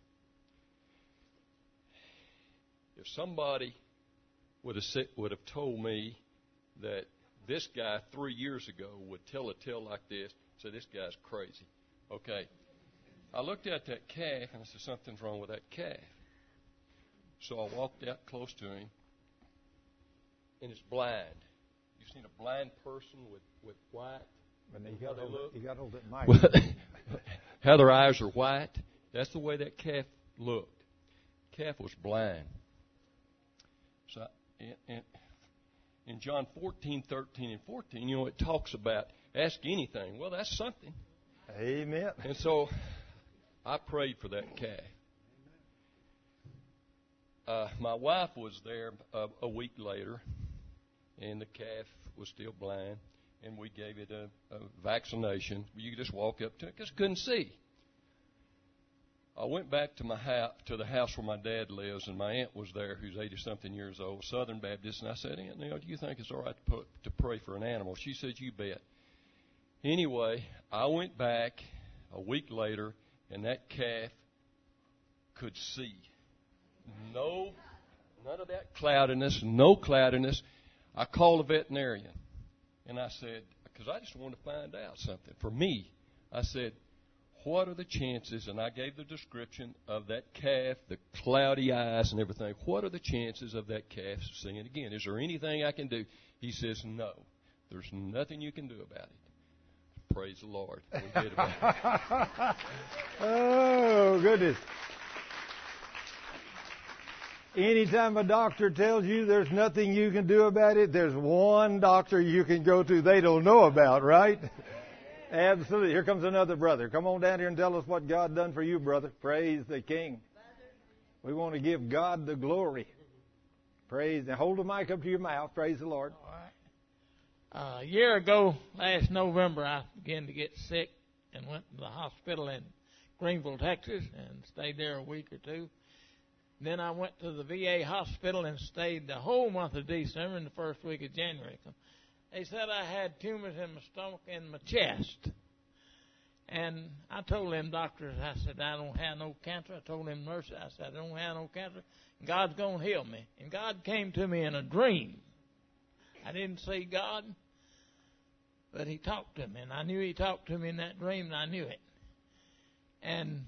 If somebody would have said, would have told me that this guy three years ago would tell a tale like this, say this guy's crazy. Okay, I looked at that calf and I said, "Something's wrong with that calf." So I walked out close to him, and it's blind. You've seen a blind person with, with white? But you how got they hold look? it, you got to hold it mic. How their eyes are white. That's the way that calf looked. Calf was blind. So in, in, in John fourteen, thirteen, and fourteen, you know, it talks about ask anything. Well, that's something. Amen. And so I prayed for that calf. Uh, my wife was there a, a week later, and the calf was still blind, and we gave it a, a vaccination. You could just walk up to it because couldn't see. I went back to my house, to the house where my dad lives, and my aunt was there, who's eighty-something years old, Southern Baptist, and I said, "Aunt Neil, do you think it's all right to, put, to pray for an animal?" She said, "You bet." Anyway, I went back a week later, and that calf could see. No, none of that cloudiness, no cloudiness. I called a veterinarian, and I said, because I just wanted to find out something. For me, I said, what are the chances, and I gave the description of that calf, the cloudy eyes and everything, what are the chances of that calf seeing again? Is there anything I can do? He says, no, there's nothing you can do about it. Praise the Lord. We did about it. Oh, goodness. Anytime a doctor tells you there's nothing you can do about it, there's one doctor you can go to they don't know about, right? Absolutely. Here comes another brother. Come on down here and tell us what God done for you, brother. Praise the King. We want to give God the glory. Praise. And hold the mic up to your mouth. Praise the Lord. All right. Uh, a year ago, last November, I began to get sick and went to the hospital in Greenville, Texas, and stayed there a week or two. Then I went to the V A hospital and stayed the whole month of December and the first week of January. They said I had tumors in my stomach and my chest. And I told them doctors, I said, I don't have no cancer. I told them nurses, I said, I don't have no cancer. God's going to heal me. And God came to me in a dream. I didn't see God, but he talked to me. And I knew he talked to me in that dream, and I knew it. And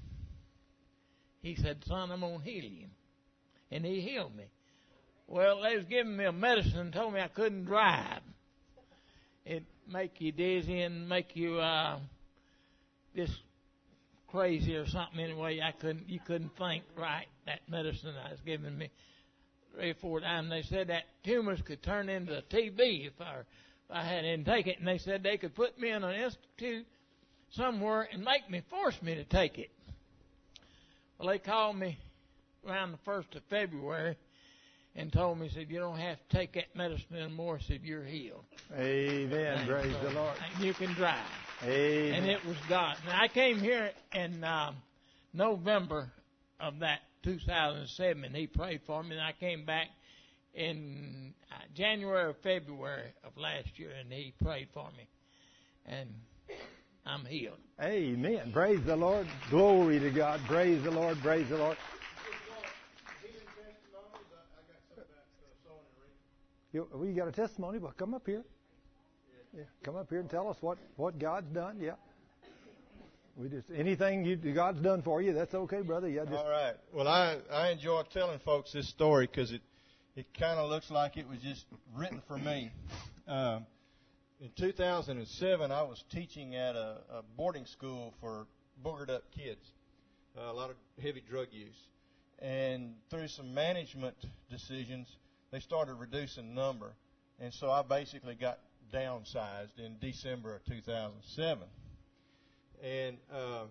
he said, son, I'm going to heal you. And he healed me. Well, they was giving me a medicine and told me I couldn't drive. It make you dizzy and make you uh, just crazy or something. Anyway, I couldn't. You couldn't think right. That medicine I was giving me three or four times. They said that tumors could turn into T B if I, if I had didn't take it. And they said they could put me in an institute somewhere and make me force me to take it. Well, they called me around the first of February and told me, said, you don't have to take that medicine anymore. Said, you're healed. Amen. Praise so, the Lord. And you can drive. Amen. And it was God. Now, I came here in um, November of that two thousand seven, and he prayed for me. And I came back in uh, January or February of last year, and he prayed for me. And I'm healed. Amen. Praise the Lord. Glory to God. Praise the Lord. Praise the Lord. You, we got a testimony. Well, come up here. Yeah, come up here and tell us what, what God's done. Yeah. We just anything you, God's done for you, that's okay, brother. Yeah. Just, all right. Well, I I enjoy telling folks this story because it it kind of looks like it was just written for me. Um, in two thousand seven, I was teaching at a, a boarding school for boogered up kids, uh, a lot of heavy drug use, and through some management decisions, they started reducing number, and so I basically got downsized in December of two thousand seven. And uh,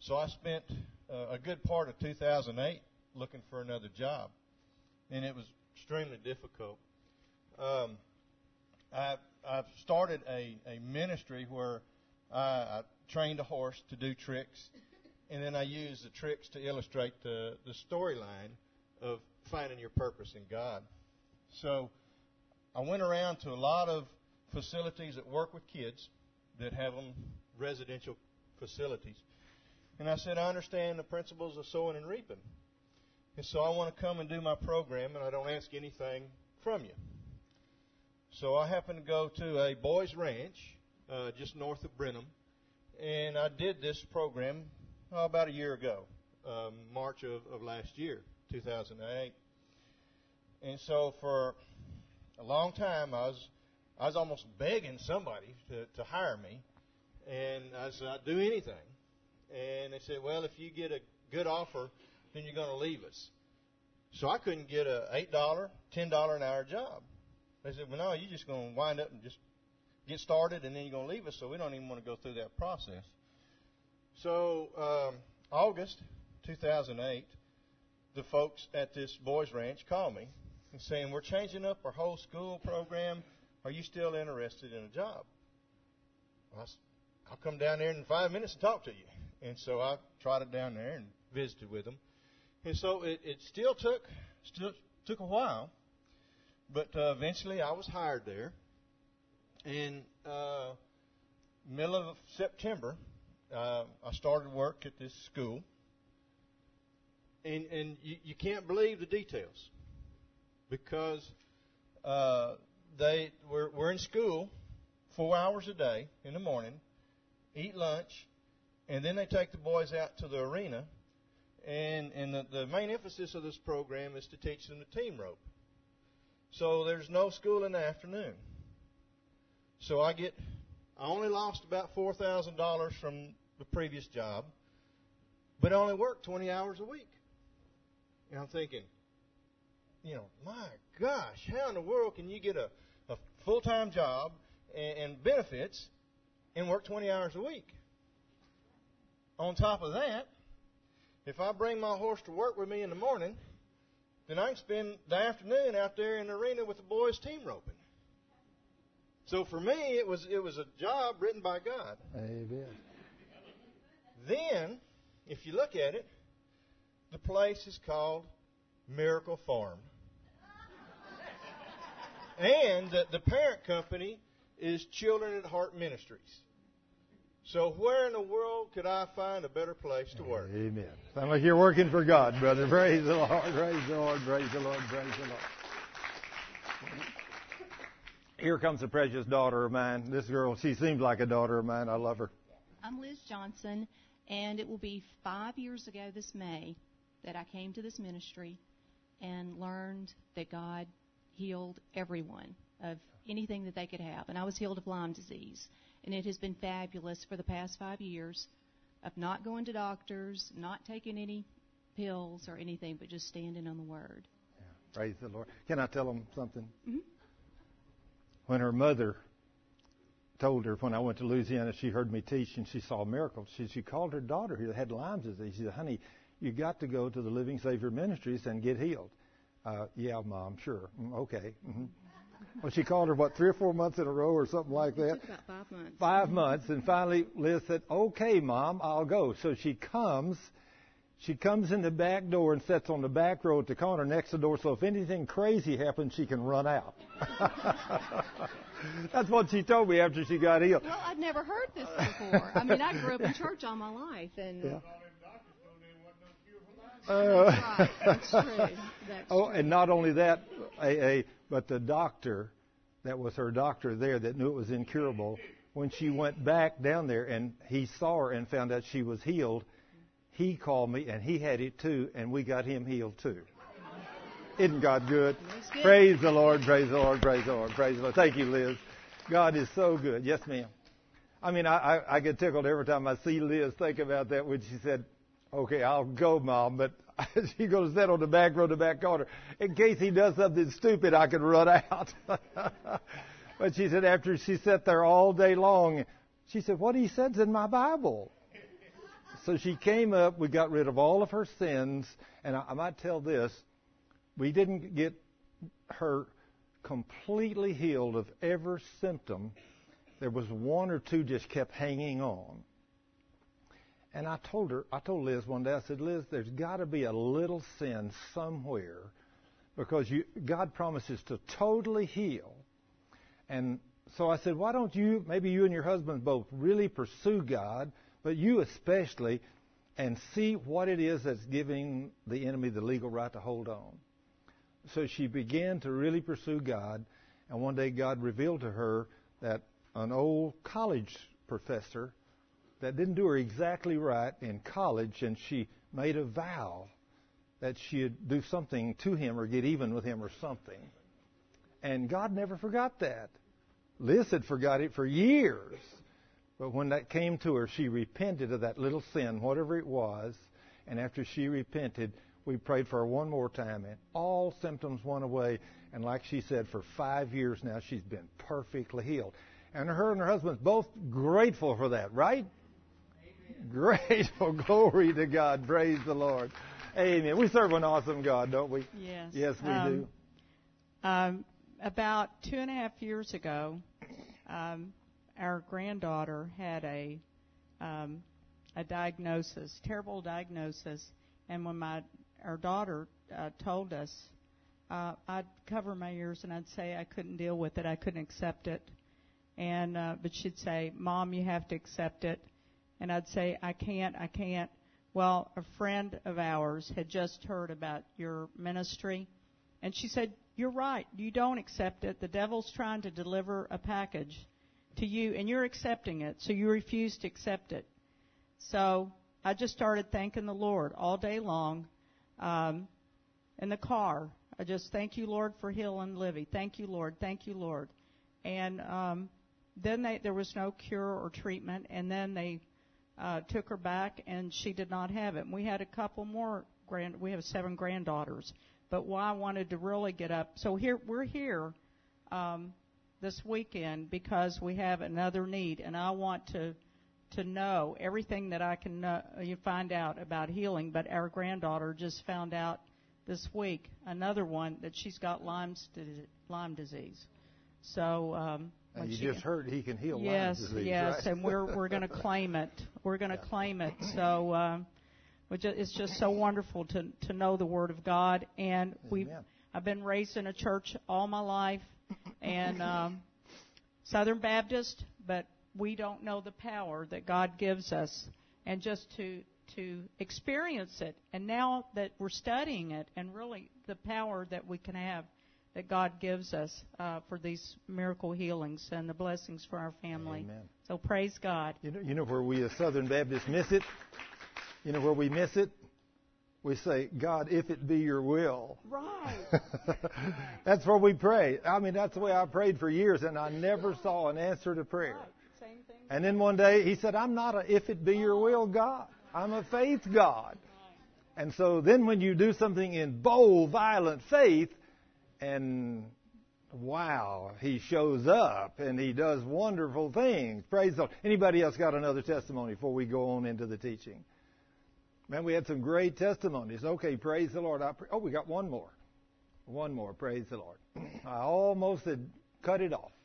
So I spent uh, a good part of two thousand eight looking for another job, and it was extremely difficult. Um, I I've started a, a ministry where I, I trained a horse to do tricks, and then I use the tricks to illustrate the, the storyline of finding your purpose in God. So I went around to a lot of facilities that work with kids that have them residential facilities. And I said, I understand the principles of sowing and reaping. And so I want to come and do my program, and I don't ask anything from you. So I happened to go to a boys' ranch uh, just north of Brenham, and I did this program oh, about a year ago, um, March of, of last year, two thousand eight. And so for a long time, I was I was almost begging somebody to, to hire me, and I said, I'd do anything. And they said, well, if you get a good offer, then you're going to leave us. So I couldn't get a eight dollars, ten dollars an hour job. They said, well, no, you're just going to wind up and just get started, and then you're going to leave us, so we don't even want to go through that process. So um, August two thousand eight, the folks at this boys' ranch called me and saying, we're changing up our whole school program. Are you still interested in a job? Well, I'll come down there in five minutes and talk to you. And so I trotted down there and visited with them. And so it, it still took still took a while, but uh, eventually I was hired there. In uh, middle of September, uh, I started work at this school. And, and you, you can't believe the details, because uh, they we're, we're in school four hours a day in the morning, eat lunch, and then they take the boys out to the arena. And, and the, the main emphasis of this program is to teach them the team rope. So there's no school in the afternoon. So I get, I only lost about four thousand dollars from the previous job, but I only worked twenty hours a week. And I'm thinking, you know, my gosh, how in the world can you get a, a full-time job and, and benefits and work twenty hours a week? On top of that, if I bring my horse to work with me in the morning, then I can spend the afternoon out there in the arena with the boys team roping. So for me, it was it was a job written by God. Amen. Then, if you look at it, the place is called Miracle Farm. And the, the parent company is Children at Heart Ministries. So where in the world could I find a better place to work? Amen. Sounds like you're working for God, brother. Praise the Lord, praise the Lord, praise the Lord, praise the Lord. Here comes a precious daughter of mine. This girl, she seems like a daughter of mine. I love her. I'm Liz Johnson, and it will be five years ago this May that I came to this ministry and learned that God healed everyone of anything that they could have. And I was healed of Lyme disease. And it has been fabulous for the past five years of not going to doctors, not taking any pills or anything, but just standing on the Word. Yeah. Praise the Lord. Can I tell them something? Mm-hmm. When her mother told her, when I went to Louisiana, she heard me teach and she saw miracles. She, she called her daughter who had Lyme disease. She said, honey, you got to go to the Living Savior Ministries and get healed. Uh, yeah, Mom, sure. Mm, okay. Mm-hmm. Well, she called her, what, three or four months in a row or something like that? It took about five months. Five months. And finally, Liz said, okay, Mom, I'll go. So she comes. She comes in the back door and sits on the back row at the corner next to the door, so if anything crazy happens, she can run out. That's what she told me after she got healed. Well, I'd never heard this before. I mean, I grew up in church all my life. And yeah. Uh, That's right. That's true. That's oh, true. And not only that, a, a, but the doctor, that was her doctor there that knew it was incurable, when she went back down there and he saw her and found out she was healed, he called me and he had it too, and we got him healed too. Isn't God good? good? Praise the Lord, praise the Lord, praise the Lord, praise the Lord. Thank you, Liz. God is so good. Yes, ma'am. I mean, I, I, I get tickled every time I see Liz think about that when she said, okay, I'll go, Mom, but she's going to sit on the back row, the back corner. In case he does something stupid, I can run out. But she said after she sat there all day long, she said, what he says in my Bible. So she came up. We got rid of all of her sins. And I, I might tell this, we didn't get her completely healed of every symptom. There was one or two just kept hanging on. And I told her, I told Liz one day, I said, Liz, there's got to be a little sin somewhere because you, God promises to totally heal. And so I said, why don't you, maybe you and your husband both really pursue God, but you especially, and see what it is that's giving the enemy the legal right to hold on. So she began to really pursue God, and one day God revealed to her that an old college professor that didn't do her exactly right in college, and she made a vow that she'd do something to him or get even with him or something. And God never forgot that. Liz had forgot it for years. But when that came to her, she repented of that little sin, whatever it was. And after she repented, we prayed for her one more time, and all symptoms went away. And like she said, for five years now, she's been perfectly healed. And her and her husband's both grateful for that, right? Amen. Grateful. Glory to God. Praise the Lord. Amen. We serve an awesome God, don't we? Yes. Yes, we um, do. Um, about two and a half years ago, um, our granddaughter had a um, a diagnosis, terrible diagnosis, and when my our daughter uh, told us, uh, I'd cover my ears and I'd say I couldn't deal with it, I couldn't accept it, and uh, but she'd say, Mom, you have to accept it, and I'd say, I can't, I can't. Well, a friend of ours had just heard about your ministry, and she said, you're right, you don't accept it. The devil's trying to deliver a package to you, and you're accepting it, so you refuse to accept it. So I just started thanking the Lord all day long um, in the car. I just, thank you, Lord, for healing Livy. Thank you, Lord. Thank you, Lord. And um, then they, there was no cure or treatment, and then they uh, took her back, and she did not have it. And we had a couple more grand. We have seven granddaughters. But why I wanted to really get up. So here we're here um, this weekend because we have another need, and I want to to know everything that I can know, you find out about healing. But our granddaughter just found out this week another one that she's got Lyme's Lyme disease. So um, and you she, just heard he can heal yes, Lyme disease, yes, right? and we're we're going to claim it. We're going to yeah. claim it. So. Um, Which it's just so wonderful to to know the Word of God, and we I've been raised in a church all my life, and um, Southern Baptist, but we don't know the power that God gives us, and just to to experience it, and now that we're studying it, and really the power that we can have, that God gives us uh, for these miracle healings and the blessings for our family. Amen. So praise God. You know, you know where we as Southern Baptists miss it. You know where we miss it? We say, God, if it be your will. Right. That's where we pray. I mean, that's the way I prayed for years, and I never saw an answer to prayer. Right. Same thing. And then one day he said, I'm not a if it be your will God. I'm a faith God. And so then when you do something in bold, violent faith, and wow, he shows up and he does wonderful things. Praise the Lord. Anybody else got another testimony before we go on into the teaching? Man, we had some great testimonies. Okay, praise the Lord. I pre- oh, we got one more. One more, praise the Lord. I almost had cut it off.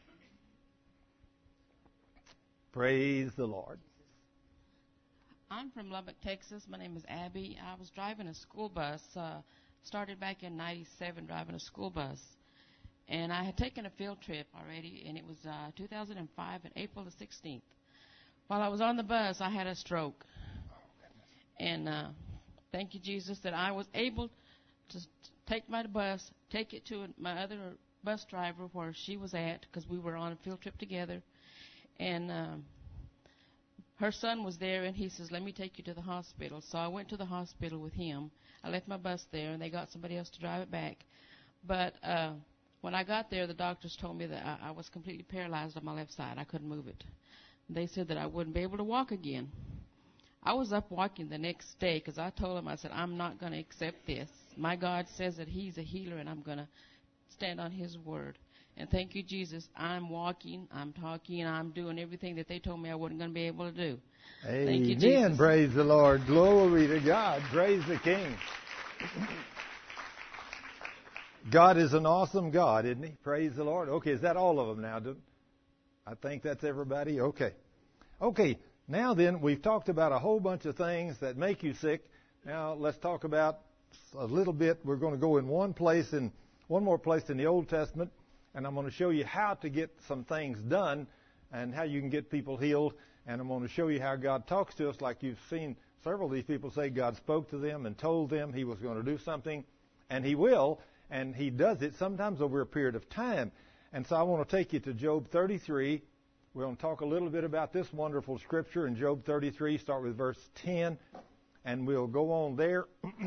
Praise the Lord. I'm from Lubbock, Texas. My name is Abby. I was driving a school bus. Uh, started back in ninety-seven driving a school bus. And I had taken a field trip already, and it was uh, two thousand five and April the sixteenth. While I was on the bus, I had a stroke. And uh, thank you, Jesus, that I was able to take my bus, take it to my other bus driver where she was at, because we were on a field trip together. And um, her son was there, and he says, let me take you to the hospital. So I went to the hospital with him. I left my bus there, and they got somebody else to drive it back. But uh, when I got there, the doctors told me that I, I was completely paralyzed on my left side. I couldn't move it. They said that I wouldn't be able to walk again. I was up walking the next day because I told him, I said, I'm not going to accept this. My God says that he's a healer, and I'm going to stand on His word. And thank you, Jesus. I'm walking, I'm talking, I'm doing everything that they told me I wasn't going to be able to do. Amen. Thank you, Jesus. Praise the Lord. Glory to God. Praise the King. God is an awesome God, isn't He? Praise the Lord. Okay, is that all of them now? I think that's everybody. Okay. Okay, now then, we've talked about a whole bunch of things that make you sick. Now let's talk about a little bit. We're going to go in one place, in one more place in the Old Testament, and I'm going to show you how to get some things done and how you can get people healed. And I'm going to show you how God talks to us, like you've seen several of these people say God spoke to them and told them He was going to do something, and He will, and He does it sometimes over a period of time. And so I want to take you to Job thirty-three. We're going to talk a little bit about this wonderful scripture in Job thirty-three, start with verse ten, and we'll go on there,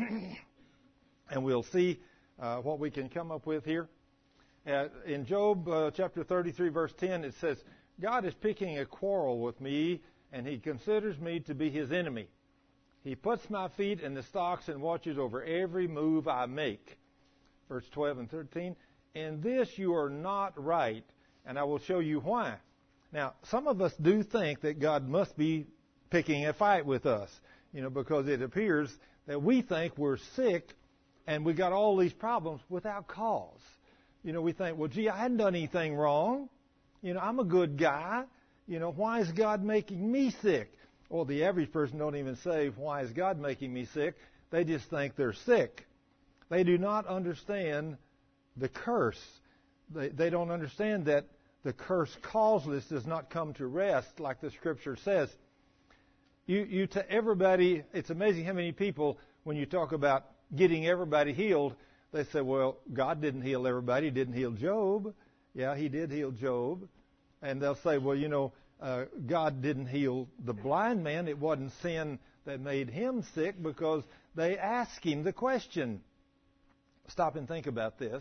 and we'll see uh, what we can come up with here. Uh, in Job uh, chapter thirty-three, verse ten, it says, God is picking a quarrel with me, and He considers me to be His enemy. He puts my feet in the stocks and watches over every move I make. Verse twelve and thirteen, in this you are not right, and I will show you why. Now, some of us do think that God must be picking a fight with us, you know, because it appears that we think we're sick and we got all these problems without cause. You know, we think, well, gee, I hadn't done anything wrong. You know, I'm a good guy. You know, why is God making me sick? Well, the average person don't even say, why is God making me sick? They just think they're sick. They do not understand the curse. They, they don't understand that the curse causeless does not come to rest, like the Scripture says. You, you to everybody, it's amazing how many people, when you talk about getting everybody healed, they say, well, God didn't heal everybody. He didn't heal Job. Yeah, He did heal Job. And they'll say, well, you know, uh, God didn't heal the blind man. It wasn't sin that made him sick, because they asked Him the question. Stop and think about this.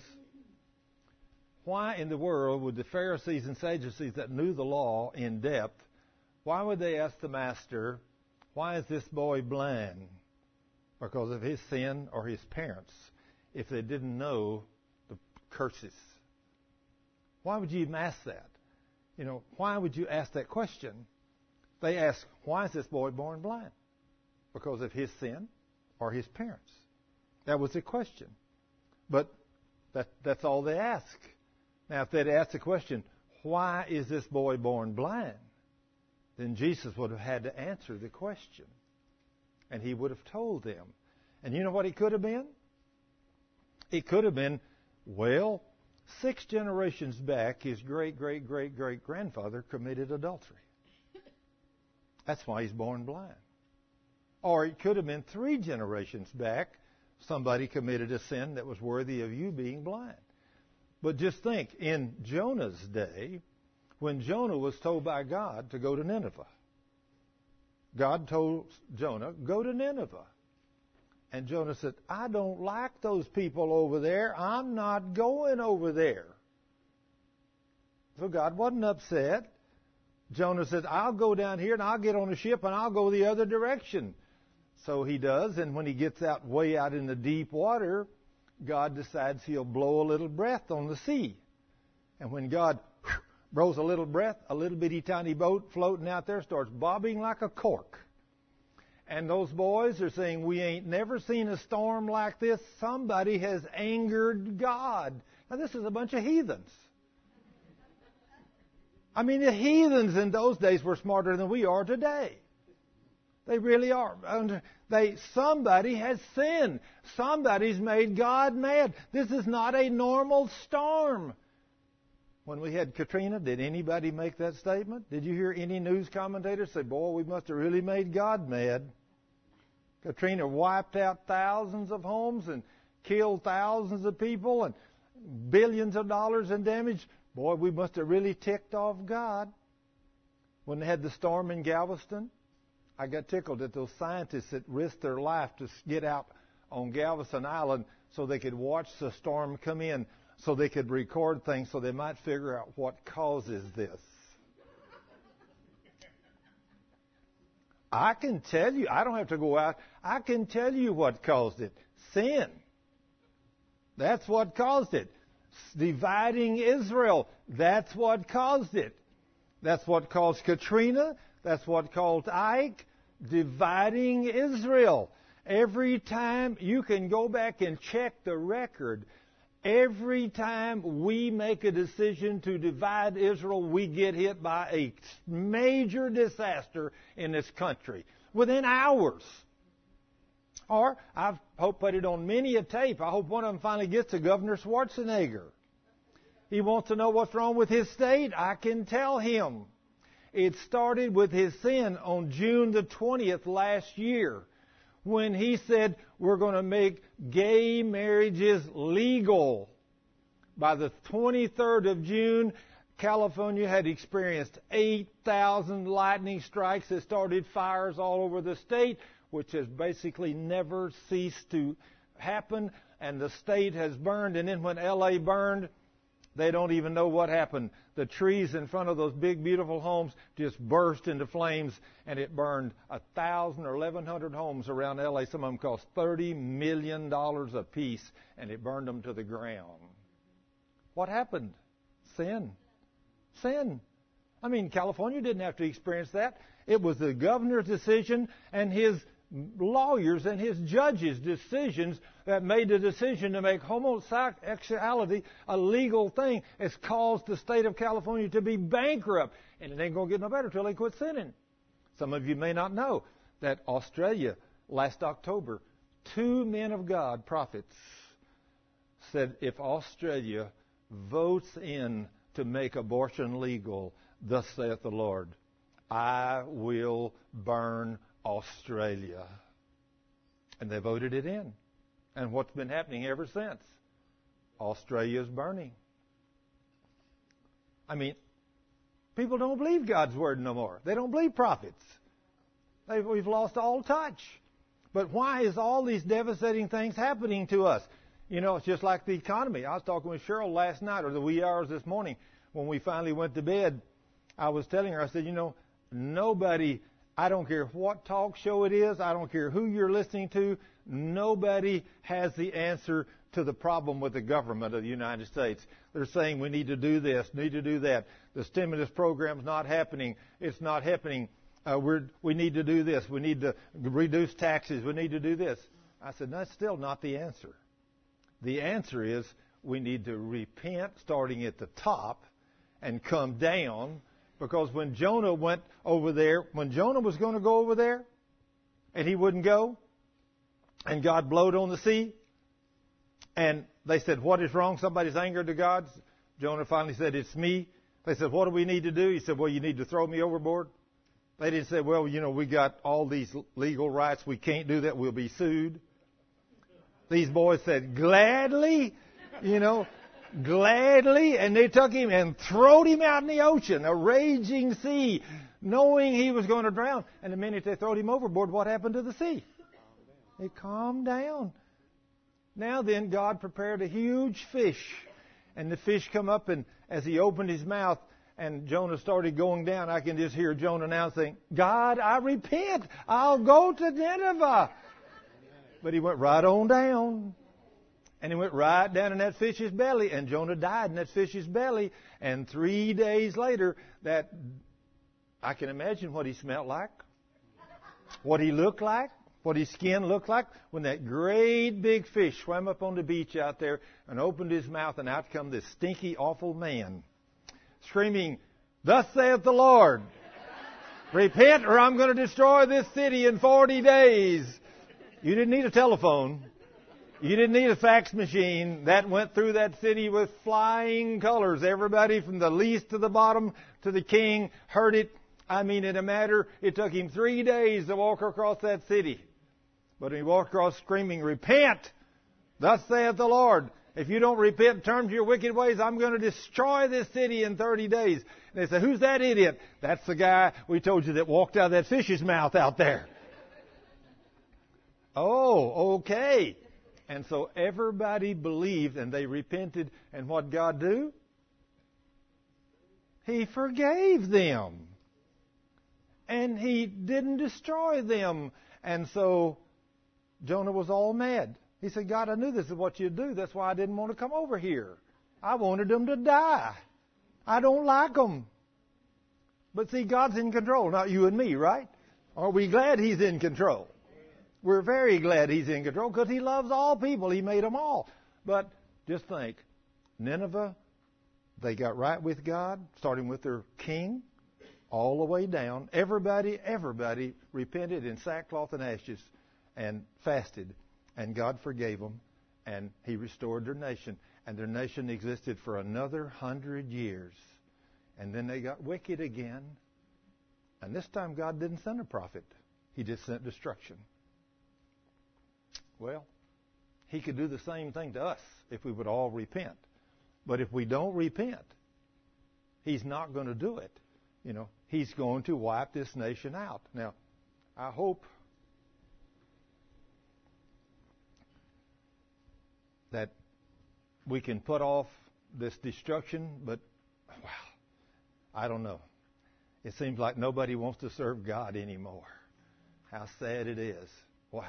Why in the world would the Pharisees and Sadducees that knew the law in depth, why would they ask the Master, why is this boy blind? Because of his sin or his parents, if they didn't know the curses. Why would you even ask that? You know, why would you ask that question? They ask, why is this boy born blind? Because of his sin or his parents? That was the question. But that, that's all they ask. Now, if they'd asked the question, why is this boy born blind? Then Jesus would have had to answer the question. And He would have told them. And you know what it could have been? It could have been, well, six generations back, his great, great, great, great grandfather committed adultery. That's why he's born blind. Or it could have been three generations back, somebody committed a sin that was worthy of you being blind. But just think, in Jonah's day, when Jonah was told by God to go to Nineveh, God told Jonah, go to Nineveh. And Jonah said, I don't like those people over there. I'm not going over there. So God wasn't upset. Jonah said, I'll go down here and I'll get on a ship and I'll go the other direction. So he does, and when he gets out way out in the deep water, God decides He'll blow a little breath on the sea. And when God blows a little breath, a little bitty tiny boat floating out there starts bobbing like a cork. And those boys are saying, we ain't never seen a storm like this. Somebody has angered God. Now, this is a bunch of heathens. I mean, the heathens in those days were smarter than we are today. They really are. They, somebody has sinned. Somebody's made God mad. This is not a normal storm. When we had Katrina, did anybody make that statement? Did you hear any news commentators say, boy, we must have really made God mad? Katrina wiped out thousands of homes and killed thousands of people and billions of dollars in damage. Boy, we must have really ticked off God. When they had the storm in Galveston, I got tickled at those scientists that risked their life to get out on Galveston Island so they could watch the storm come in, so they could record things so they might figure out what causes this. I can tell you, I don't have to go out, I can tell you what caused it. Sin. That's what caused it. dividing Israel. That's what caused it. That's what caused Katrina. That's what caused Ike. Dividing Israel. Every time, you can go back and check the record. Every time we make a decision to divide Israel, we get hit by a major disaster in this country within hours. Or, I've hope put it on many a tape. I hope one of them finally gets to Governor Schwarzenegger. He wants to know what's wrong with his state. I can tell him. It started with his sin on June the twentieth last year, when he said we're going to make gay marriages legal. By the twenty-third of June, California had experienced eight thousand lightning strikes that started fires all over the state, which has basically never ceased to happen, and the state has burned. And then when L A burned, they don't even know what happened. The trees in front of those big, beautiful homes just burst into flames, and it burned a thousand or eleven hundred homes around L A. Some of them cost thirty million dollars apiece, and it burned them to the ground. What happened? Sin. Sin. I mean, California didn't have to experience that. It was the governor's decision and his lawyers and his judges' decisions that made the decision to make homosexuality a legal thing. It's caused the state of California to be bankrupt, and it ain't going to get no better until they quit sinning. Some of you may not know that Australia, last October, two men of God, prophets, said if Australia votes in to make abortion legal, thus saith the Lord, I will burn Australia. And they voted it in. And what's been happening ever since? Australia's burning. I mean, people don't believe God's word no more. They don't believe prophets. They've, we've lost all touch. But why is all these devastating things happening to us? You know, it's just like the economy. I was talking with Cheryl last night, or the wee hours this morning, when we finally went to bed. I was telling her, I said, you know, nobody, I don't care what talk show it is, I don't care who you're listening to, nobody has the answer to the problem with the government of the United States. They're saying we need to do this, need to do that. The stimulus program's not happening. It's not happening. Uh, we're, we need to do this. We need to reduce taxes. We need to do this. I said, that's still not the answer. The answer is we need to repent starting at the top and come down. Because when Jonah went over there, when Jonah was going to go over there, and he wouldn't go, and God blowed on the sea, and they said, what is wrong? Somebody's angered to God. Jonah finally said, it's me. They said, what do we need to do? He said, well, you need to throw me overboard. They didn't say, well, you know, we got all these legal rights. We can't do that. We'll be sued. These boys said, gladly, you know, gladly, and they took him and throwed him out in the ocean, a raging sea, knowing he was going to drown. And the minute they throwed him overboard, what happened to the sea? It calmed down. Now then, God prepared a huge fish, and the fish come up, and as he opened his mouth, and Jonah started going down, I can just hear Jonah now saying, God, I repent. I'll go to Nineveh. But he went right on down. And he went right down in that fish's belly, and Jonah died in that fish's belly. And three days later, that I can imagine what he smelled like, what he looked like, what his skin looked like when that great big fish swam up on the beach out there and opened his mouth, and out come this stinky, awful man, screaming, "Thus saith the Lord, repent, or I'm going to destroy this city in forty days." You didn't need a telephone. You didn't need a fax machine. That went through that city with flying colors. Everybody from the least to the bottom to the king heard it. I mean, in a matter, it took him three days to walk across that city. But he walked across screaming, "Repent! Thus saith the Lord. If you don't repent and turn from your wicked ways, I'm going to destroy this city in thirty days. And they said, "Who's that idiot?" "That's the guy we told you that walked out of that fish's mouth out there." Oh, okay. And so everybody believed, and they repented. And what did God do? He forgave them. And He didn't destroy them. And so Jonah was all mad. He said, "God, I knew this is what you'd do. That's why I didn't want to come over here. I wanted them to die. I don't like them. But see, God's in control, not you and me, right? Are we glad He's in control? We're very glad He's in control because He loves all people. He made them all. But just think, Nineveh, they got right with God, starting with their king, all the way down. Everybody, everybody repented in sackcloth and ashes and fasted. And God forgave them, and He restored their nation. And their nation existed for another hundred years. And then they got wicked again. And this time God didn't send a prophet. He just sent destruction. Well, He could do the same thing to us if we would all repent. But if we don't repent, He's not going to do it. You know, He's going to wipe this nation out. Now, I hope that we can put off this destruction, but, wow, I don't know. It seems like nobody wants to serve God anymore. How sad it is. Wow.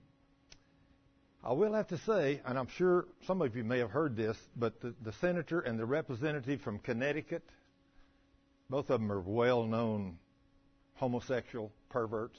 I will have to say, and I'm sure some of you may have heard this, but the, the senator and the representative from Connecticut, both of them are well-known homosexual perverts.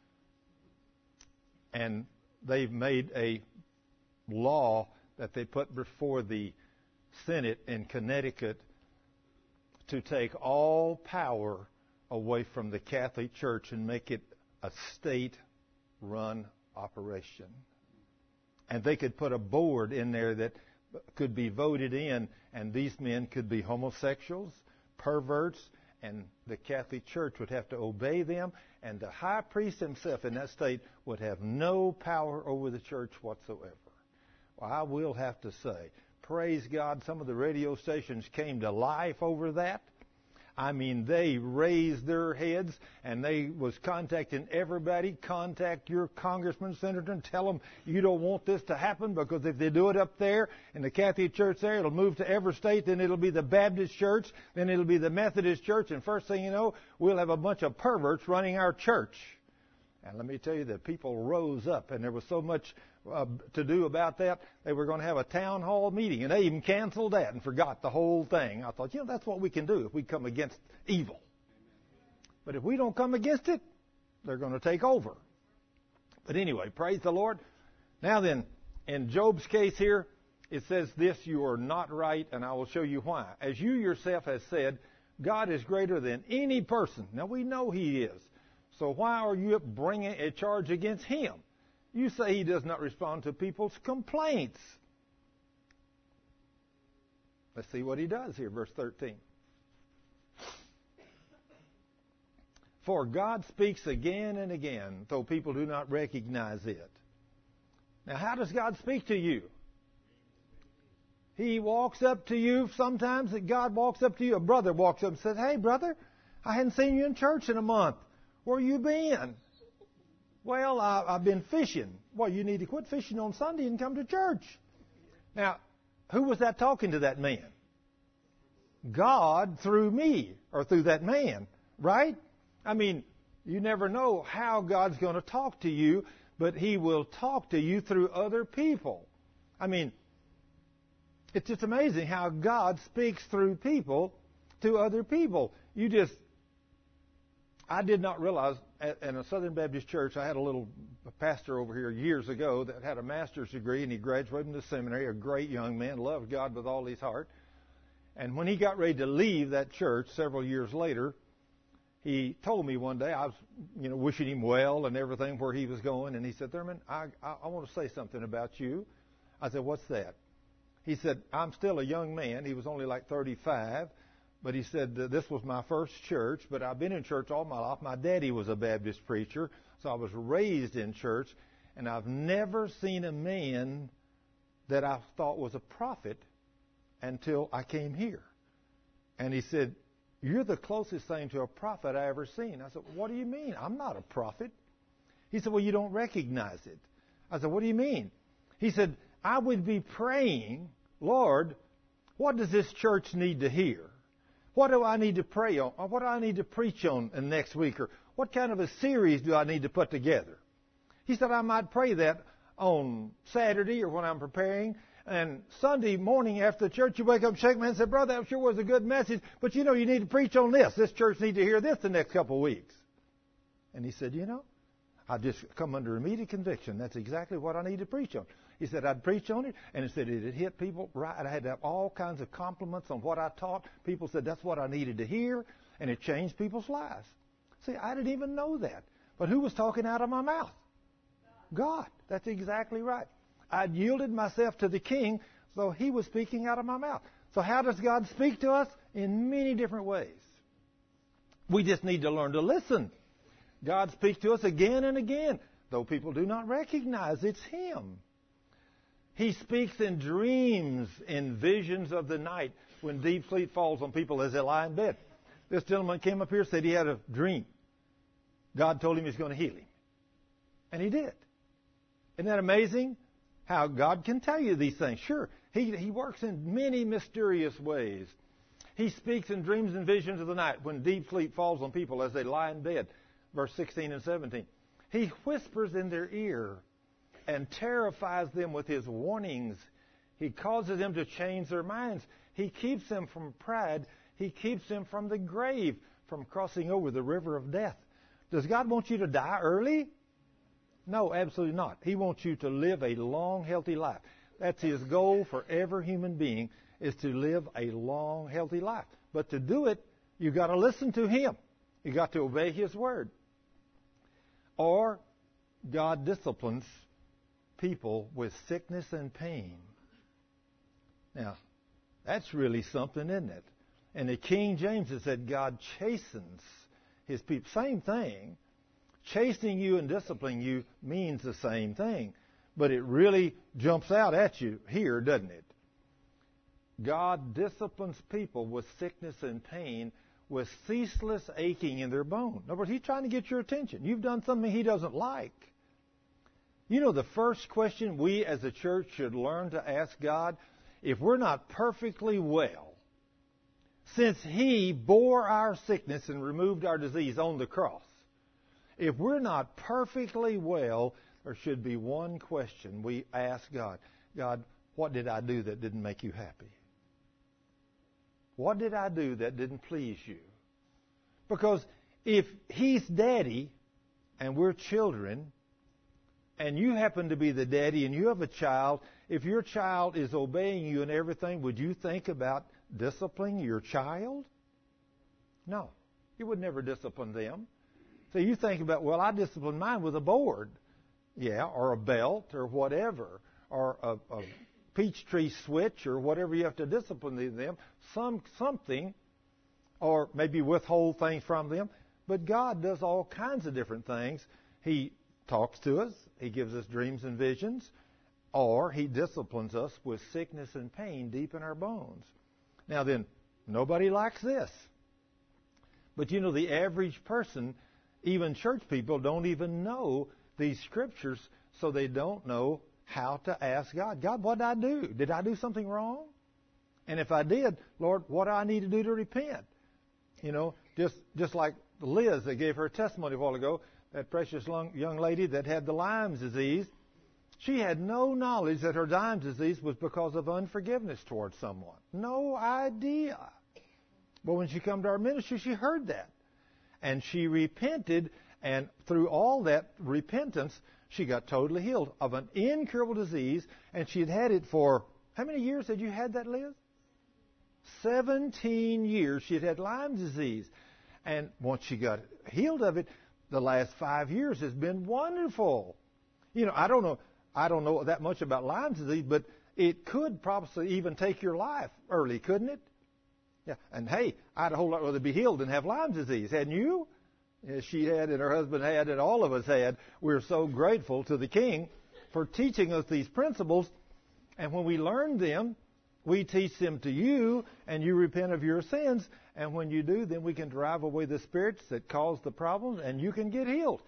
And they've made a law that they put before the Senate in Connecticut to take all power away from the Catholic Church and make it a state-run operation. And they could put a board in there that could be voted in, and these men could be homosexuals, perverts, and the Catholic Church would have to obey them, and the high priest himself in that state would have no power over the church whatsoever. Well, I will have to say, praise God, some of the radio stations came to life over that. I mean, they raised their heads, and they was contacting everybody. Contact your congressman, senator, and tell them you don't want this to happen, because if they do it up there in the Catholic Church there, it'll move to every state. Then it'll be the Baptist Church. Then it'll be the Methodist Church. And first thing you know, we'll have a bunch of perverts running our church. And let me tell you, the people rose up, and there was so much uh, to do about that. They were going to have a town hall meeting, and they even canceled that and forgot the whole thing. I thought, you know, that's what we can do if we come against evil. But if we don't come against it, they're going to take over. But anyway, praise the Lord. Now then, in Job's case here, it says this, you are not right, and I will show you why. As you yourself have said, God is greater than any person. Now, we know He is. So why are you bringing a charge against Him? You say He does not respond to people's complaints. Let's see what He does here, verse thirteen. For God speaks again and again, though people do not recognize it. Now, how does God speak to you? He walks up to you. Sometimes that God walks up to you. A brother walks up and says, hey, brother, I hadn't seen you in church in a month. Where you been? Well, I, I've been fishing. Well, you need to quit fishing on Sunday and come to church. Now, who was that talking to that man? God through me, or through that man, right? I mean, you never know how God's going to talk to you, but He will talk to you through other people. I mean, it's just amazing how God speaks through people to other people. You just... I did not realize, in a Southern Baptist church, I had a little pastor over here years ago that had a master's degree, and he graduated from the seminary, a great young man, loved God with all his heart. And when he got ready to leave that church several years later, he told me one day, I was, you know, wishing him well and everything where he was going, and he said, Thurman, I, I, I want to say something about you. I said, what's that? He said, I'm still a young man. He was only like thirty-five. But he said, this was my first church, but I've been in church all my life. My daddy was a Baptist preacher, so I was raised in church, and I've never seen a man that I thought was a prophet until I came here. And he said, you're the closest thing to a prophet I ever seen. I said, what do you mean? I'm not a prophet. He said, well, you don't recognize it. I said, what do you mean? He said, I would be praying, Lord, what does this church need to hear? What do I need to pray on? Or what do I need to preach on next week? Or what kind of a series do I need to put together? He said I might pray that on Saturday or when I'm preparing. And Sunday morning after the church, you wake up and shake my hand and say, brother, that sure was a good message, but you know, you need to preach on this. This church needs to hear this the next couple of weeks. And he said, you know, I just come under immediate conviction. That's exactly what I need to preach on. He said, I'd preach on it, and he said it had hit people right. I had to have all kinds of compliments on what I taught. People said that's what I needed to hear, and it changed people's lives. See, I didn't even know that. But who was talking out of my mouth? God. That's exactly right. I'd yielded myself to the King, so he was speaking out of my mouth. So how does God speak to us? In many different ways. We just need to learn to listen. God speaks to us again and again, though people do not recognize it's Him. He speaks in dreams, in visions of the night, when deep sleep falls on people as they lie in bed. This gentleman came up here and said he had a dream. God told him He's going to heal him. And He did. Isn't that amazing? How God can tell you these things. Sure, he, he works in many mysterious ways. He speaks in dreams and visions of the night when deep sleep falls on people as they lie in bed. Verse sixteen and seventeen. He whispers in their ear and terrifies them with His warnings. He causes them to change their minds. He keeps them from pride. He keeps them from the grave, from crossing over the river of death. Does God want you to die early? No, absolutely not. He wants you to live a long, healthy life. That's His goal for every human being, is to live a long, healthy life. But to do it, you've got to listen to Him. You've got to obey His word. Or God disciplines people with sickness and pain. Now, that's really something, isn't it? And the King James has said God chastens His people. Same thing. Chastening you and disciplining you means the same thing. But it really jumps out at you here, doesn't it? God disciplines people with sickness and pain, with ceaseless aching in their bone. In other words, He's trying to get your attention. You've done something He doesn't like. You know, the first question we as a church should learn to ask God, if we're not perfectly well, since He bore our sickness and removed our disease on the cross, if we're not perfectly well, there should be one question we ask God. God, what did I do that didn't make you happy? What did I do that didn't please you? Because if He's daddy and we're children, and you happen to be the daddy and you have a child, if your child is obeying you and everything, would you think about disciplining your child? No. You would never discipline them. So you think about, well, I discipline mine with a board. Yeah, or a belt or whatever, or a, a peach tree switch or whatever you have to discipline them, some something, or maybe withhold things from them. But God does all kinds of different things. He talks to us. He gives us dreams and visions. Or He disciplines us with sickness and pain deep in our bones. Now then, nobody likes this. But you know, the average person, even church people, don't even know these scriptures, so they don't know how to ask God. God, what did I do? Did I do something wrong? And if I did, Lord, what do I need to do to repent? You know, just just like Liz that gave her testimony a while ago, that precious young lady that had the Lyme's disease, she had no knowledge that her Lyme's disease was because of unforgiveness towards someone. No idea. But when she came to our ministry, she heard that. And she repented, and through all that repentance, she got totally healed of an incurable disease, and she had had it for, how many years had you had that, Liz? Seventeen years she had had Lyme disease. And once she got healed of it, the last five years has been wonderful. You know, I don't know, I don't know that much about Lyme disease, but it could probably even take your life early, couldn't it? Yeah. And hey, I'd a whole lot rather be healed than have Lyme disease, hadn't you? As she had and her husband had and all of us had. We're so grateful to the King for teaching us these principles. And when we learn them, we teach them to you, and you repent of your sins. And when you do, then we can drive away the spirits that cause the problems, and you can get healed.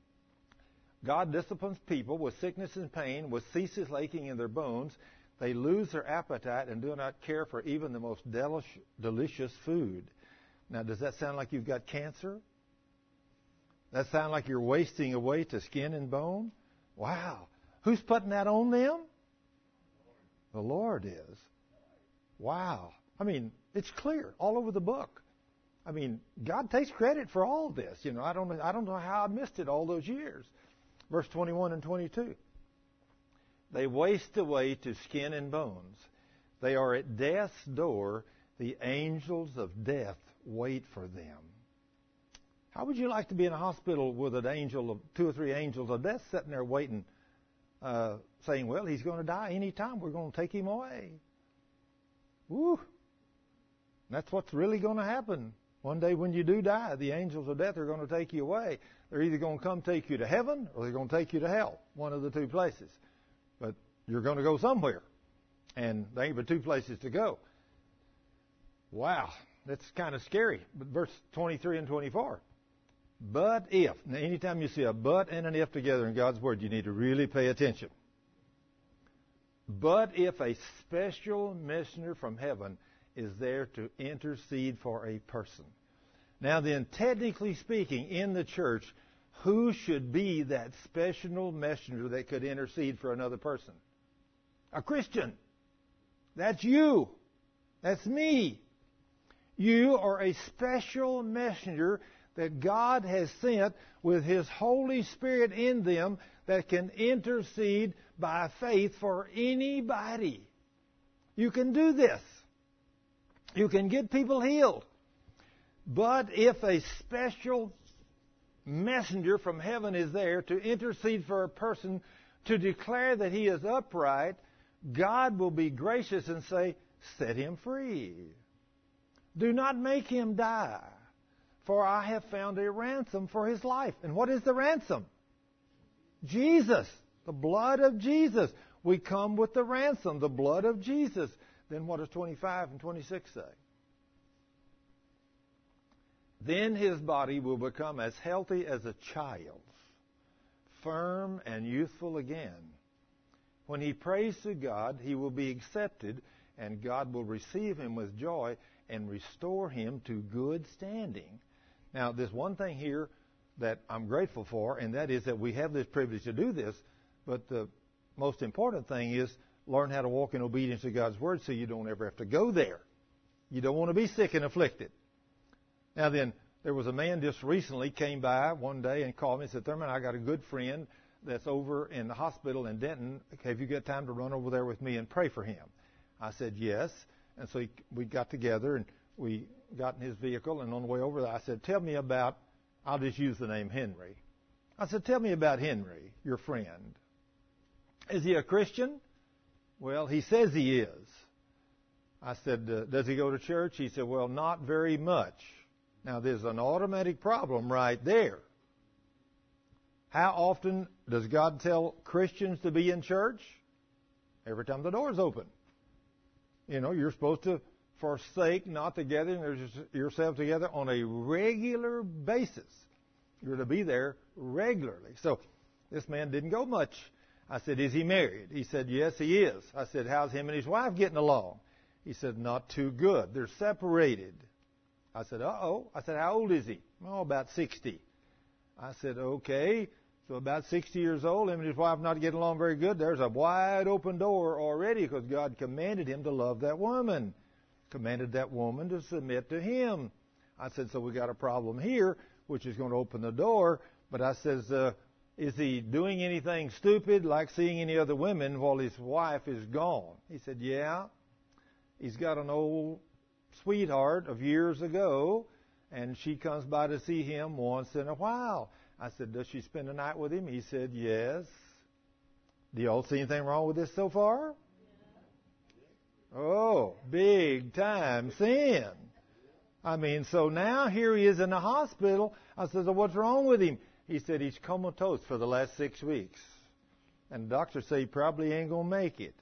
God disciplines people with sickness and pain, with ceaseless aching in their bones. They lose their appetite and do not care for even the most delish, delicious food. Now, does that sound like you've got cancer? That sound like you're wasting away to skin and bone? Wow. Who's putting that on them? The Lord is. Wow. I mean, it's clear all over the book. I mean, God takes credit for all this. You know, I don't know, I don't know how I missed it all those years. Verse twenty-one and twenty-two. They waste away to skin and bones. They are at death's door. The angels of death wait for them. How would you like to be in a hospital with an angel of two or three angels of death sitting there waiting, uh, saying, well, he's going to die any time. We're going to take him away. Woo! That's what's really going to happen. One day when you do die, the angels of death are going to take you away. They're either going to come take you to heaven or they're going to take you to hell, one of the two places. But you're going to go somewhere. And there ain't but two places to go. Wow, that's kind of scary. But verse twenty-three and twenty-four. But if, now anytime you see a but and an if together in God's Word, you need to really pay attention. But if a special messenger from heaven is there to intercede for a person. Now then, technically speaking, in the church, who should be that special messenger that could intercede for another person? A Christian. That's you. That's me. You are a special messenger that God has sent with His Holy Spirit in them that can intercede by faith for anybody. You can do this. You can get people healed. But if a special messenger from heaven is there to intercede for a person to declare that he is upright, God will be gracious and say, set him free. Do not make him die, for I have found a ransom for his life. And what is the ransom? Jesus, the blood of Jesus. We come with the ransom, the blood of Jesus. Then what does twenty-five and twenty-six say? Then his body will become as healthy as a child's, firm and youthful again. When he prays to God, he will be accepted, and God will receive him with joy and restore him to good standing. Now, there's one thing here that I'm grateful for, and that is that we have this privilege to do this, but the most important thing is learn how to walk in obedience to God's Word so you don't ever have to go there. You don't want to be sick and afflicted. Now then, there was a man just recently came by one day and called me and said, Thurman, I got a good friend that's over in the hospital in Denton. Have you got time to run over there with me and pray for him? I said, yes. And so he, we got together and we got in his vehicle, and on the way over there, I said, tell me about, I'll just use the name Henry. I said, tell me about Henry, your friend. Is he a Christian? Well, he says he is. I said, uh, does he go to church? He said, well, not very much. Now, there's an automatic problem right there. How often does God tell Christians to be in church? Every time the door's open. You know, you're supposed to forsake not the gathering yourself together on a regular basis. You're to be there regularly. So this man didn't go much. I said, is he married? He said, yes, he is. I said, how's him and his wife getting along? He said, not too good. They're separated. I said, uh-oh. I said, how old is he? Oh, about sixty. I said, okay. So about sixty years old, him and his wife not getting along very good. There's a wide open door already because God commanded him to love that woman. Commanded that woman to submit to him. I said, so we got a problem here, which is going to open the door. But I says, uh, is he doing anything stupid like seeing any other women while his wife is gone? He said, yeah. He's got an old sweetheart of years ago, and she comes by to see him once in a while. I said, does she spend the night with him? He said, yes. Do y'all see anything wrong with this so far? Oh, big time sin. I mean, so now here he is in the hospital. I said, so what's wrong with him? He said he's comatose for the last six weeks. And the doctors say he probably ain't going to make it.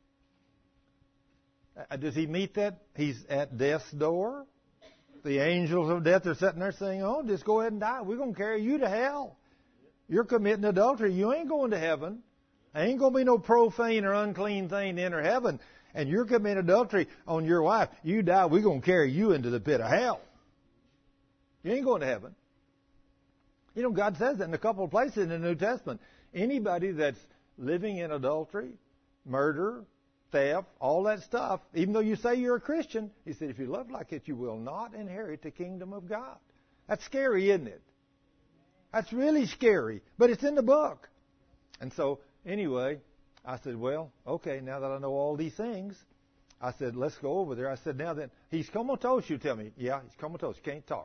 Uh, does he meet that? He's at death's door. The angels of death are sitting there saying, oh, just go ahead and die. We're going to carry you to hell. You're committing adultery. You ain't going to heaven. There ain't going to be no profane or unclean thing to enter heaven. And you're committing adultery on your wife. You die, we're going to carry you into the pit of hell. You ain't going to heaven. You know, God says that in a couple of places in the New Testament. Anybody that's living in adultery, murder, theft, all that stuff, even though you say you're a Christian, he said, if you love like it, you will not inherit the kingdom of God. That's scary, isn't it? That's really scary, but it's in the book. And so, anyway, I said, well, okay, now that I know all these things, I said, let's go over there. I said, now that he's comatose, you tell me. Yeah, he's comatose, can't talk.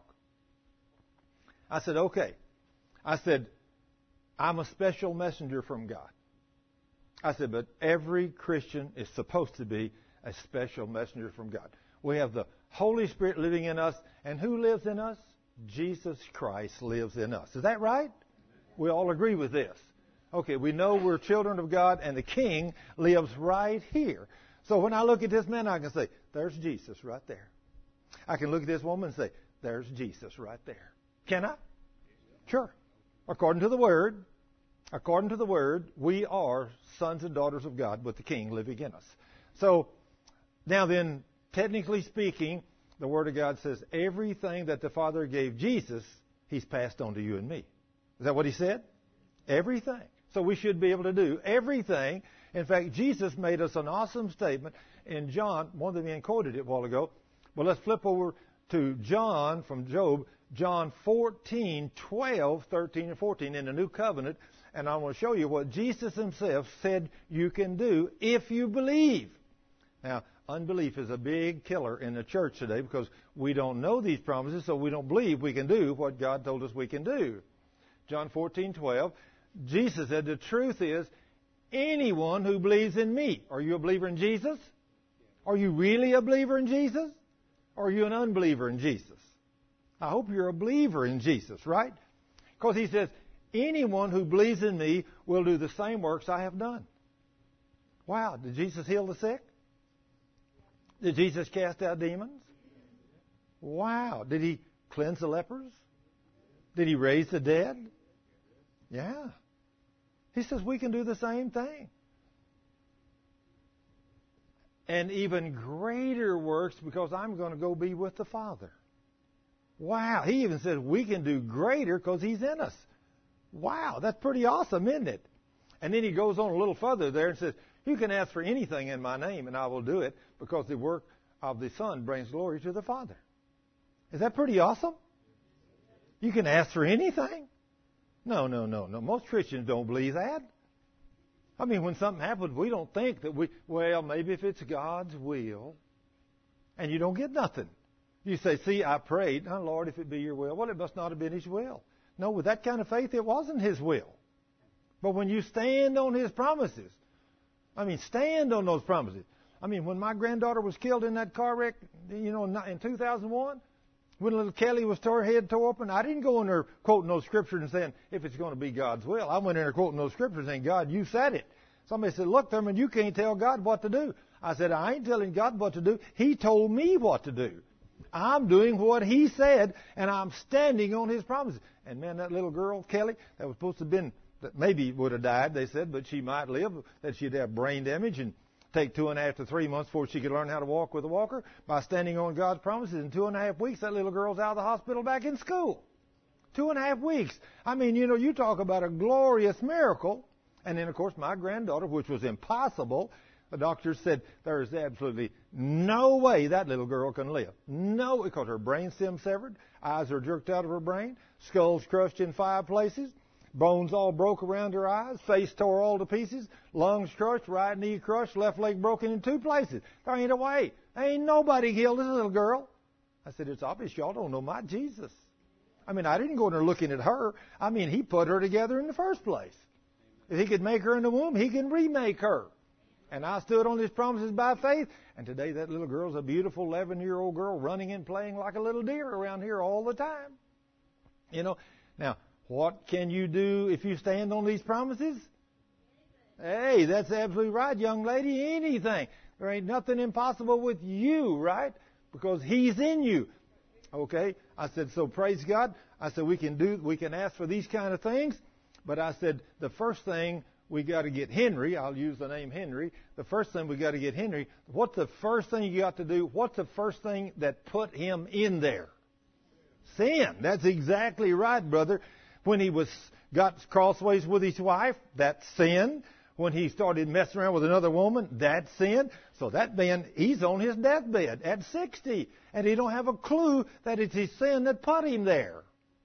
I said, okay. I said, I'm a special messenger from God. I said, but every Christian is supposed to be a special messenger from God. We have the Holy Spirit living in us, and who lives in us? Jesus Christ lives in us. Is that right? We all agree with this. Okay, we know we're children of God, and the King lives right here. So when I look at this man, I can say, there's Jesus right there. I can look at this woman and say, there's Jesus right there. Can I? Sure. According to the Word, according to the Word, we are sons and daughters of God with the King living in us. So, now then, technically speaking, the Word of God says everything that the Father gave Jesus, He's passed on to you and me. Is that what He said? Everything. So we should be able to do everything. In fact, Jesus made us an awesome statement in John. One of the men quoted it a while ago. Well, let's flip over to John from Job, John fourteen, twelve, thirteen, and fourteen in the New Covenant. And I want to show you what Jesus Himself said you can do if you believe. Now, unbelief is a big killer in the church today because we don't know these promises, so we don't believe we can do what God told us we can do. John fourteen, twelve, Jesus said, the truth is, anyone who believes in me. Are you a believer in Jesus? Are you really a believer in Jesus? Or are you an unbeliever in Jesus? I hope you're a believer in Jesus, right? Because He says, anyone who believes in me will do the same works I have done. Wow, did Jesus heal the sick? Did Jesus cast out demons? Wow, did He cleanse the lepers? Did He raise the dead? Yeah. He says we can do the same thing. And even greater works because I'm going to go be with the Father. Wow. He even says we can do greater because He's in us. Wow. That's pretty awesome, isn't it? And then He goes on a little further there and says, you can ask for anything in my name and I will do it because the work of the Son brings glory to the Father. Is that pretty awesome? You can ask for anything? No, no, no, no. Most Christians don't believe that. I mean, when something happens, we don't think that we, well, maybe if it's God's will, and you don't get nothing. You say, see, I prayed. Oh, Lord, if it be your will. Well, it must not have been His will. No, with that kind of faith, it wasn't His will. But when you stand on His promises, I mean, stand on those promises. I mean, when my granddaughter was killed in that car wreck, you know, in two thousand one, when little Kelly was tore, head tore open, I didn't go in there quoting those scriptures and saying, if it's going to be God's will. I went in there quoting those scriptures saying, God, you said it. Somebody said, look, Thurman, you can't tell God what to do. I said, I ain't telling God what to do. He told me what to do. I'm doing what He said, and I'm standing on His promises. And man, that little girl, Kelly, that was supposed to have been, that maybe would have died, they said, but she might live, that she'd have brain damage and take two and a half to three months before she could learn how to walk with a walker. By standing on God's promises, in two and a half weeks, that little girl's out of the hospital back in school. Two and a half weeks. I mean, you know, you talk about a glorious miracle. And then, of course, my granddaughter, which was impossible, the doctors said there is absolutely no way that little girl can live. No, because her brain stem severed, eyes are jerked out of her brain, skull's crushed in five places, bones all broke around her eyes, face tore all to pieces, lungs crushed, right knee crushed, left leg broken in two places. There ain't a way. There ain't nobody healed this little girl. I said, it's obvious y'all don't know my Jesus. I mean, I didn't go in there looking at her. I mean, He put her together in the first place. If He could make her in the womb, He can remake her. And I stood on His promises by faith. And today that little girl's a beautiful eleven-year-old girl running and playing like a little deer around here all the time. You know, now, what can you do if you stand on these promises? Hey, that's absolutely right, young lady. Anything. There ain't nothing impossible with you, right? Because He's in you. Okay? I said, so praise God. I said, we can do, we can ask for these kind of things. But I said, the first thing we got to get Henry, I'll use the name Henry, the first thing we got to get Henry, what's the first thing you got to do? What's the first thing that put him in there? Sin. That's exactly right, brother. When he was got crossways with his wife, that's sin. when he started messing around with another woman, that's sin. So that man, he's on his deathbed at sixty, and he don't have a clue that it's his sin that put him there.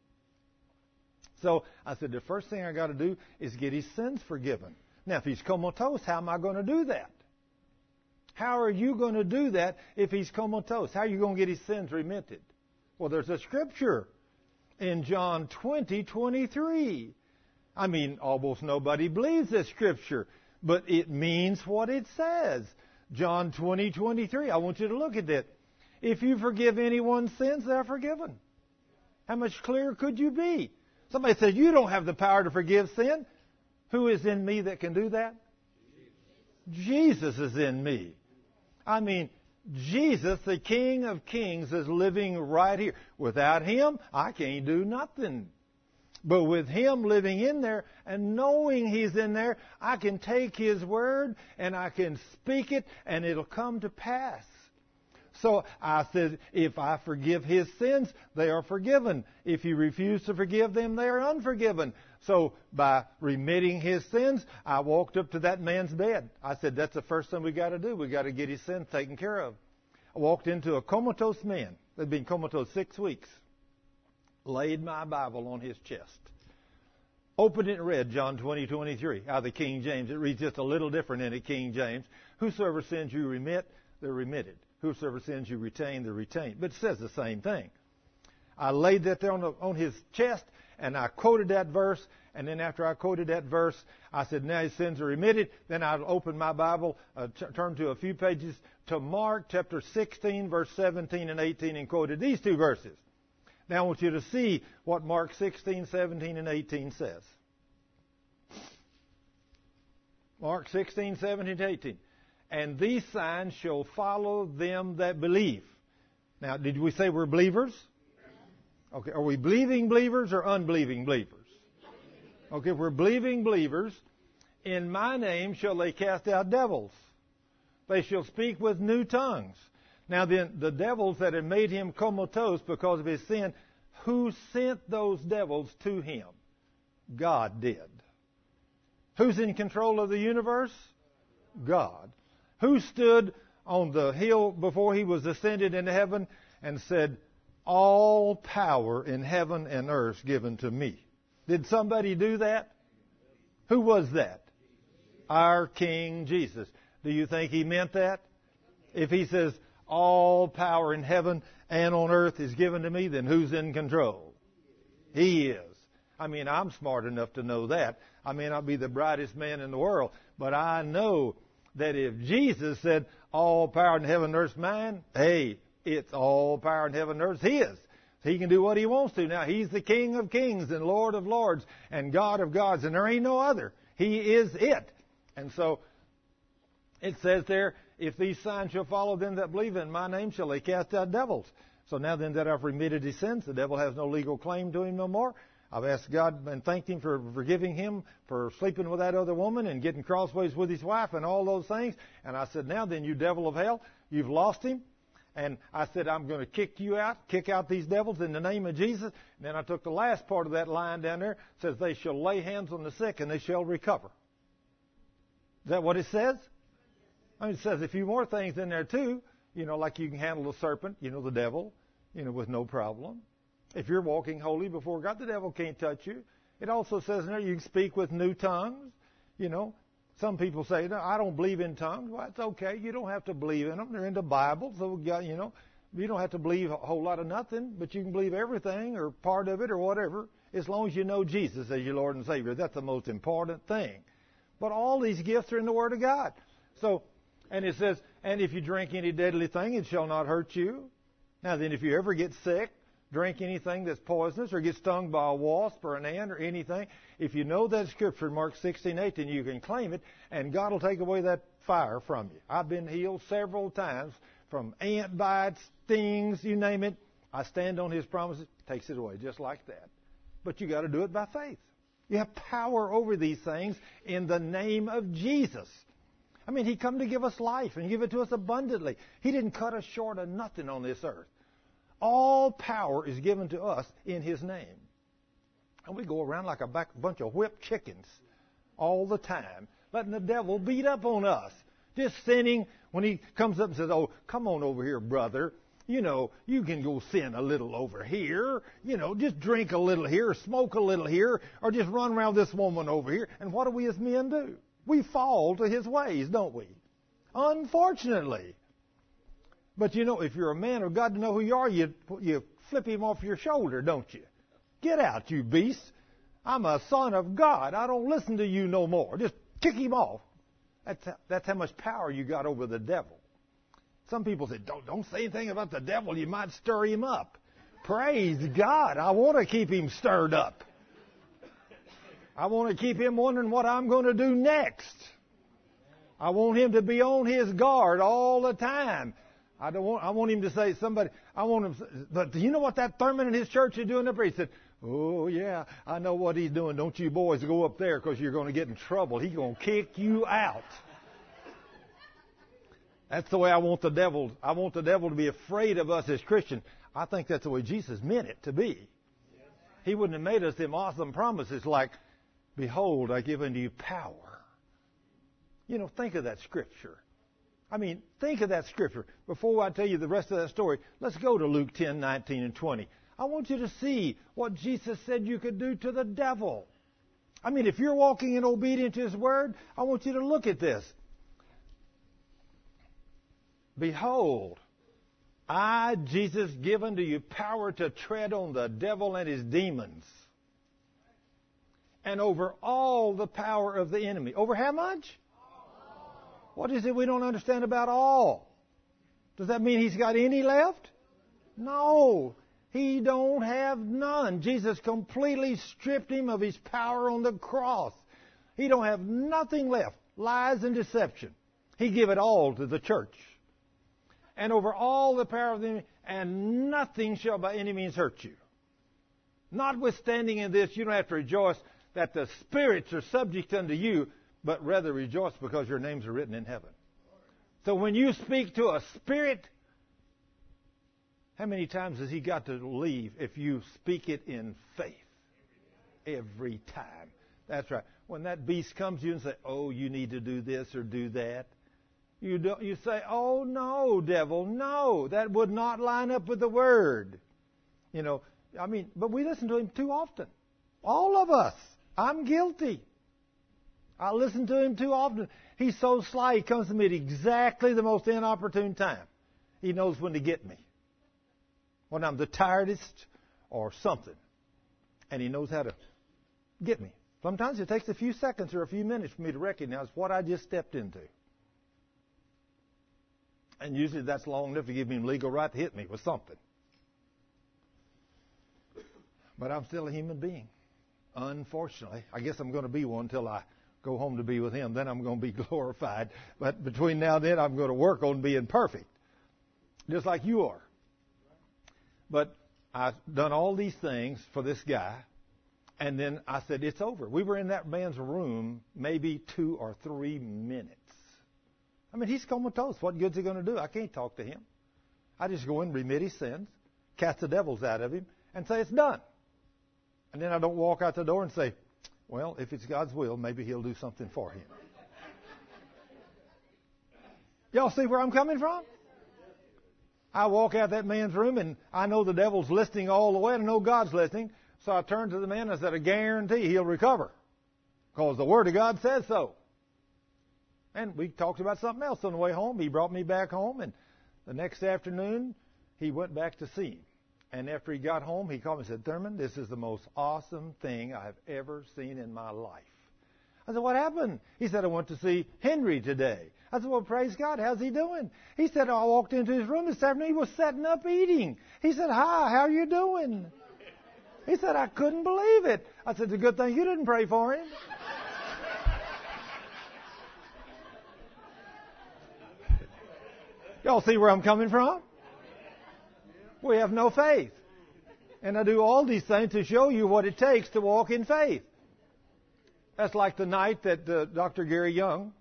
So I said, the first thing I got to do is get his sins forgiven. Now, if he's comatose, how am I going to do that? How are you going to do that if he's comatose? How are you going to get his sins remitted? Well, there's a scripture in John twenty twenty-three. I mean, almost nobody believes this scripture, but it means what it says. John twenty twenty-three. I want you to look at that. If you forgive anyone's sins, they're forgiven. How much clearer could you be? Somebody says, you don't have the power to forgive sin. Who is in me that can do that? Jesus is in me. I mean, Jesus, the King of Kings, is living right here. Without Him, I can't do nothing. But with Him living in there and knowing He's in there, I can take His word and I can speak it and it'll come to pass. So I said, if I forgive his sins, they are forgiven. If you refuse to forgive them, they are unforgiven. So by remitting his sins, I walked up to that man's bed. I said, that's the first thing we got to do. We got to get his sins taken care of. I walked into a comatose man that had been comatose six weeks. Laid my Bible on his chest. Opened it and read John twenty twenty-three out of the King James. It reads just a little different in the King James. Whosoever sins you remit, they're remitted. Whosoever sins you retain, they're retained. But it says the same thing. I laid that there on, the, on his chest, and I quoted that verse. And then after I quoted that verse, I said, now his sins are remitted. Then I opened my Bible, uh, t- turned to a few pages to Mark chapter sixteen, verse seventeen and eighteen, and quoted these two verses. Now I want you to see what Mark sixteen, seventeen, and eighteen says. Mark sixteen, seventeen, and eighteen. And these signs shall follow them that believe. Now, did we say we're believers? Okay, are we believing believers or unbelieving believers? Okay, if we're believing believers, in my name shall they cast out devils. They shall speak with new tongues. Now then, the devils that had made him comatose because of his sin, who sent those devils to him? God did. Who's in control of the universe? God. Who stood on the hill before he was ascended into heaven and said, all power in heaven and earth given to me? Did somebody do that? Who was that? Our King Jesus. Do you think he meant that? If he says, all power in heaven and on earth is given to me, then who's in control? He is. I mean, I'm smart enough to know that. I may not be the brightest man in the world, but I know that if Jesus said, all power in heaven and earth is mine, hey, it's all power in heaven and earth is his. He can do what he wants to. Now, he's the King of kings and Lord of lords and God of gods, and there ain't no other. He is it. And so, it says there, if these signs shall follow them that believe in my name, shall they cast out devils. So now then that I've remitted his sins, the devil has no legal claim to him no more. I've asked God and thanked him for forgiving him for sleeping with that other woman and getting crossways with his wife and all those things. And I said, now then, you devil of hell, you've lost him. And I said, I'm going to kick you out, kick out these devils in the name of Jesus. And then I took the last part of that line down there. It says, they shall lay hands on the sick and they shall recover. Is that what it says? I mean, it says a few more things in there too. You know, like you can handle the serpent, you know, the devil, you know, with no problem. If you're walking holy before God, the devil can't touch you. It also says in there you can speak with new tongues. You know, some people say, no, I don't believe in tongues. Well, it's okay. You don't have to believe in them. They're in the Bible. So, you know, you don't have to believe a whole lot of nothing, but you can believe everything or part of it or whatever, as long as you know Jesus as your Lord and Savior. That's the most important thing. But all these gifts are in the Word of God. So, and it says, and if you drink any deadly thing, it shall not hurt you. Now then, if you ever get sick, drink anything that's poisonous or get stung by a wasp or an ant or anything, if you know that scripture in Mark sixteen, eighteen, you can claim it, and God will take away that fire from you. I've been healed several times from ant bites, stings, you name it. I stand on His promises, takes it away just like that. But you got to do it by faith. You have power over these things in the name of Jesus. I mean, He come to give us life and give it to us abundantly. He didn't cut us short of nothing on this earth. All power is given to us in His name. And we go around like a bunch of whipped chickens all the time, letting the devil beat up on us. Just sinning when he comes up and says, oh, come on over here, brother. You know, you can go sin a little over here. You know, just drink a little here, or smoke a little here, or just run around this woman over here. And what do we as men do? We fall to his ways, don't we? Unfortunately. But you know, if you're a man of God to know who you are, you, you flip him off your shoulder, don't you? Get out, you beast. I'm a son of God. I don't listen to you no more. Just kick him off. That's, that's how much power you got over the devil. Some people say, don't, don't say anything about the devil. You might stir him up. Praise God. I want to keep him stirred up. I want to keep him wondering what I'm going to do next. I want him to be on his guard all the time. I don't want, I want him to say somebody, I want him, but do you know what that Thurman in his church is doing up there? He said, oh yeah, I know what he's doing. Don't you boys go up there because you're going to get in trouble. He's going to kick you out. That's the way I want the devil. I want the devil to be afraid of us as Christians. I think that's the way Jesus meant it to be. He wouldn't have made us them awesome promises like, behold, I give unto you power. You know, think of that scripture. I mean, think of that scripture. Before I tell you the rest of that story, let's go to Luke ten, nineteen, and twenty. I want you to see what Jesus said you could do to the devil. I mean, if you're walking in obedience to his word, I want you to look at this. Behold, I, Jesus, give unto you power to tread on the devil and his demons, and over all the power of the enemy. Over how much? All. What is it we don't understand about all? Does that mean he's got any left? No. He don't have none. Jesus completely stripped him of his power on the cross. He don't have nothing left. Lies and deception. He give it all to the church. And over all the power of the enemy, and nothing shall by any means hurt you. Notwithstanding in this, you don't have to rejoice that the spirits are subject unto you, but rather rejoice because your names are written in heaven. So when you speak to a spirit, how many times has he got to leave if you speak it in faith? Every time. That's right. When that beast comes to you and says, oh, you need to do this or do that, you don't, you say, oh, no, devil, no. That would not line up with the word. You know, I mean, but we listen to him too often. All of us. I'm guilty. I listen to him too often. He's so sly, he comes to me at exactly the most inopportune time. He knows when to get me. When I'm the tiredest or something. And he knows how to get me. Sometimes it takes a few seconds or a few minutes for me to recognize what I just stepped into. And usually that's long enough to give him legal right to hit me with something. But I'm still a human being. Unfortunately. I guess I'm going to be one until I go home to be with him. Then I'm going to be glorified. But between now and then, I'm going to work on being perfect. Just like you are. But I've done all these things for this guy. And then I said, it's over. We were in that man's room maybe two or three minutes. I mean, he's comatose. What good's he going to do? I can't talk to him. I just go in, remit his sins, cast the devils out of him, and say it's done. And then I don't walk out the door and say, well, if it's God's will, maybe he'll do something for him. Y'all see where I'm coming from? I walk out that man's room, and I know the devil's listening all the way, and I know God's listening. So I turned to the man and I said, I guarantee he'll recover. Because the Word of God says so. And we talked about something else on the way home. He brought me back home, and the next afternoon, he went back to see him. And after he got home, he called me and said, Thurman, this is the most awesome thing I've ever seen in my life. I said, what happened? He said, I went to see Henry today. I said, well, praise God. How's he doing? He said, I walked into his room this afternoon. He was setting up eating. He said, hi, how are you doing? He said, I couldn't believe it. I said, it's a good thing you didn't pray for him. Y'all see where I'm coming from? We have no faith. And I do all these things to show you what it takes to walk in faith. That's like the night that uh, Doctor Gary Young,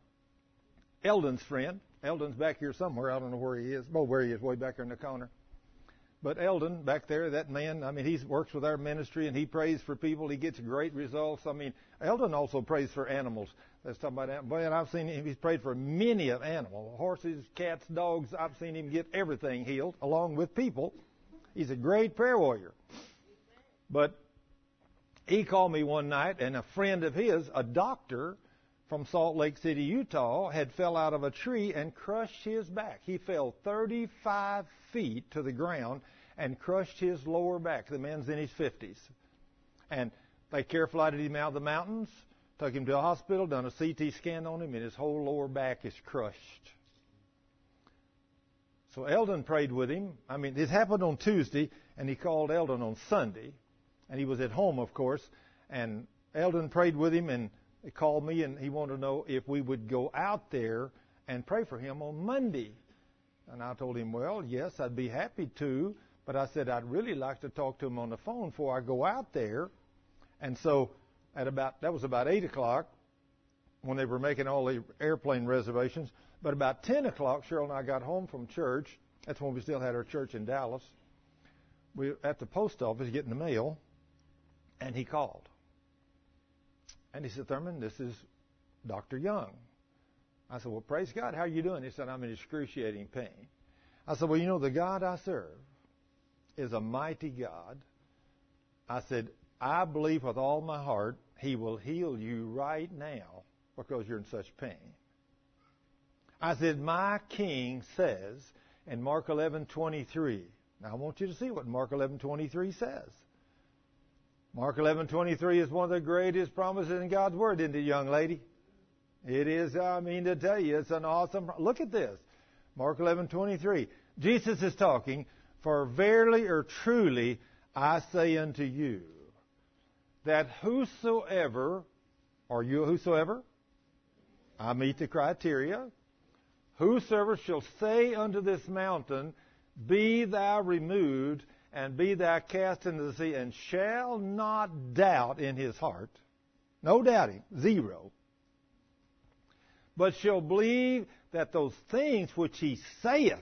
Eldon's friend, Eldon's back here somewhere, I don't know where he is, oh, where he is, way back here in the corner. But Eldon, back there, that man, I mean, he works with our ministry and he prays for people. He gets great results. I mean, Eldon also prays for animals. Let's talk about that. Boy, and I've seen him, he's prayed for many of animals, horses, cats, dogs. I've seen him get everything healed, along with people. He's a great prayer warrior. But he called me one night, and a friend of his, a doctor from Salt Lake City, Utah, had fell out of a tree and crushed his back. He fell thirty-five feet to the ground and crushed his lower back. The man's in his fifties. And they care flighted him out of the mountains, took him to a hospital, done a C T scan on him, and his whole lower back is crushed. So Eldon prayed with him. I mean, this happened on Tuesday, and he called Eldon on Sunday. And he was at home, of course. And Eldon prayed with him, and he called me, and he wanted to know if we would go out there and pray for him on Monday. And I told him, well, yes, I'd be happy to. But I said I'd really like to talk to him on the phone before I go out there. And so at about that was about eight o'clock when they were making all the airplane reservations. But about ten o'clock, Cheryl and I got home from church. That's when we still had our church in Dallas. We were at the post office getting the mail, and he called. And he said, Thurman, this is Doctor Young. I said, well, praise God. How are you doing? He said, I'm in excruciating pain. I said, well, you know, the God I serve is a mighty God. I said, I believe with all my heart He will heal you right now because you're in such pain. I said, my King says in Mark eleven twenty-three. Now, I want you to see what Mark eleven twenty-three says. Mark eleven twenty-three is one of the greatest promises in God's Word, isn't it, young lady? It is, I mean to tell you, it's an awesome... Look at this. Mark eleven twenty-three. Jesus is talking, for verily or truly I say unto you, that whosoever, are you a whosoever? I meet the criteria. Whosoever shall say unto this mountain, be thou removed, and be thou cast into the sea, and shall not doubt in his heart, no doubting, zero, but shall believe that those things which he saith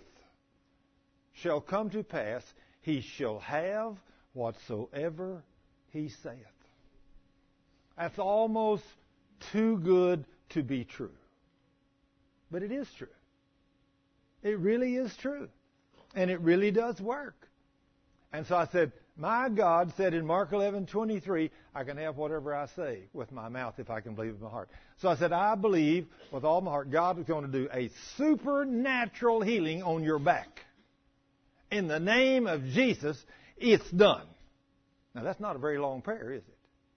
shall come to pass, he shall have whatsoever he saith. That's almost too good to be true. But it is true. It really is true. And it really does work. And so I said, my God said in Mark eleven twenty-three, I can have whatever I say with my mouth if I can believe with my heart. So I said, I believe with all my heart God is going to do a supernatural healing on your back. In the name of Jesus, it's done. Now, that's not a very long prayer, is it?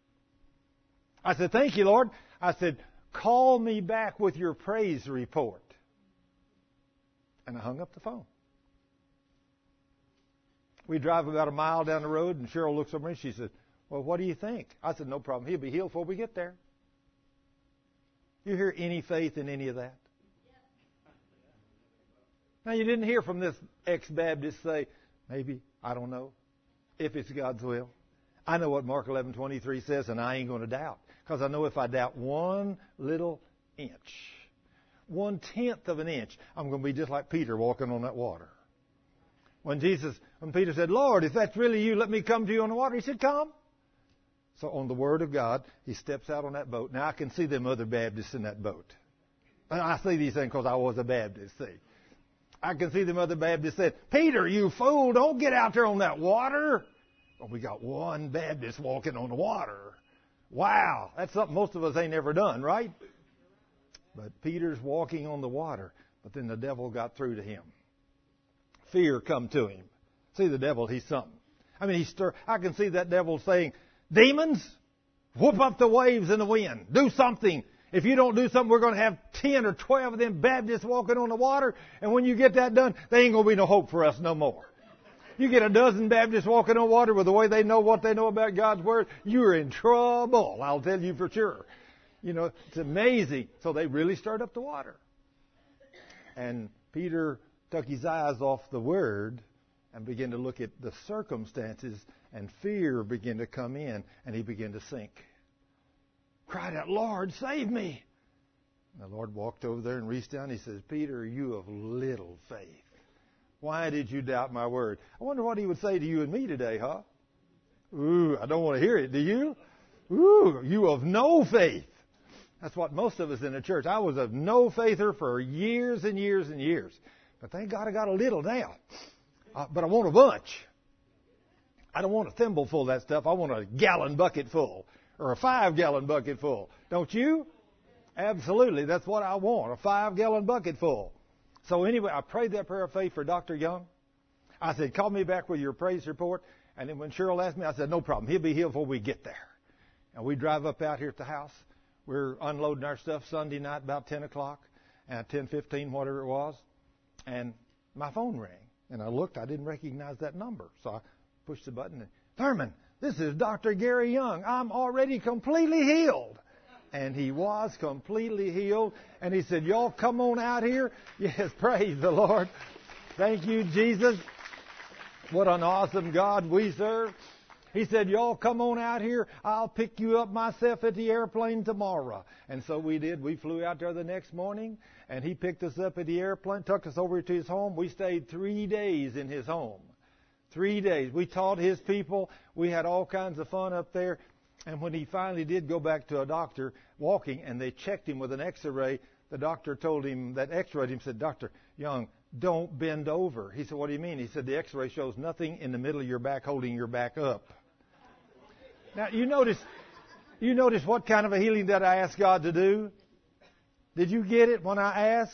I said, thank you, Lord. I said, call me back with your praise report. And I hung up the phone. We drive about a mile down the road, and Cheryl looks over me and she said, well, what do you think? I said, no problem. He'll be healed before we get there. You hear any faith in any of that? Now, you didn't hear from this ex-Baptist say, maybe, I don't know, if it's God's will. I know what Mark eleven twenty-three says, and I ain't going to doubt. Because I know if I doubt one little inch, one tenth of an inch, I'm going to be just like Peter walking on that water. When Jesus, when Peter said, Lord, if that's really you, let me come to you on the water. He said, come. So on the Word of God, he steps out on that boat. Now, I can see them other Baptists in that boat. And I see these things because I was a Baptist, see. I can see them other Baptists said, Peter, you fool, don't get out there on that water. Well, we got one Baptist walking on the water. Wow, that's something most of us ain't ever done, right? But Peter's walking on the water, but then the devil got through to him. Fear come to him. See, the devil, he's something. I mean, he stir. I can see that devil saying, demons, whoop up the waves and the wind. Do something. If you don't do something, we're going to have ten or twelve of them Baptists walking on the water. And when you get that done, there ain't going to be no hope for us no more. You get a dozen Baptists walking on water with the way they know what they know about God's Word, you're in trouble. I'll tell you for sure. You know, it's amazing. So they really stirred up the water. And Peter took his eyes off the Word and began to look at the circumstances, and fear began to come in, and he began to sink. Cried out, Lord, save me. And the Lord walked over there and reached down. He says, Peter, you of little faith, Why did you doubt my word? I wonder what he would say to you and me today, huh? Ooh, I don't want to hear it. Do you? Ooh, you of no faith. That's what most of us in the church. I was of no faither for years and years and years. But thank God I got a little now. Uh, but I want a bunch. I don't want a thimble full of that stuff. I want a gallon bucket full or a five gallon bucket full. Don't you? Absolutely. That's what I want, a five gallon bucket full. So anyway, I prayed that prayer of faith for Doctor Young. I said, call me back with your praise report. And then when Cheryl asked me, I said, no problem. He'll be healed before we get there. And we drive up out here at the house. We're unloading our stuff Sunday night about ten o'clock, at ten fifteen, whatever it was. And my phone rang. And I looked. I didn't recognize that number. So I pushed the button. And, Thurman, this is Doctor Gary Young. I'm already completely healed. And he was completely healed. And he said, y'all come on out here. Yes, praise the Lord. Thank you, Jesus. What an awesome God we serve. He said, y'all come on out here. I'll pick you up myself at the airplane tomorrow. And so we did. We flew out there the next morning, and he picked us up at the airplane, took us over to his home. We stayed three days in his home. Three days. We taught his people. We had all kinds of fun up there. And when he finally did go back to a doctor walking, and they checked him with an x-ray, the doctor told him, that x-rayed him, said, Doctor Young, don't bend over. He said, what do you mean? He said, the x-ray shows nothing in the middle of your back holding your back up. Now, you notice, you notice what kind of a healing that I asked God to do? Did you get it when I asked?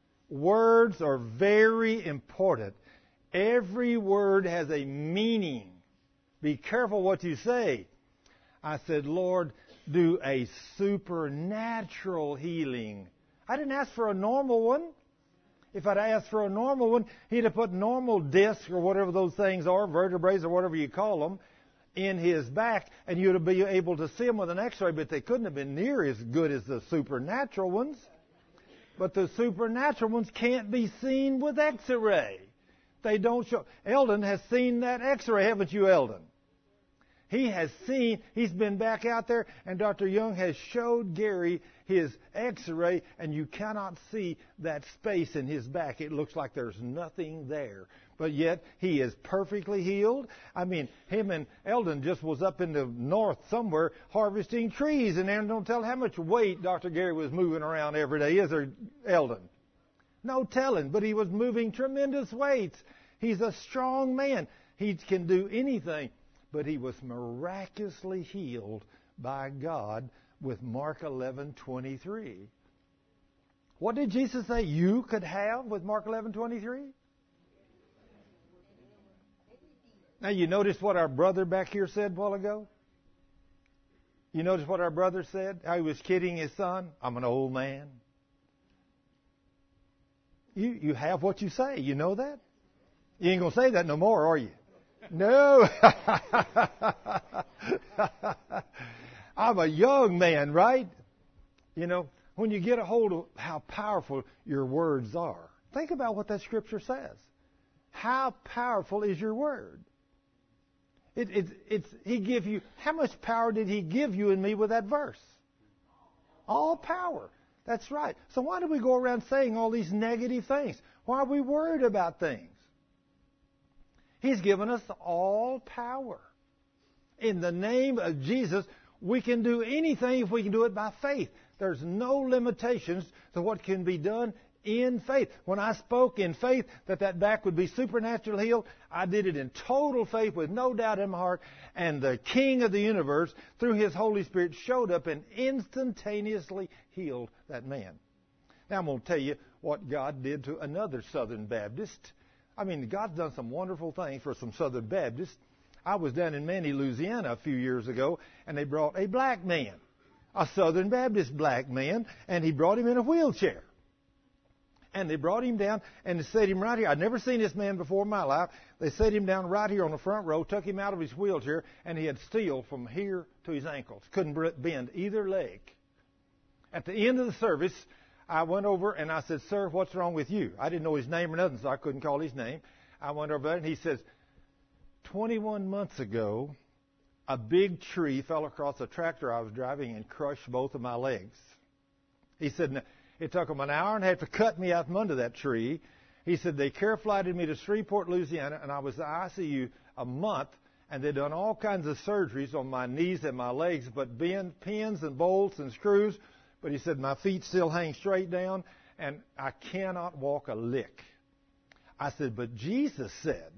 Words are very important. Every word has a meaning. Be careful what you say. I said, Lord, do a supernatural healing. I didn't ask for a normal one. If I'd asked for a normal one, he'd have put normal discs or whatever those things are, vertebrae or whatever you call them, in his back, and you'd have been able to see them with an x-ray, but they couldn't have been near as good as the supernatural ones. But the supernatural ones can't be seen with x-ray. They don't show. Eldon has seen that x-ray, haven't you, Eldon? He has seen, he's been back out there, and Doctor Young has showed Gary his x-ray, and you cannot see that space in his back. It looks like there's nothing there. But yet, he is perfectly healed. I mean, him and Eldon just was up in the north somewhere harvesting trees, and they don't tell how much weight Doctor Gary was moving around every day, is there, Eldon? No telling, but he was moving tremendous weights. He's a strong man. He can do anything. But he was miraculously healed by God with Mark eleven twenty-three. What did Jesus say you could have with Mark eleven twenty-three? Now, you notice what our brother back here said a while ago? You notice what our brother said? How he was kidding his son? I'm an old man. You, you have what you say. You know that? You ain't going to say that no more, are you? No. I'm a young man, right? You know, when you get a hold of how powerful your words are, think about what that scripture says. How powerful is your word? It, it, it's, he give you, how much power did he give you and me with that verse? All power. That's right. So why do we go around saying all these negative things? Why are we worried about things? He's given us all power. In the name of Jesus, we can do anything if we can do it by faith. There's no limitations to what can be done in faith. When I spoke in faith that that back would be supernaturally healed, I did it in total faith with no doubt in my heart. And the King of the universe, through His Holy Spirit, showed up and instantaneously healed that man. Now I'm going to tell you what God did to another Southern Baptist. I mean, God's done some wonderful things for some Southern Baptists. I was down in Manny, Louisiana a few years ago, and they brought a black man, a Southern Baptist black man, and he brought him in a wheelchair. And they brought him down and they set him right here. I'd never seen this man before in my life. They set him down right here on the front row, took him out of his wheelchair, and he had steel from here to his ankles. Couldn't bend either leg. At the end of the service, I went over and I said, "Sir, what's wrong with you?" I didn't know his name or nothing, so I couldn't call his name. I went over there and he says, twenty-one months ago, a big tree fell across a tractor I was driving and crushed both of my legs. He said, it took them an hour and a half to cut me out from under that tree. He said, they care flighted me to Shreveport, Louisiana, and I was in the I C U a month, and they'd done all kinds of surgeries on my knees and my legs, but bend, pins and bolts and screws. But he said, my feet still hang straight down, and I cannot walk a lick. I said, but Jesus said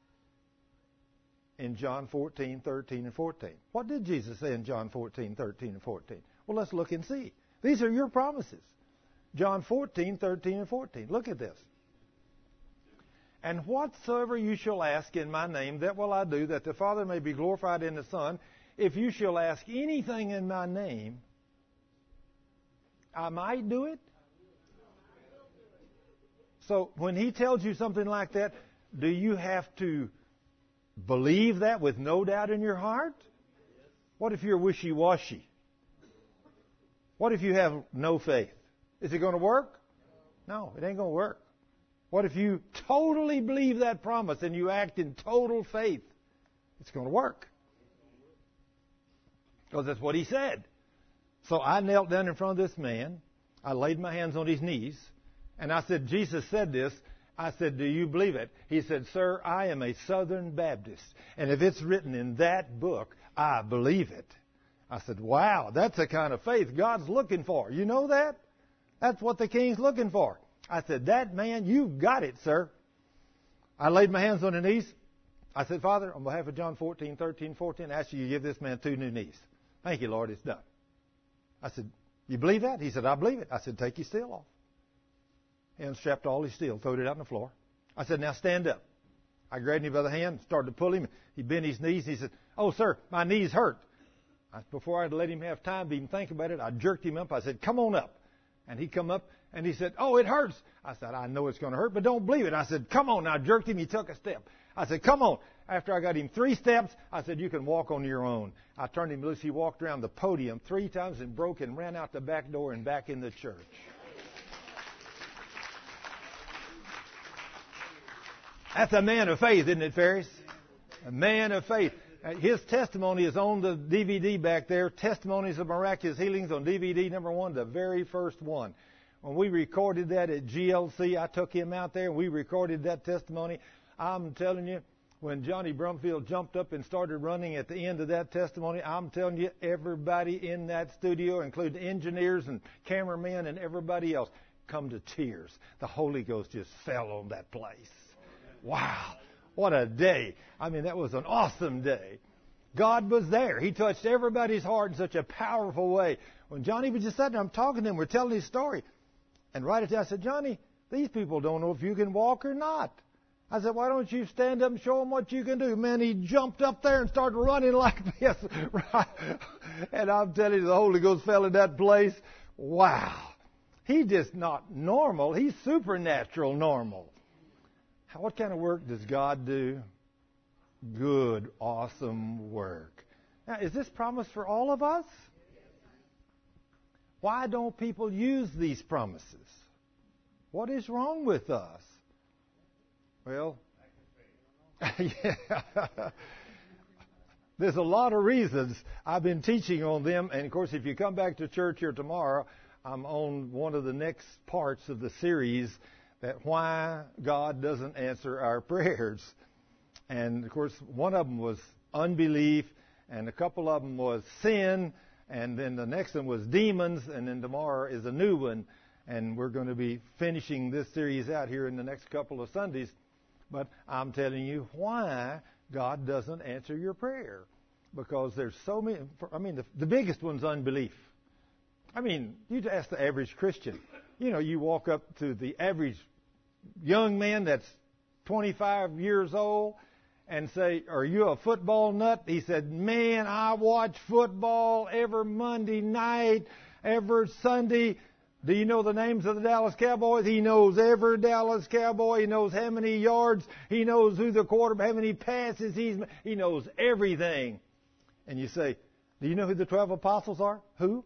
in John fourteen, thirteen, and fourteen. What did Jesus say in John fourteen, thirteen, and fourteen? Well, let's look and see. These are your promises. John fourteen, thirteen, and fourteen. Look at this. And whatsoever you shall ask in my name, that will I do, that the Father may be glorified in the Son. If you shall ask anything in my name, I might do it. So when he tells you something like that, do you have to believe that with no doubt in your heart? What if you're wishy-washy? What if you have no faith? Is it going to work? No, it ain't going to work. What if you totally believe that promise and you act in total faith? It's going to work. Because that's what he said. So I knelt down in front of this man. I laid my hands on his knees. And I said, Jesus said this. I said, do you believe it? He said, sir, I am a Southern Baptist. And if it's written in that book, I believe it. I said, wow, that's the kind of faith God's looking for. You know that? That's what the King's looking for. I said, that man, you've got it, sir. I laid my hands on the knees. I said, Father, on behalf of John fourteen, thirteen, fourteen, I ask you to give this man two new knees. Thank you, Lord, it's done. I said, you believe that? He said, I believe it. I said, take your steel off. He unstrapped all his steel, threw it out on the floor. I said, now stand up. I grabbed him by the hand, started to pull him. He bent his knees. He said, oh, sir, my knees hurt. I, before I'd let him have time to even think about it, I jerked him up. I said, come on up. And he come up, and he said, oh, it hurts. I said, I know it's going to hurt, but don't believe it. I said, come on. I jerked him. He took a step. I said, come on. After I got him three steps, I said, you can walk on your own. I turned him loose. He walked around the podium three times and broke and ran out the back door and back in the church. That's a man of faith, isn't it, Ferris? A man of faith. His testimony is on the D V D back there. Testimonies of Miraculous Healings on D V D number one, the very first one. When we recorded that at G L C, I took him out there and we recorded that testimony. I'm telling you, when Johnny Brumfield jumped up and started running at the end of that testimony, I'm telling you, everybody in that studio, including engineers and cameramen and everybody else, come to tears. The Holy Ghost just fell on that place. Wow. What a day. I mean, that was an awesome day. God was there. He touched everybody's heart in such a powerful way. When Johnny was just sitting there, I'm talking to him, we're telling his story. And right at that, I said, Johnny, these people don't know if you can walk or not. I said, why don't you stand up and show them what you can do? Man, he jumped up there and started running like this. Right? And I'm telling you, the Holy Ghost fell in that place. Wow. He's just not normal. He's supernatural normal. What kind of work does God do? Good, awesome work. Now, is this promise for all of us? Why don't people use these promises? What is wrong with us? Well, yeah. There's a lot of reasons. I've been teaching on them. And, of course, if you come back to church here tomorrow, I'm on one of the next parts of the series, that why God doesn't answer our prayers. And, of course, one of them was unbelief, and a couple of them was sin, and then the next one was demons, and then tomorrow is a new one. And we're going to be finishing this series out here in the next couple of Sundays. But I'm telling you why God doesn't answer your prayer. Because there's so many, I mean, the, the biggest one's unbelief. I mean, you ask the average Christian. You know, you walk up to the average young man that's twenty-five years old and say, are you a football nut? He said, man, I watch football every Monday night, every Sunday. Do you know the names of the Dallas Cowboys? He knows every Dallas Cowboy. He knows how many yards. He knows who the quarterback, how many passes he's made. He knows everything. And you say, do you know who the twelve apostles are? Who?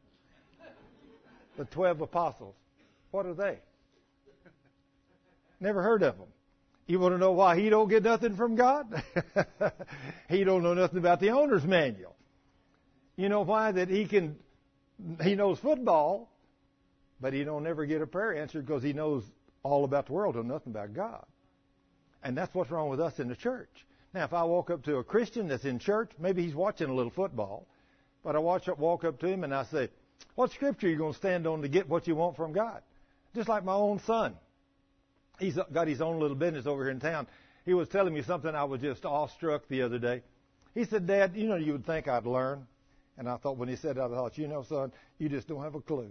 The twelve apostles. What are they? Never heard of them. You want to know why he don't get nothing from God? He don't know nothing about the owner's manual. You know why? That he can, he knows football, but he don't ever get a prayer answered because he knows all about the world, know nothing about God. And that's what's wrong with us in the church. Now, if I walk up to a Christian that's in church, maybe he's watching a little football, but I watch up, walk up to him and I say, what scripture are you going to stand on to get what you want from God? Just like my own son. He's got his own little business over here in town. He was telling me something I was just awestruck the other day. He said, Dad, you know, you would think I'd learn. And I thought, when he said that, I thought, you know, son, you just don't have a clue.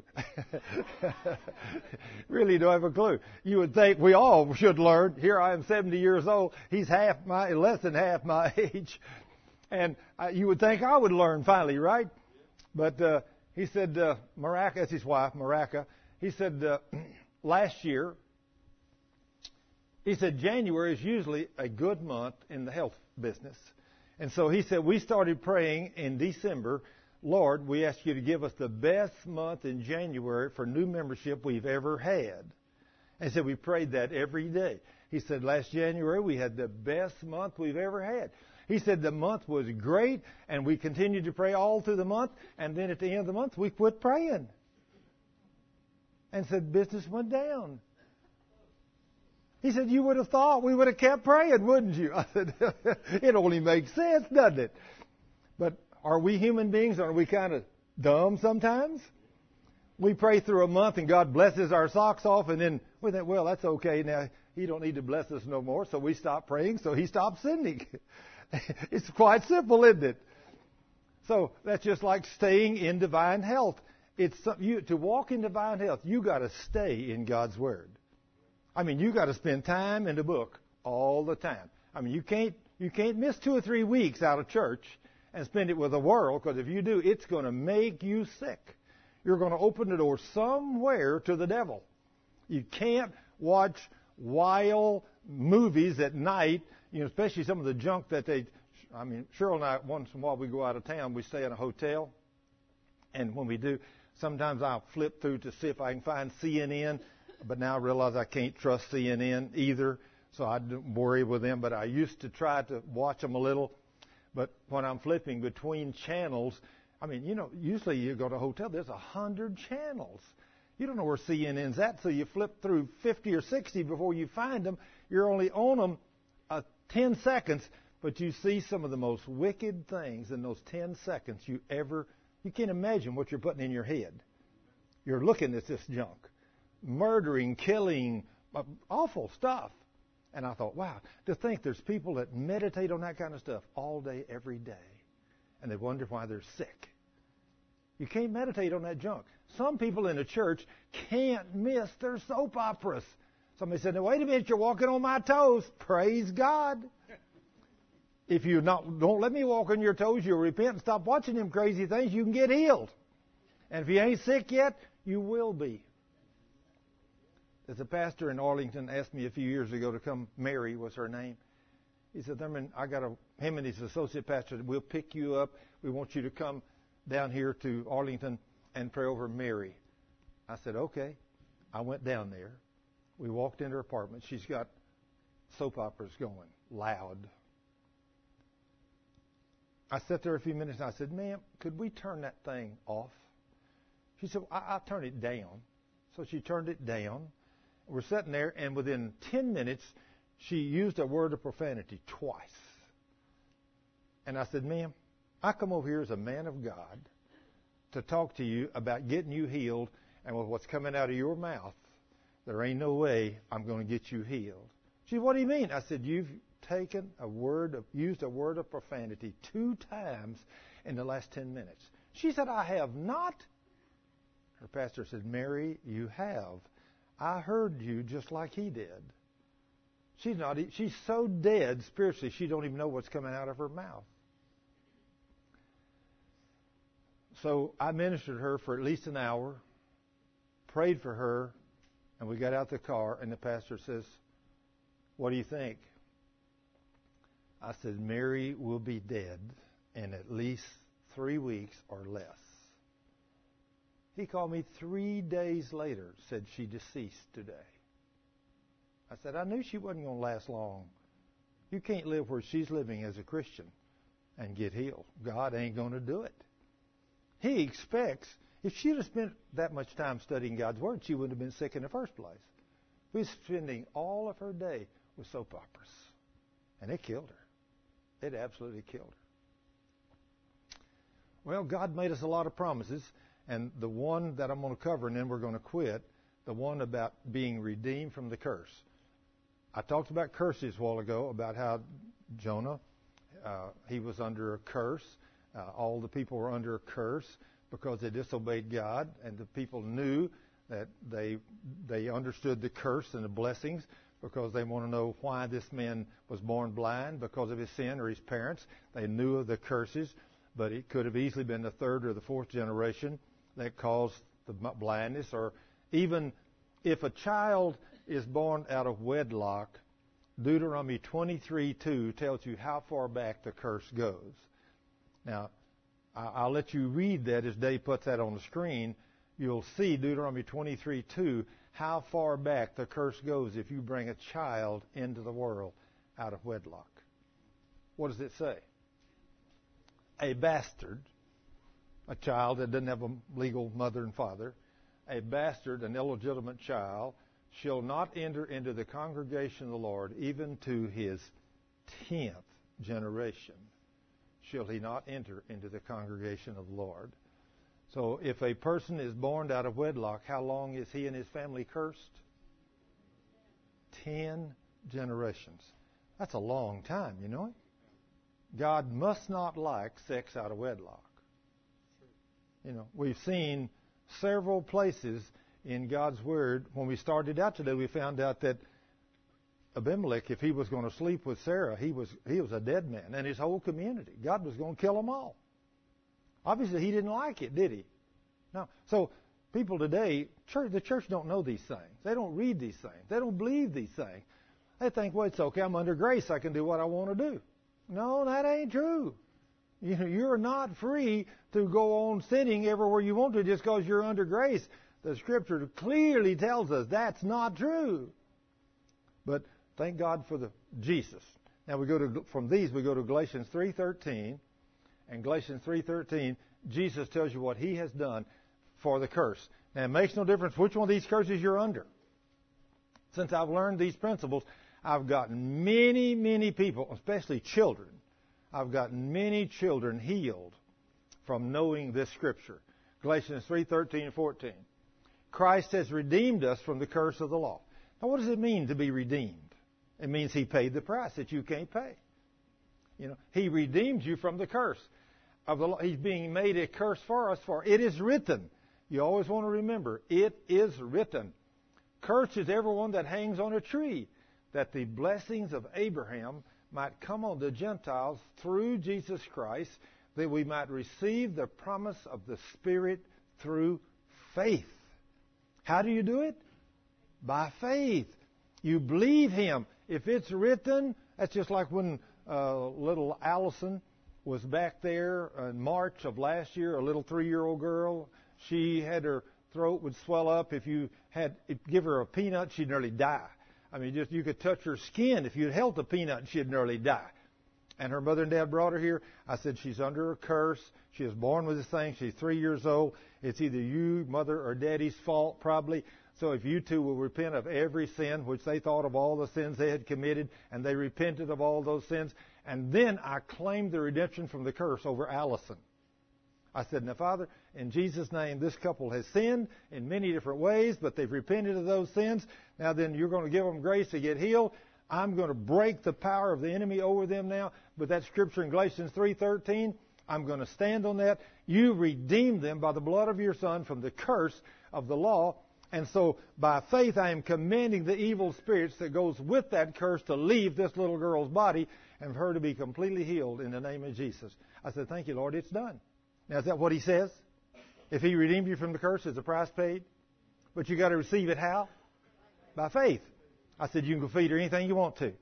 Really don't have a clue. You would think we all should learn. Here I am, seventy years old. He's half my, less than half my age. And I, you would think I would learn finally, right? But uh, he said, uh, Maraca, that's his wife, Maraca. He said, uh, last year, he said January is usually a good month in the health business. And so he said, we started praying in December, Lord, we ask you to give us the best month in January for new membership we've ever had. And he said, we prayed that every day. He said, last January we had the best month we've ever had. He said the month was great, and we continued to pray all through the month, and then at the end of the month we quit praying. And said business went down. He said, you would have thought we would have kept praying, wouldn't you? I said, it only makes sense, doesn't it? But are we human beings? Are we kind of dumb sometimes? We pray through a month and God blesses our socks off, and then we think, well, that's okay. Now, He don't need to bless us no more, so we stop praying, so He stops sending. It's quite simple, isn't it? So that's just like staying in divine health. It's you, to walk in divine health, you got to stay in God's Word. I mean, you got to spend time in the book all the time. I mean, you can't you can't miss two or three weeks out of church and spend it with the world, because if you do, it's going to make you sick. You're going to open the door somewhere to the devil. You can't watch wild movies at night, you know, especially some of the junk that they. I mean, Cheryl and I, once in a while we go out of town, we stay in a hotel, and when we do, sometimes I'll flip through to see if I can find C N N. But now I realize I can't trust C N N either, so I don't worry with them. But I used to try to watch them a little. But when I'm flipping between channels, I mean, you know, usually you go to a hotel, there's a hundred channels. You don't know where C N N's at, so you flip through fifty or sixty before you find them. You're only on them uh, ten seconds, but you see some of the most wicked things in those ten seconds you ever, you can't imagine what you're putting in your head. You're looking at this junk. Murdering, killing, awful stuff. And I thought, wow, to think there's people that meditate on that kind of stuff all day, every day, and they wonder why they're sick. You can't meditate on that junk. Some people in the church can't miss their soap operas. Somebody said, now, wait a minute, you're walking on my toes. Praise God. If you not, don't let me walk on your toes, you'll repent and stop watching them crazy things, you can get healed. And if you ain't sick yet, you will be. There's a pastor in Arlington asked me a few years ago to come. Mary was her name. He said, Thurman, I got a, him and his associate pastor, we'll pick you up. We want you to come down here to Arlington and pray over Mary. I said, okay. I went down there. We walked into her apartment. She's got soap operas going, loud. I sat there a few minutes and I said, ma'am, could we turn that thing off? She said, I- I'll turn it down. So she turned it down. We're sitting there, and within ten minutes, she used a word of profanity twice. And I said, ma'am, I come over here as a man of God to talk to you about getting you healed, and with what's coming out of your mouth, there ain't no way I'm going to get you healed. She said, what do you mean? I said, you've taken a word, of, used a word of profanity two times in the last ten minutes. She said, I have not. Her pastor said, Mary, you have. I heard you just like he did. She's not. She's so dead spiritually, she don't even know what's coming out of her mouth. So I ministered her for at least an hour, prayed for her, and we got out the car, and the pastor says, what do you think? I said, Mary will be dead in at least three weeks or less. He called me three days later, said she deceased today. I said, I knew she wasn't going to last long. You can't live where she's living as a Christian and get healed. God ain't going to do it. He expects, if she'd have spent that much time studying God's Word, she wouldn't have been sick in the first place. was spending all of her day with soap operas. And it killed her. It absolutely killed her. Well, God made us a lot of promises, and the one that I'm going to cover, and then we're going to quit, the one about being redeemed from the curse. I talked about curses a while ago, about how Jonah, uh, he was under a curse. Uh, all the people were under a curse because they disobeyed God, and the people knew that they they understood the curse and the blessings because they want to know why this man was born blind because of his sin or his parents. They knew of the curses, but it could have easily been the third or the fourth generation that caused the blindness. Or even if a child is born out of wedlock, Deuteronomy twenty-three two tells you how far back the curse goes. Now, I'll let you read that as Dave puts that on the screen. You'll see Deuteronomy twenty-three two, how far back the curse goes if you bring a child into the world out of wedlock. What does it say? A bastard, a child that doesn't have a legal mother and father, a bastard, an illegitimate child, shall not enter into the congregation of the Lord even to his tenth generation. Shall he not enter into the congregation of the Lord. So if a person is born out of wedlock, how long is he and his family cursed? Ten generations. That's a long time, you know it? God must not like sex out of wedlock. You know, we've seen several places in God's Word. When we started out today, we found out that Abimelech, if he was going to sleep with Sarah, he was he was a dead man, and his whole community. God was going to kill them all. Obviously, he didn't like it, did he? No. So people today, church, the church don't know these things. They don't read these things. They don't believe these things. They think, well, it's okay. I'm under grace. I can do what I want to do. No, that ain't true. You know, you're not free to go on sinning everywhere you want to just because you're under grace. The Scripture clearly tells us that's not true. But thank God for the Jesus. Now we go to from these we go to Galatians three thirteen, and Galatians three thirteen, Jesus tells you what He has done for the curse. Now it makes no difference which one of these curses you're under. Since I've learned these principles, I've gotten many, many people, especially children. I've gotten many children healed from knowing this Scripture. Galatians three thirteen and fourteen. Christ has redeemed us from the curse of the law. Now, what does it mean to be redeemed? It means He paid the price that you can't pay. You know, He redeemed you from the curse of the law. He's being made a curse for us. For it is written. You always want to remember, it is written. Cursed is everyone that hangs on a tree, that the blessings of Abraham might come on the Gentiles through Jesus Christ, that we might receive the promise of the Spirit through faith. How do you do it? By faith. You believe Him. If it's written, that's just like when uh, little Allison was back there in March of last year, a little three-year-old girl. She had her throat would swell up. If you had if give her a peanut, she'd nearly die. I mean, just you could touch her skin. If you held a peanut, she'd nearly die. And her mother and dad brought her here. I said, she's under a curse. She was born with this thing. She's three years old. It's either you, mother, or daddy's fault, probably. So if you two will repent of every sin, which they thought of all the sins they had committed, and they repented of all those sins, and then I claimed the redemption from the curse over Allison. I said, now, Father, in Jesus' name, this couple has sinned in many different ways, but they've repented of those sins. Now then, you're going to give them grace to get healed. I'm going to break the power of the enemy over them now. But that scripture in Galatians three thirteen, I'm going to stand on that. You redeemed them by the blood of your Son from the curse of the law. And so by faith, I am commanding the evil spirits that goes with that curse to leave this little girl's body and for her to be completely healed in the name of Jesus. I said, thank you, Lord, it's done. Now, is that what He says? If He redeemed you from the curse, is the price paid? But you got to receive it how? By faith. I said, you can go feed her anything you want to.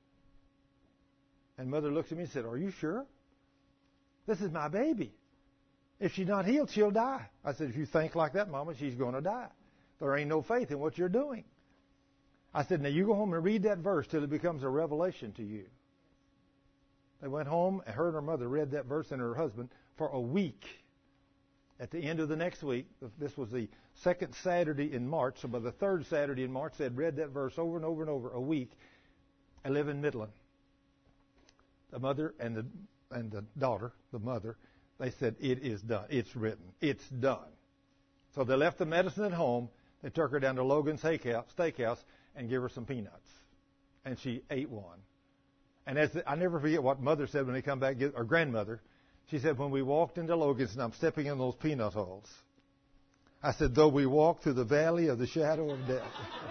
And Mother looks at me and said, are you sure? This is my baby. If she's not healed, she'll die. I said, if you think like that, Mama, she's going to die. There ain't no faith in what you're doing. I said, now you go home and read that verse till it becomes a revelation to you. They went home, and her and her mother read that verse and her husband for a week. At the end of the next week, this was the second Saturday in March, so by the third Saturday in March, they had read that verse over and over and over a week. I live in Midland. The mother and the and the daughter, the mother, they said, it is done. It's written. It's done. So they left the medicine at home. They took her down to Logan's Steakhouse and gave her some peanuts. And she ate one. And as the, I never forget what mother said when they come back, or grandmother. She said, when we walked into Logan's and I'm stepping in those peanut holes, I said, though we walk through the valley of the shadow of death.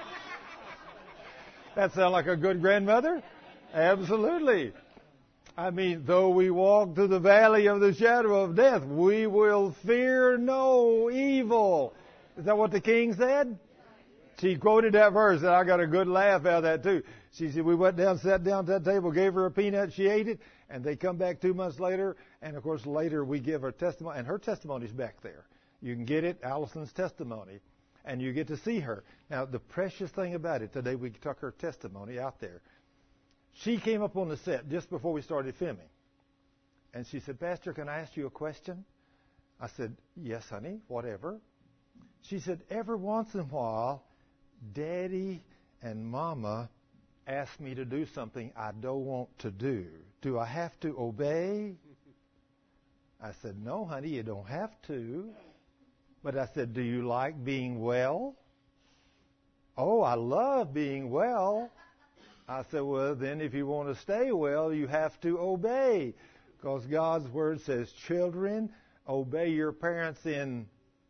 That sound like a good grandmother? Absolutely. I mean, though we walk through the valley of the shadow of death, we will fear no evil. Is that what the king said? She quoted that verse, and I got a good laugh out of that, too. She said, we went down, sat down at that table, gave her a peanut, she ate it, and they come back two months later, and, of course, later we give her testimony, and her testimony's back there. You can get it, Allison's testimony, and you get to see her. Now, the precious thing about it, today we took her testimony out there. She came up on the set just before we started filming. And she said, Pastor, can I ask you a question? I said, yes, honey, whatever. She said, every once in a while, Daddy and Mama ask me to do something I don't want to do. Do I have to obey? I said, no, honey, you don't have to. But I said, do you like being well? Oh, I love being well. I said, well, then if you want to stay well, you have to obey. Because God's Word says, children, obey your parents in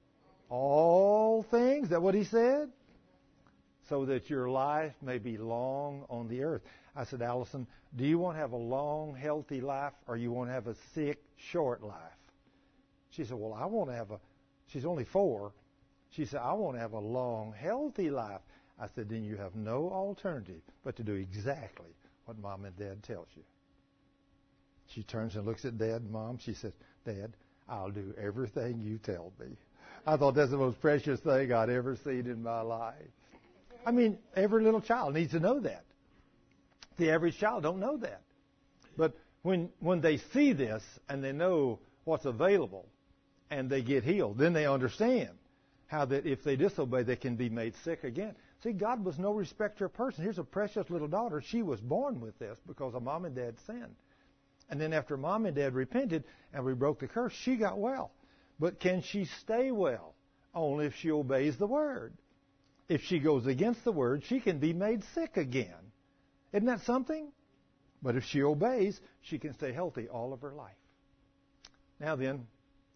all things. Is that what He said? So that your life may be long on the earth. I said, Allison, do you want to have a long, healthy life, or you want to have a sick, short life? She said, well, I want to have a, she's only four. She said, I want to have a long, healthy life. I said, then you have no alternative but to do exactly what Mom and Dad tells you. She turns and looks at Dad and Mom. She says, Dad, I'll do everything you tell me. I thought that's the most precious thing I'd ever seen in my life. I mean, every little child needs to know that. The average child don't know that. But when when they see this and they know what's available and they get healed, then they understand how that if they disobey, they can be made sick again. See, God was no respecter of person. Here's a precious little daughter. She was born with this because of Mom and Dad's sin. And then after Mom and Dad repented and we broke the curse, she got well. But can she stay well? Only if she obeys the Word. If she goes against the Word, she can be made sick again. Isn't that something? But if she obeys, she can stay healthy all of her life. Now then,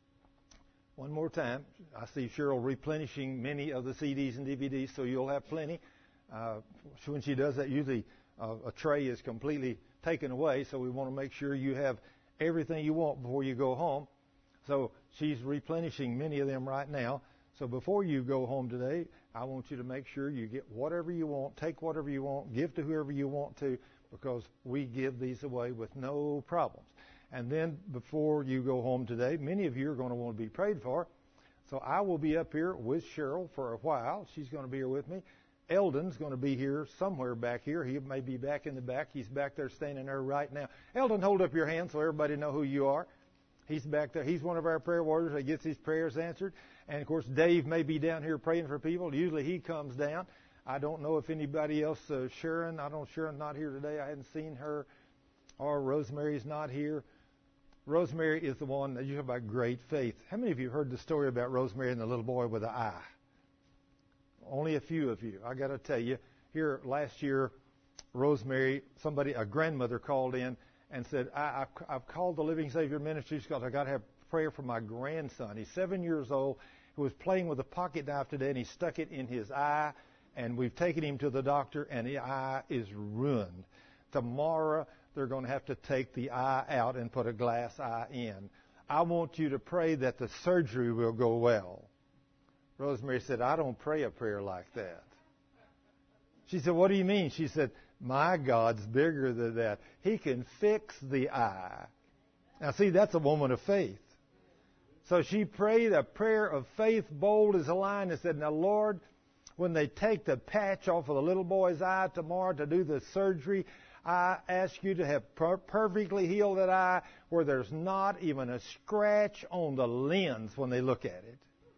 one more time, I see Cheryl replenishing many of the C Ds and D V Ds, so you'll have plenty. Uh, when she does that, usually uh, a tray is completely taken away, so we want to make sure you have everything you want before you go home. So she's replenishing many of them right now. So before you go home today, I want you to make sure you get whatever you want, take whatever you want, give to whoever you want to, because we give these away with no problems. And then before you go home today, many of you are going to want to be prayed for. So I will be up here with Cheryl for a while. She's going to be here with me. Eldon's going to be here somewhere back here. He may be back in the back. He's back there standing there right now. Eldon, hold up your hand so everybody know who you are. He's back there. He's one of our prayer warriors that gets his prayers answered. And, of course, Dave may be down here praying for people. Usually he comes down. I don't know if anybody else, uh, Sharon, I don't, Sharon's not here today. I hadn't seen her. Or Rosemary's not here. Rosemary is the one that you have about great faith. How many of you heard the story about Rosemary and the little boy with the eye? Only a few of you. I got to tell you, here last year, Rosemary, somebody, a grandmother called in and said, I, I've, I've called the Living Savior Ministries because I got to have prayer for my grandson. He's seven years old. He was playing with a pocket knife today, and he stuck it in his eye, and we've taken him to the doctor, and the eye is ruined. Tomorrow, they're going to have to take the eye out and put a glass eye in. I want you to pray that the surgery will go well. Rosemary said, I don't pray a prayer like that. She said, what do you mean? She said, my God's bigger than that. He can fix the eye. Now, see, that's a woman of faith. So she prayed a prayer of faith, bold as a lion, and said, now, Lord, when they take the patch off of the little boy's eye tomorrow to do the surgery, I ask you to have per- perfectly healed that eye where there's not even a scratch on the lens when they look at it.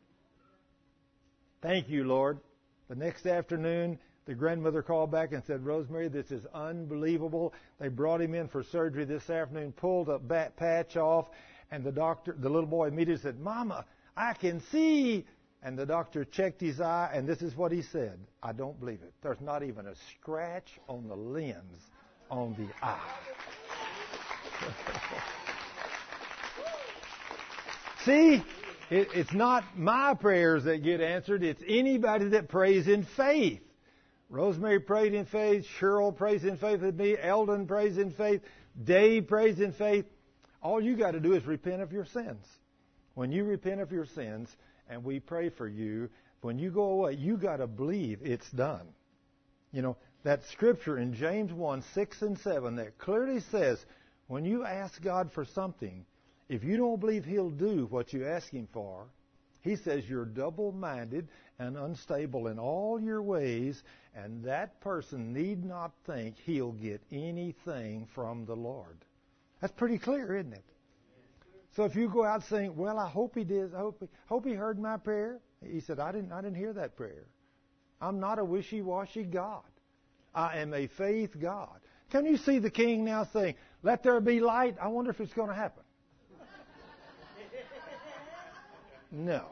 Thank you, Lord. The next afternoon, the grandmother called back and said, Rosemary, this is unbelievable. They brought him in for surgery this afternoon, pulled a bat patch off, and the doctor, the little boy immediately said, Mama, I can see. And the doctor checked his eye, and this is what he said. I don't believe it. There's not even a scratch on the lens on the eye. See, it, it's not my prayers that get answered. It's anybody that prays in faith. Rosemary prayed in faith. Cheryl prays in faith with me. Eldon prays in faith. Dave prays in faith. All you got to do is repent of your sins. When you repent of your sins, and we pray for you, when you go away, you got to believe it's done. You know, that scripture in James one, six and seven that clearly says, when you ask God for something, if you don't believe He'll do what you ask Him for, He says you're double-minded and unstable in all your ways, and that person need not think he'll get anything from the Lord. That's pretty clear, isn't it? So if you go out saying, well, I hope he did, I hope he, hope he heard my prayer. He said, I didn't, I didn't hear that prayer. I'm not a wishy-washy God. I am a faith God. Can you see the king now saying, let there be light? I wonder if it's going to happen. No.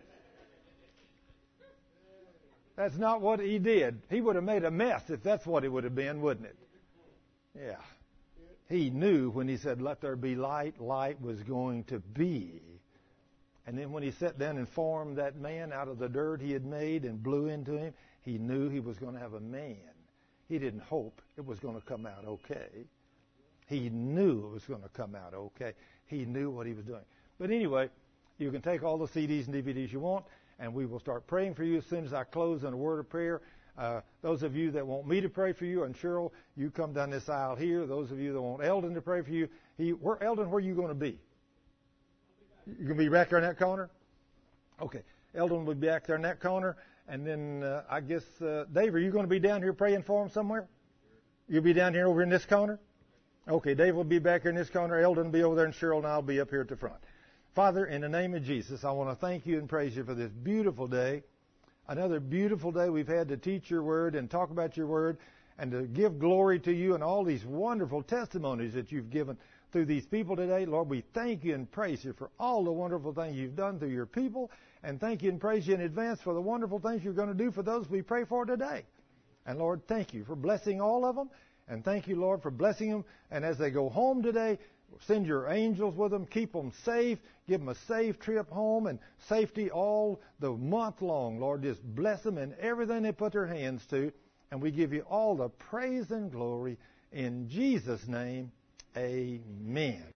That's not what he did. He would have made a mess if that's what it would have been, wouldn't it? Yeah. He knew when he said, let there be light, light was going to be. And then when he sat down and formed that man out of the dirt he had made and blew into him, he knew he was going to have a man. He didn't hope it was going to come out okay. He knew it was going to come out okay. He knew what he was doing. But anyway, you can take all the C Ds and D V Ds you want, and we will start praying for you as soon as I close in a word of prayer. Uh, those of you that want me to pray for you, and Cheryl, you come down this aisle here. Those of you that want Eldon to pray for you, he, where, Eldon, where are you going to be? You're going to be back there in that corner? Okay. Eldon will be back there in that corner. And then uh, I guess, uh, Dave, are you going to be down here praying for him somewhere? You'll be down here over in this corner? Okay, Dave will be back here in this corner. Eldon will be over there, and Cheryl and I will be up here at the front. Father, in the name of Jesus, I want to thank you and praise you for this beautiful day. Another beautiful day we've had to teach your word and talk about your word and to give glory to you and all these wonderful testimonies that you've given through these people today. Lord, we thank you and praise you for all the wonderful things you've done through your people, and thank you and praise you in advance for the wonderful things you're going to do for those we pray for today. And Lord, thank you for blessing all of them, and thank you, Lord, for blessing them. And as they go home today, send your angels with them. Keep them safe. Give them a safe trip home and safety all the month long. Lord, just bless them in everything they put their hands to. And we give you all the praise and glory in Jesus' name. Amen.